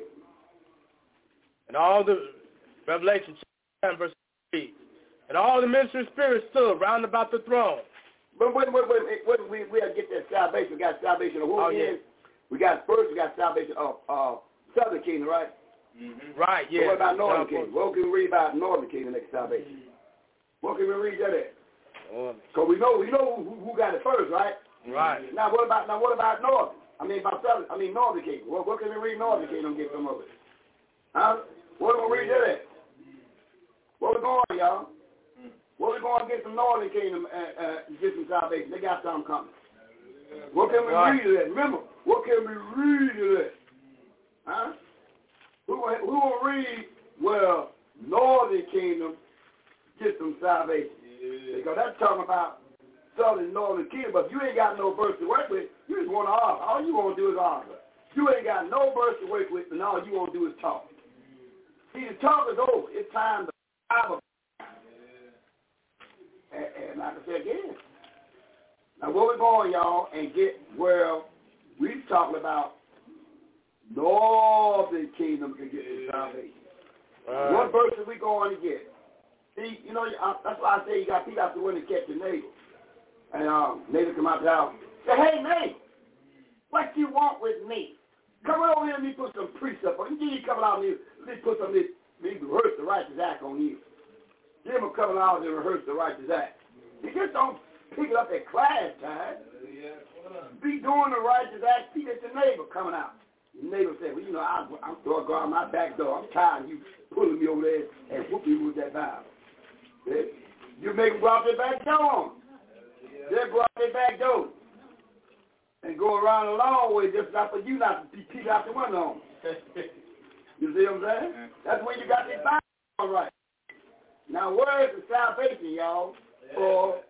F: And all the Revelation chapter 7, verse 3. And all the ministering spirits stood round about the throne.
B: But wait, we got to get that salvation. We got salvation of who again? We got salvation of Southern Kingdom, right?
F: Right, yeah.
B: So what about Northern Kingdom? What can we read about Northern Kingdom next salvation? What can we read that at? Because we know who got it first, right?
F: Right.
B: Now what about Northern? Northern Kingdom. What can we read Northern Kingdom and get some of it? Huh? What do we read that at? Where we going, y'all? Where we going to get some Northern Kingdom and get some salvation? They got something coming. What can we read it at? Remember, what can we read it at? Huh? Who will read where Northern Kingdom get some salvation? Because that's talking about Southern and Northern Kingdom. But if you ain't got no verse to work with, you just want to argue. All you want to do is argue. You ain't got no verse to work with, and all you want to do is talk. See, the talk is over. It's time to Bible. And like I said again, now where we going, y'all, and get where we're talking about Northern Kingdom can get the salvation. What verse are we going to get? See, that's why I say you got people out the window to catch your neighbor. And neighbor come out the house. Say, hey, neighbor, what you want with me? Come over here and let me put some precept on you. You come out here, let me put some, let me rehearse the righteous act on you. Give him a couple hours to rehearse the righteous act. You just don't pick it up at class time. Be doing the righteous act, see that your neighbor coming out. Your neighbor said, well, I'm going to go out my back door. I'm tired of you pulling me over there and whooping me with that Bible. Yeah? You make them go out their back door. They'll go out their back door and go around the long way just not for you not to be peeked out the window. You see what I'm saying? That's when you got this Bible all right. Now, where is the salvation, y'all, for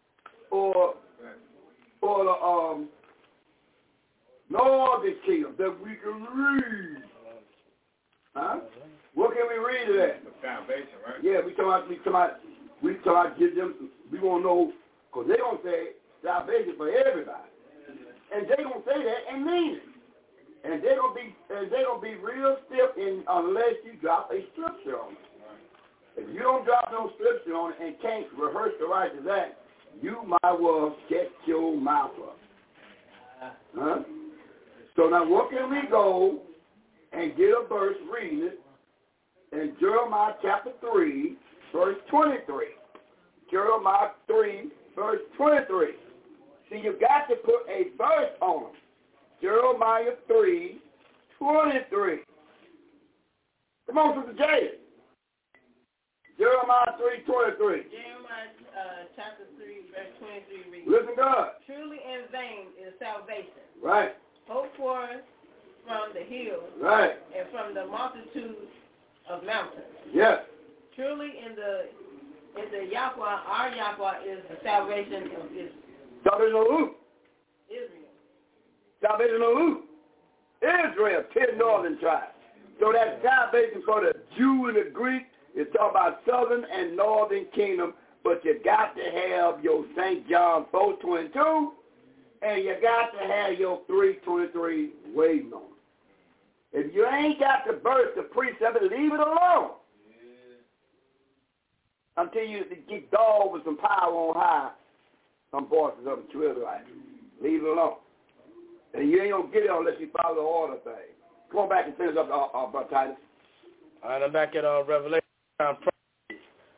B: the Northern Kingdom that we can read? Huh? What can we read of that?
E: The salvation, right?
B: Yeah, we talking about give them. We want to know because they gonna say salvation for everybody, and they gonna say that and mean it, and they gonna be real stiff unless you drop a scripture on it. If you don't drop no scripture on it and can't rehearse the righteous act, you might well shut your mouth up. Huh? So now what can we go and get a verse reading it in Jeremiah chapter 3, verse 23. Jeremiah 3, verse 23. See, you've got to put a verse on them. Jeremiah 3, 23. Come on, Sister Jay. Jeremiah 3, 23.
D: Jeremiah chapter 3, verse 23 reads,
B: Listen, God.
D: Truly in vain is salvation.
B: Right.
D: Hope for from the hills.
B: Right.
D: And from the multitude of mountains.
B: Yes.
D: Truly in the Yahweh, our Yahweh is the salvation of Israel.
B: Salvation of who?
D: Israel.
B: Salvation of who? Israel, 10 northern tribes. So that salvation for the Jew and the Greek is talking about southern and northern kingdom, but you got to have your St. John 4:22, and you got to have your 3:23 waiting on it. If you ain't got the verse, the precept, leave it alone. Until you get dogged with some power on high, some voices of the true Israelites. Leave it alone. And you ain't going to get it unless you follow the order thing. Come on back and finish up, Brother Titus.
F: All right, I'm back at Revelation. Okay.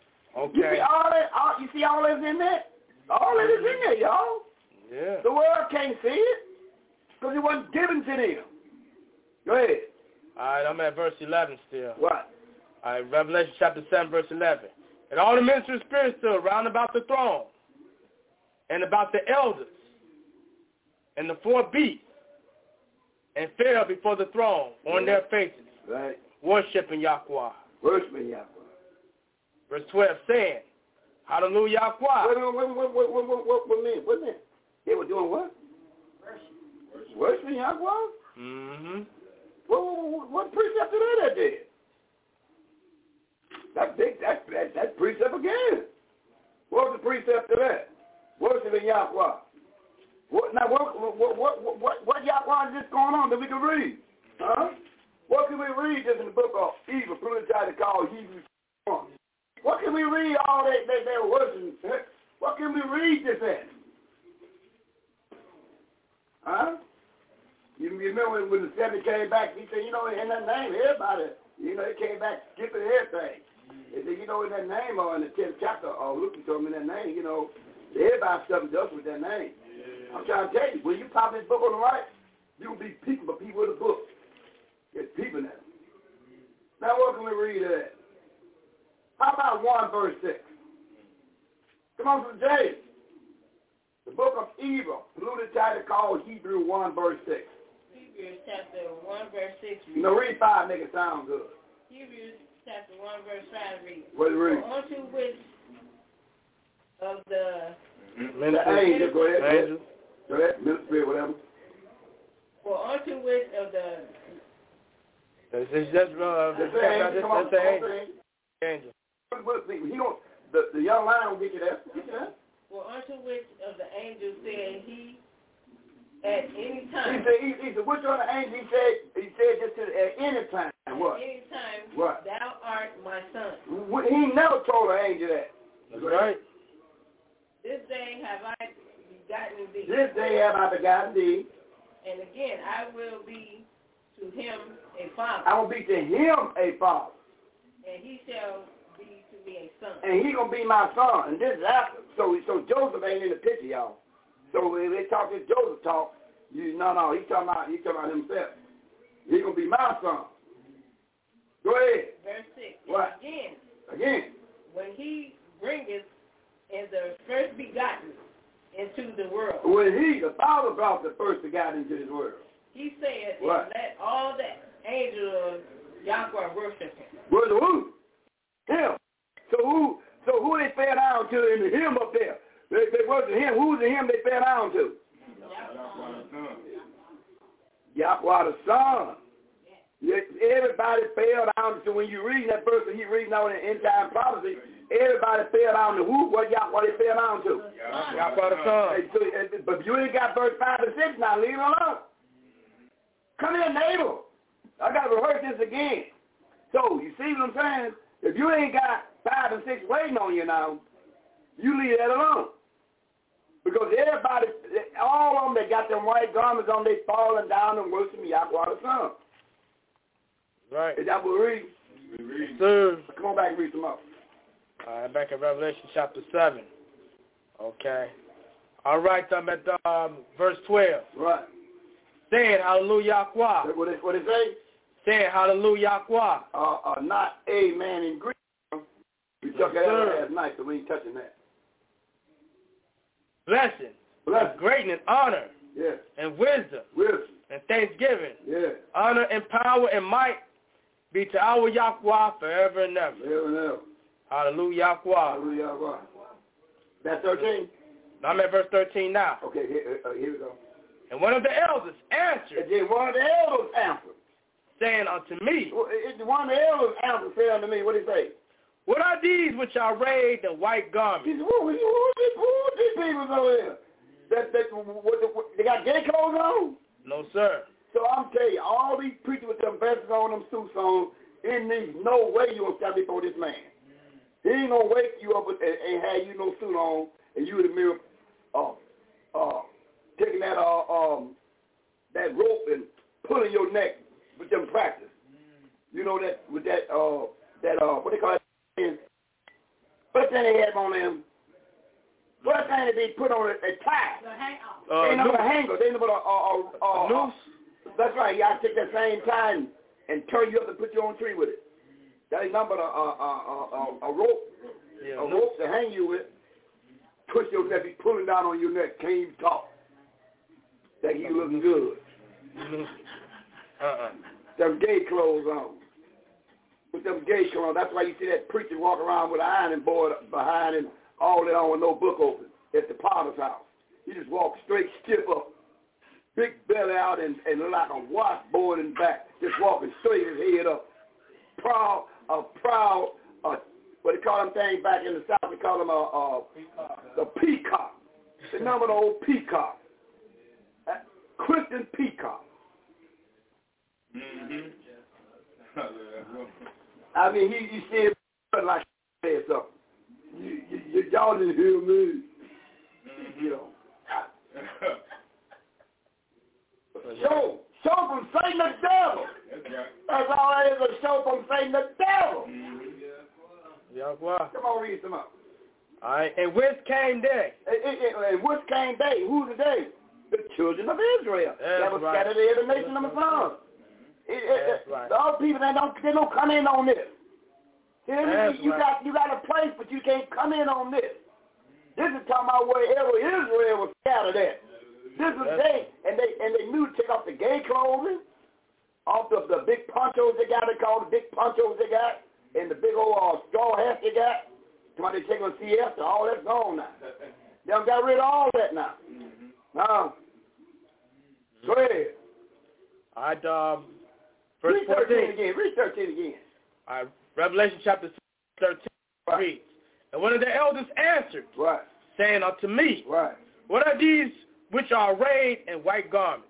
B: You see all that's in there? All that is in there, y'all.
F: Yeah.
B: The world can't see it because it wasn't given to them. Go ahead.
F: All right, I'm at verse 11 still.
B: What?
F: All right, Revelation chapter 7, verse 11. And all the ministers of spirits stood round about the throne and about the elders and the four beasts and fell before the throne on their faces,
B: right,
F: worshiping Yahweh.
B: Worshiping Yahweh.
F: Verse 12, saying, Hallelujah, Yahweh.
B: What mean? They were doing what? Worshiping Yahweh?
F: Mm-hmm.
B: What precept did that did? That's precept again. What's the precept to that? Worshiping Yahweh. What Yahweh is this going on that we can read? Huh? What can we read this in the book of Hebrews? Prototype called Hebrews 1. What can we read all that they're worshiping? What can we read this at? Huh? You remember when the 70 came back, he said, in that name, everybody, they came back skipping everything. They said, in that name, or in the 10th chapter, or looking to him in that name, everybody stuff does with that name. Yeah. I'm trying to tell you, when you pop this book on the right, you'll be peeping, but people with a book. It's peeping at it. Now what can we read of that? How about 1 verse 6? Come on to James. The book of Hebrews, polluted title called Hebrews 1 verse 6.
D: Hebrews chapter 1 verse 6.
B: Read 5, make it sound good.
D: Hebrews chapter 1 verse 5 read.
B: What do you read?
D: Unto which of the
B: angel, go ahead. Angel. Go ahead, ministry, whatever.
D: For unto which of the
F: that's the angel.
B: The young lion will get you there.
D: For unto which of the angels said he at any time?
B: He said, which one of the angels he said just at any time? What?
D: At any time,
B: what?
D: Thou art my son.
B: He never told an angel that.
F: That's right.
D: This day have I begotten thee.
B: This day have I begotten thee.
D: And again, I will be to him a father.
B: I will be to him a father.
D: And he shall be to me a son.
B: And he gonna be my son. And this is after. So Joseph ain't in the picture, y'all. So when they talk this Joseph talk, he's talking about himself. He gonna be my son. Go ahead.
D: Verse 6.
B: What? Again.
D: When he bringeth in the first begotten into the world.
B: When the Father brought the first begotten into this world.
D: He said,
B: what?
D: Let all the angels of Yahweh worship him.
B: Worship who? Him. So who they fell down to in the hymn up there? They worship him. Who's the hymn they fell down to? Yahweh the Son. Everybody fell down to, when you read that verse that he reading out in the end time prophecy, everybody fell down to who? What Yahweh they fell down to?
F: Yahweh the Son.
B: But you ain't got verse 5 and 6 now. Leave it alone. Come here, neighbor. I got to rehearse this again. So, you see what I'm saying? If you ain't got 5 and 6 waiting on you now, you leave that alone. Because everybody, all of them that got them white garments on, they falling down and worshiping Yahweh the Son.
F: Right.
B: Is that what we read?
F: Sir.
B: Come on back and read some more.
F: All right, back in Revelation chapter 7. Okay. All right, I'm at verse 12.
B: Right.
F: Saying hallelujah, Yahweh.
B: What it say?
F: Saying hallelujah, Yahweh.
B: Not amen in Greek. We took that out last night, so we ain't touching that.
F: Blessing. Greatness, honor.
B: Yes.
F: And wisdom. And thanksgiving.
B: Yes.
F: Honor and power and might be to our Yahweh forever and ever.
B: Forever and ever.
F: Hallelujah, Yahweh.
B: Hallelujah, Yahweh. That's 13?
F: I'm at verse 13 now.
B: Okay, here we go.
F: And one of the elders answered.
B: And then one of the elders answered.
F: Saying unto me.
B: One of the elders answered, saying unto me, what did he say?
F: What are these which are arrayed in white garments?
B: He said, who are these people over here? They got gay clothes on?
F: No, sir.
B: So I'm telling you, all these preachers with them vests on, them suits on, in these, no way you going to stand before this man. He ain't going to wake you up and have you no suit on, and you in the mirror taking that that rope and pulling your neck with them practice. You know that with that what they call it? First thing they have on them. First thing they put on a tie.
G: The hanger.
B: They ain't no hanger. They ain't no a noose. That's right. You got to take that same tie and turn you up and put you on a tree with it. That ain't nothing but a rope.
F: Yeah,
B: a rope to hang you with. Twist your neck, be pulling down on your neck. Can't even talk. Think you looking good. Them gay clothes on. With them gay clothes on. That's why you see that preacher walk around with an ironing board behind and all that on with no book open at the potter's house. He just walks straight, stiff up. Big belly out and like a washboard in back. Just walking straight, his head up. Proud, what they call them things back in the South, they call them the peacock. The number of the old peacock. Christian peacock.
E: Mm-hmm.
B: I mean, he said like said something. Y'all didn't hear me. You know. Show from Satan the devil. That's all it is, a show from Satan the devil. Come on, read some up.
F: All right, and whence came they?
B: And whence came they? Who's the they? The children of Israel. That was
F: right.
B: scattered in the nation of the sun.
F: Right.
B: The other people, they don't come in on this. You
F: right.
B: got a place, but you can't come in on this. This is talking about wherever Israel was scattered at. This is they knew to take off the gay clothing, off the big ponchos they got, they call the big ponchos they got, and the big old straw hats they got. Come on, they take on siesta, all that's gone now. They done got rid of all that now. Go ahead.
F: All right, verse 14.
B: Read 13 again.
F: All right, Revelation chapter 13 reads, and one of the elders answered, saying unto me, what are these which are arrayed in white garments?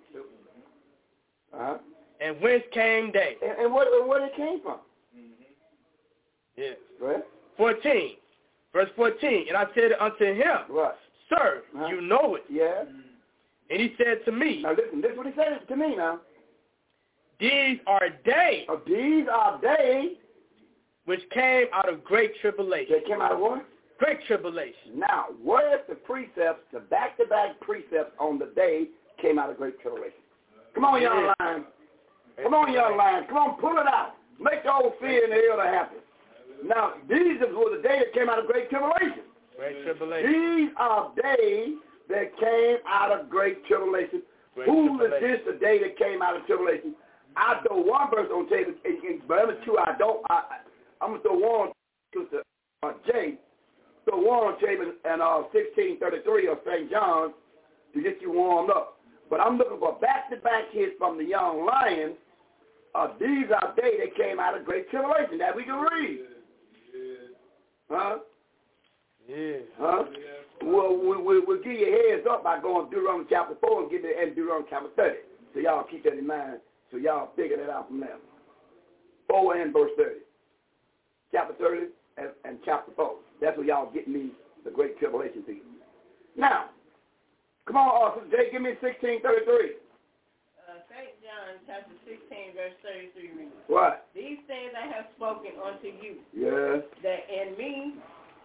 F: And whence came they?
B: And where they came from?
F: Yes.
B: Go ahead.
F: 14. Verse 14. And I said unto him, Sir, you know it.
B: Yeah.
F: And he said to me.
B: Now listen, this is what he said to me now.
F: These are they.
B: These are they.
F: Which came out of great tribulation.
B: They came out of what?
F: Great tribulation.
B: Now, where's the precepts, the back-to-back precepts on the day came out of great tribulation? Come on, young lions. Come on, young lions. Come on, pull it out. Make the old fear in the elder happy. Now, these were the day that came out of great tribulation.
F: Great tribulation.
B: These are days that came out of great tribulation. Who is this the day that came out of tribulation? I throw one verse on table, but other two I don't. I'm going to throw one to J. Throw one on table and 1633 of St. John to get you warmed up. But I'm looking for back-to-back hits from the young lions. These are they that came out of great tribulation. That we can read. Huh?
F: Yeah.
B: Huh? We'll give you a heads up by going to Deuteronomy chapter 4 and give it and Deuteronomy chapter 30. So y'all keep that in mind. So y'all figure that out from there. 4 and verse 30. Chapter 30 and chapter 4. That's where y'all get me the great tribulation people. Now, come on, Sister Jay, give me 1633.
D: St. John chapter 16, verse 33 reads.
B: What?
D: These things I have spoken unto you.
B: Yes.
D: That in me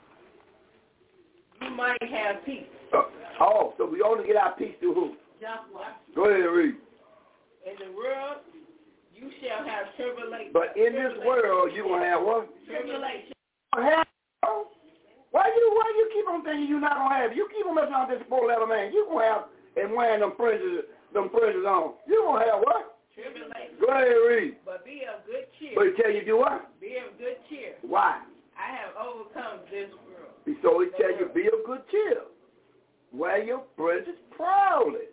D: you might have peace.
B: So we only get our peace through who?
D: Joshua.
B: Go ahead and read.
D: In the world you shall have tribulation.
B: But in this world you going to have what?
D: Tribulation.
B: Why you keep on thinking you're not going to have it? You keep on messing around with this four-letter man. You going to have, and wearing them fringes on. You going to have what?
D: Tribulation.
B: Go ahead and read.
D: But be of good cheer.
B: But he tell you do what?
D: Be of good cheer.
B: Why?
D: I have overcome this world.
B: So he tell you be of good cheer. Wear your fringes proudly.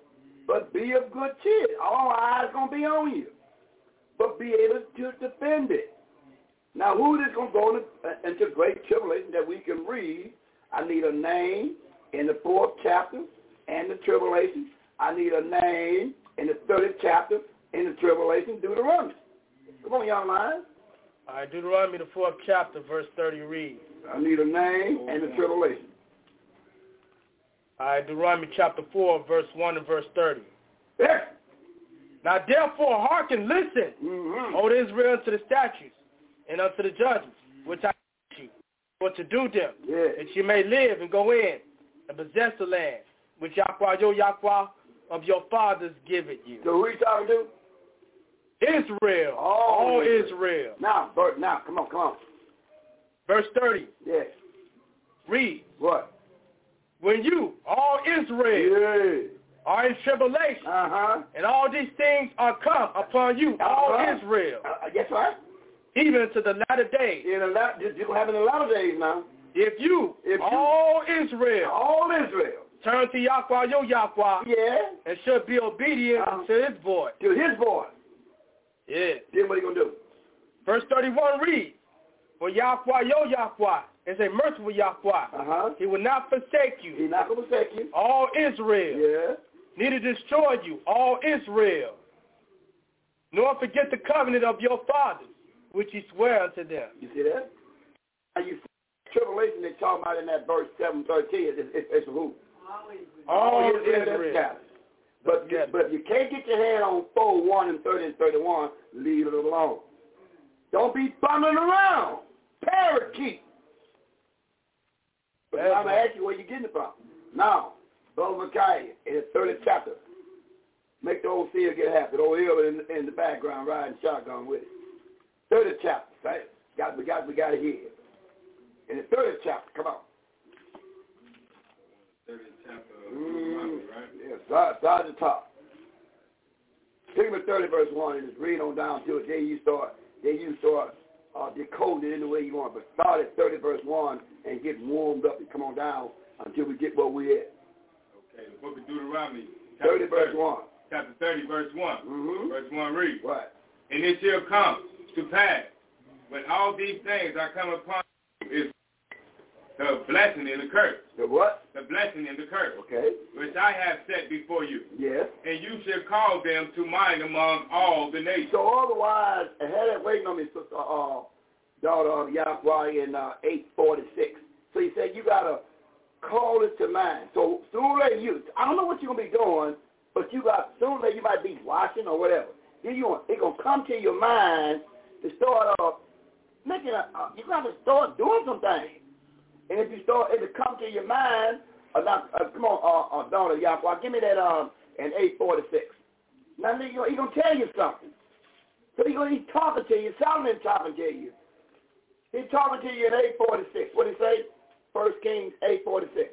B: but be of good cheer. All eyes going to be on you, but be able to defend it. Now, who is going to go into great tribulation that we can read? I need a name in the 4th chapter and the tribulation. I need a name in the 30th chapter in the tribulation, Deuteronomy. Come on, young man.
F: All right, Deuteronomy, the 4th chapter, verse 30 reads.
B: I need a name and the tribulation.
F: All right, Deuteronomy chapter 4, verse 1 and verse 30.
B: Yes.
F: Now therefore hearken, listen, O Israel, unto the statutes and unto the judgments, which I teach you, for to do them, that you may live and go in and possess the land, which Yahweh, your Yahweh of your fathers giveth you.
B: So who are you talking to?
F: Israel. All Israel.
B: Now, come on.
F: Verse 30.
B: Yes.
F: Read.
B: What?
F: When you, all Israel, are in tribulation, and all these things are come upon you, all Israel.
B: Guess what?
F: Even to the latter days.
B: You're going to have in the latter days now.
F: If you, all Israel, turn to Yahweh, your Yahweh, and should be obedient to his voice.
B: To his voice.
F: Yeah.
B: Then what are you going to do?
F: Verse 31 reads, for Yahweh, your Yahweh, is a merciful Yahweh. He will not forsake you.
B: He's not going to forsake you.
F: All Israel.
B: Yeah.
F: Neither destroy you, all Israel. Nor forget the covenant of your fathers, which he sware unto them.
B: You see that? And you see tribulation they talk about in that verse 7:13. It's who?
F: All Israel.
B: But you can't get your hand on 4:1 and 30 and 31. Leave it alone. Don't be bumming around. Parakeet. But I'm going to ask you where you're getting it from. Now, Brother Micaiah, in the 30th chapter, make the old seer get happy. The old hill in the background riding shotgun with it. 30th chapter, right? We got it here. In the 30th chapter, come on.
E: 30th chapter, right?
B: Yeah, start at the top. Take me 30 verse 1 and just read on down to it. Then you start decoding it in the way you want. But start at 30 verse 1 and get warmed up and come on down until we get where we're at.
E: Okay, the book of Deuteronomy.
B: 30 verse 1.
E: Chapter 30 verse 1. Verse 1 reads.
B: Right.
E: And it shall come to pass when all these things are come upon you is the blessing and the curse.
B: The what?
E: The blessing and the curse.
B: Okay.
E: Which I have set before you.
B: Yes.
E: And you shall call them to mind among all the nations.
B: So otherwise, I had that waiting on me, sister, daughter of Yahweh in 8:46. So he said you gotta call it to mind. So sooner or later, I don't know what you're gonna be doing, but sooner or later you might be watching or whatever. Then it's gonna come to your mind to start making you gotta start doing some things. And if it come to your mind, come on, daughter Yahweh, give me that in 8:46. Now he's gonna tell you something. So he's talking to you. Solomon talking to you. He's talking to you in 8:46. What did he say? 1 Kings 8:46.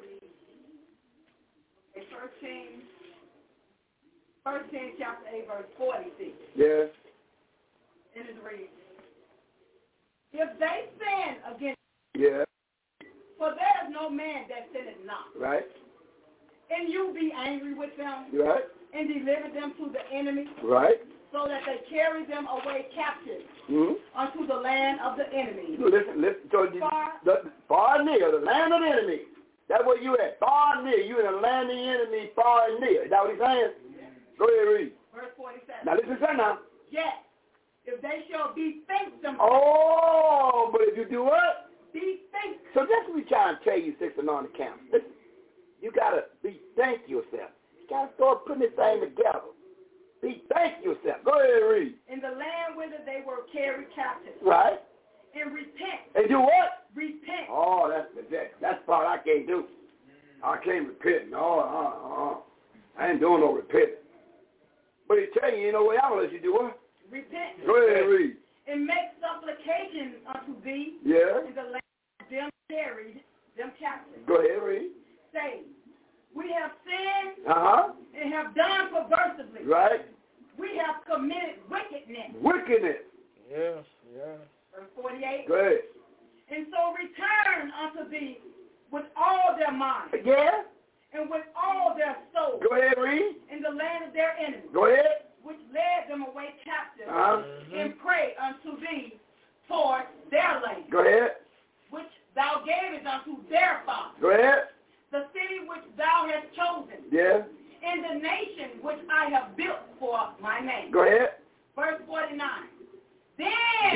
G: 1 Kings chapter 8 verse 46.
B: Yes.
G: And it reads, if they sin against
B: Yeah.
G: for there is no man that sinneth not.
B: Right.
G: And you be angry with them.
B: Right.
G: And deliver them to the enemy.
B: Right.
G: So that they carry them away captive unto the land of the enemy.
B: Listen. So far near, the land of the enemy. That's where you at. Far near. You in the land of the enemy, far and near. Is that what he's saying? Yeah. Go ahead and read.
G: Verse 47.
B: Now listen to now.
G: Yes. If they shall bethink themselves.
B: Oh, but if you do what?
G: Bethink.
B: So that's what we trying to tell you, Sister Nona Camp. Listen, you got to bethink yourself. You got to start putting this thing together. Bethink yourself. Go ahead and read.
G: In the land whither they were carried captive.
B: Right.
G: And repent.
B: And do what?
G: Repent.
B: Oh, that's the part I can't do. I can't repent. No, I ain't doing no repenting. But he tell you, no way out unless you do what?
G: Repent.
B: Go ahead and read.
G: And make supplication unto thee.
B: Yeah.
G: In the land of them carried, them captive.
B: Go ahead and read.
G: Say, we have sinned and have done perversively.
B: Right.
G: We have committed wickedness.
B: Wickedness.
F: Yes.
G: Verse 48.
B: Go ahead.
G: And so return unto thee with all their mind.
B: Yeah.
G: And with all their soul.
B: Go ahead and read.
G: And the land of their enemies.
B: Go ahead.
G: Which led them away captive,
B: Mm-hmm.
G: and prey unto thee toward their land.
B: Go ahead.
G: Which thou gavest unto their fathers.
B: Go ahead.
G: The city which thou hast chosen.
B: Yeah.
G: In the nation which I have built for my name.
B: Go ahead.
G: Verse 49. Then.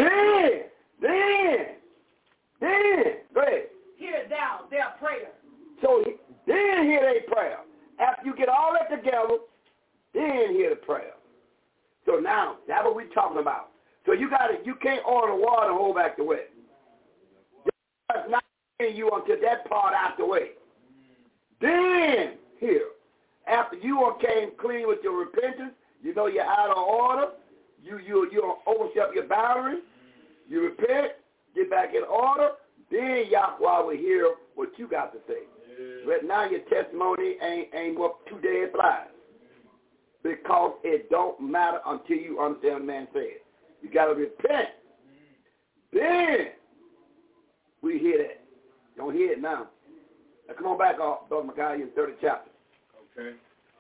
G: Go ahead. Hear thou their prayer.
B: So then hear their prayer. After you get all that together, then hear the prayer. So now, that's what we're talking about. So you can't order water and hold back the wet. God's not getting you until that part out the way. Then, here, after you came clean with your repentance, you know you're out of order, you overstep your boundaries, you repent, get back in order, then Yahweh will hear what you got to say. But now your testimony ain't what 2 days flies. Because it don't matter until you understand what the man said. You got to repent. Then we hear that. Don't hear it now. Now come on back, Brother Micaiah, in the 30th chapter.
E: Okay.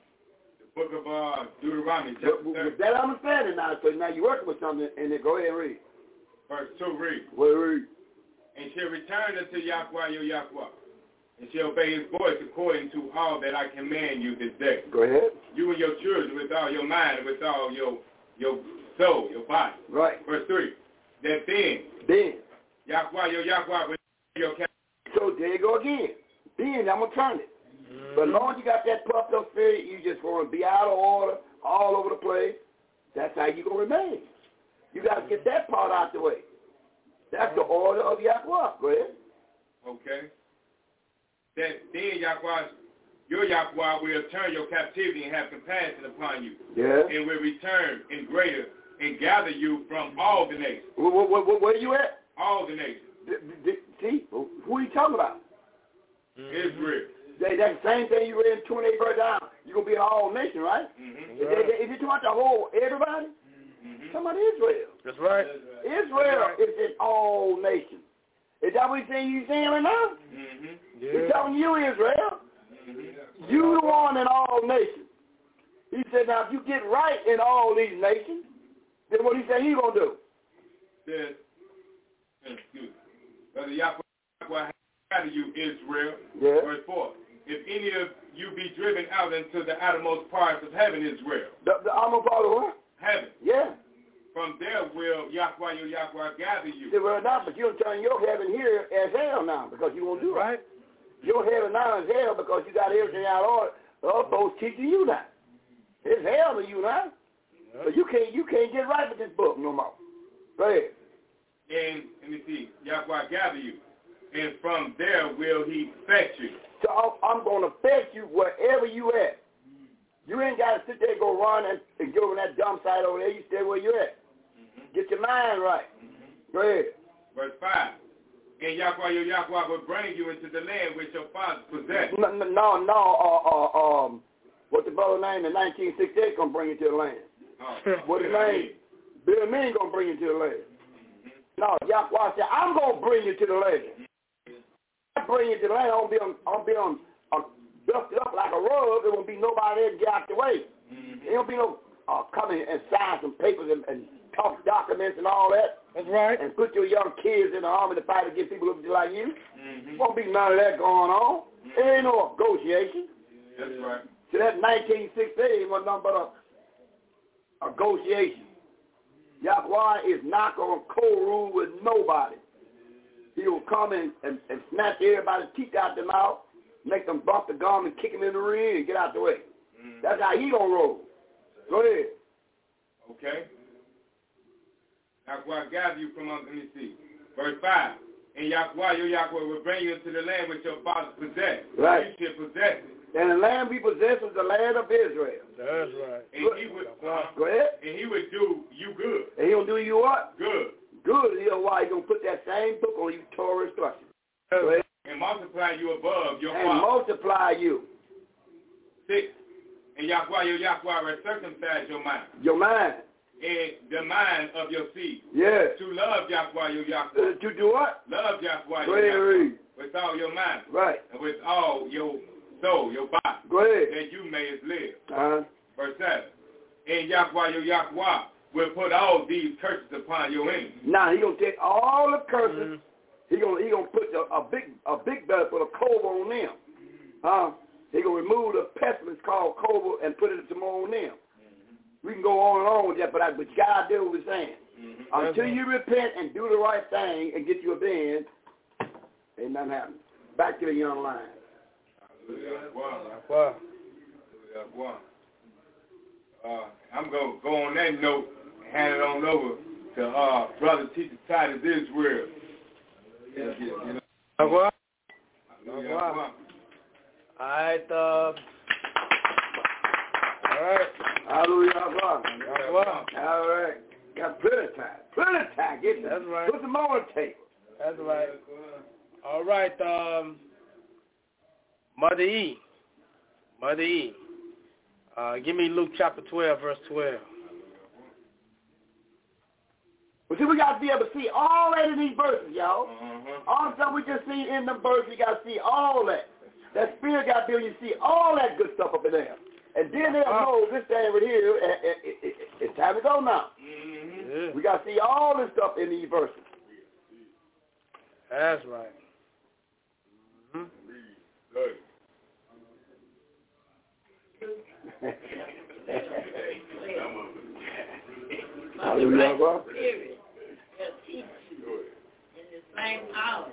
E: The book of Deuteronomy, chapter 30.
B: With that understanding now, so now you're working with something, and then go ahead and read.
E: Verse 2, read.
B: Well, read.
E: And shall return unto Yahweh your Yahweh, and shall obey his voice according to all that I command you this day.
B: Go ahead.
E: You and your children with all your mind and with all your soul, your body.
B: Right.
E: Verse 3. That then Yahweh your Yahweh will your captivity.
B: So there you go again. Then I'm going to turn it. But as long as you got that puffed up spirit, you just want to be out of order, all over the place, that's how you're going to remain. You got to get that part out the way. That's the order of Yahweh. Go ahead.
E: Okay. That then Yahweh, your Yahweh will turn your captivity and have compassion upon you.
B: Yeah.
E: And will return in greater and gather you from all the nations.
B: Where are you at?
E: All the nations.
B: See, who are you talking about?
E: Israel.
B: That's the same thing you read in 28 verse down. You're going to be an all nation, right?
E: Mm-hmm.
B: If you talking about the whole, everybody, talking about Israel.
F: That's right.
B: Israel is an all nation. Is that what you're saying right now?
E: Mm-hmm.
F: Yeah.
B: He's telling you, Israel,
E: Mm-hmm.
B: you the one in all nations. He said, now if you get right in all these nations, then what he said he going to do?
E: Says, excuse me. Brother Yahweh gather you, Israel.
B: Yeah.
E: Verse 4. If any of you be driven out into the outermost parts of heaven, Israel.
B: The outermost part of what?
E: Heaven.
B: Yeah.
E: From there will Yahweh, your Yahweh, gather you.
B: See, well, not, but you're turning your heaven here as hell now because you won't do it.
F: Right.
B: Your heaven now is hell because you got everything out of order. The other folks teaching you now. It's hell to you now.
F: Yeah.
B: So you can't get right with this book no more. Go ahead.
E: And let me see, Yahweh gather you. And from there will he fetch you.
B: So I'm going to fetch you wherever you at. You ain't got to sit there and go run and go to that dump site over there. You stay where you at.
E: Mm-hmm.
B: Get your mind right.
E: Mm-hmm.
B: Go ahead.
E: Verse 5. And Yahweh, your Yahweh, will bring you into the land which your fathers possessed.
B: No. What's the brother name in 1968 going to bring you to the land? What's his name? Bill Mean going to bring you to the land.
E: Mm-hmm.
B: No, Yahweh said, I'm going to bring you to the land. I bring you to the land. I'll be dusted up like a rug. There won't be nobody there to get out the way.
E: Mm-hmm.
B: There won't be no coming and sign some papers and talk documents and all that.
F: That's right.
B: And put your young kids in the army to fight against people looking like you.
E: Mm-hmm.
B: Won't be none of that going on. There ain't no negotiation.
E: That's right.
B: So that 1968 was nothing but a negotiation. Yahweh is not going to co-rule with nobody. He will come and snatch everybody's teeth out their mouth, make them bump the gum and kick them in the rear and get out the way.
E: Mm-hmm.
B: That's how he going to roll. Go ahead.
E: Okay. Yahweh gather you from under, let me see. Verse 5. And Yahweh, your Yahweh, will bring you into the land which your fathers possessed.
B: Right.
E: You should possess it.
B: And the land we possess is the land of Israel.
F: That's right.
E: And he would,
B: Go ahead.
E: and he would do you good.
B: And he'll do you what?
E: Good.
B: Good. You know why? He's going to put that same book on you, Torah instructions. Go ahead.
E: And multiply you above your
B: And
E: father.
B: multiply you.
E: 6. And Yahweh, your Yahweh, will circumcise your mind.
B: Your mind.
E: And the mind of your seed.
B: Yeah.
E: To love Yahweh, your Yahweh.
B: To do what?
E: Love Yahweh,
B: Go
E: your
B: ahead and
E: Yahweh.
B: read.
E: With all your mind.
B: Right.
E: And with all your soul, your body.
B: Go ahead.
E: That you may live.
B: Uh-huh.
E: verse 7. And Yahweh, your Yahweh, will put all these curses upon your enemies.
B: Now he gonna take all the curses. He gonna put a big belt full of cobra on them. He gonna remove the pestilence called cobra and put it on them. We can go on and on with that, but God did what we're saying. Until you repent and do the right thing and get you a bend, ain't nothing happening. Back to the young lion.
E: I'm going to go on that note and hand it on over to Brother Teacher Titus Israel.
F: All right.
B: Hallelujah. All right. Got plenty of time. Get
F: That's right.
B: Put some more on the table.
F: That's right. All right. Mother E. Give me Luke chapter 12, verse 12.
B: Well, see, we got to be able to see all that in these verses, y'all. All the stuff we just see in the verse, we got to see all that. That spirit got to be able to see all that good stuff up in there. And then they'll know this thing right here, it's time to go now.
F: Yeah.
B: We got to see all this stuff in these verses.
F: That's right.
B: Hallelujah.
D: Spirit will teach you in the same hour.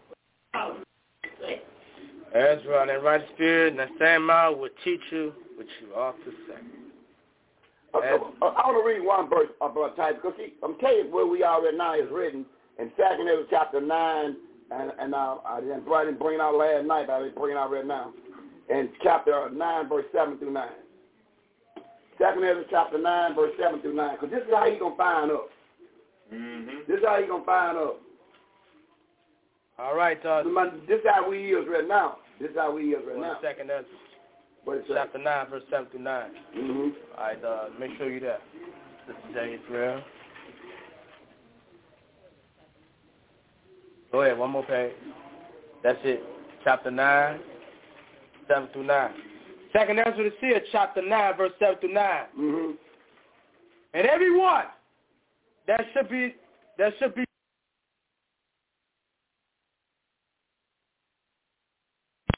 F: That's right. That right spirit and that same hour will teach you what you ought to say.
B: I want to read one verse, Brother Titus, because I'm telling you where we are right now is written in 2 Ezra chapter 9, and I didn't bring it out last night, but I didn't bring it out right now. In chapter 9, verse 7 through 9. 2 Ezra chapter 9, verse 7 through 9, because this is how you're going to find up. This is how you're going to find up.
F: All right.
B: This is how we is right now. This is how we is right now.
F: 2 Ezra chapter 9, verse 7 through 9. All right, make sure you're there. Sister J. Israel. Go ahead, one more page. That's it. Chapter 9, 7 through 9. 2 Ezra the seer, chapter 9, verse 7 through 9. And everyone that should be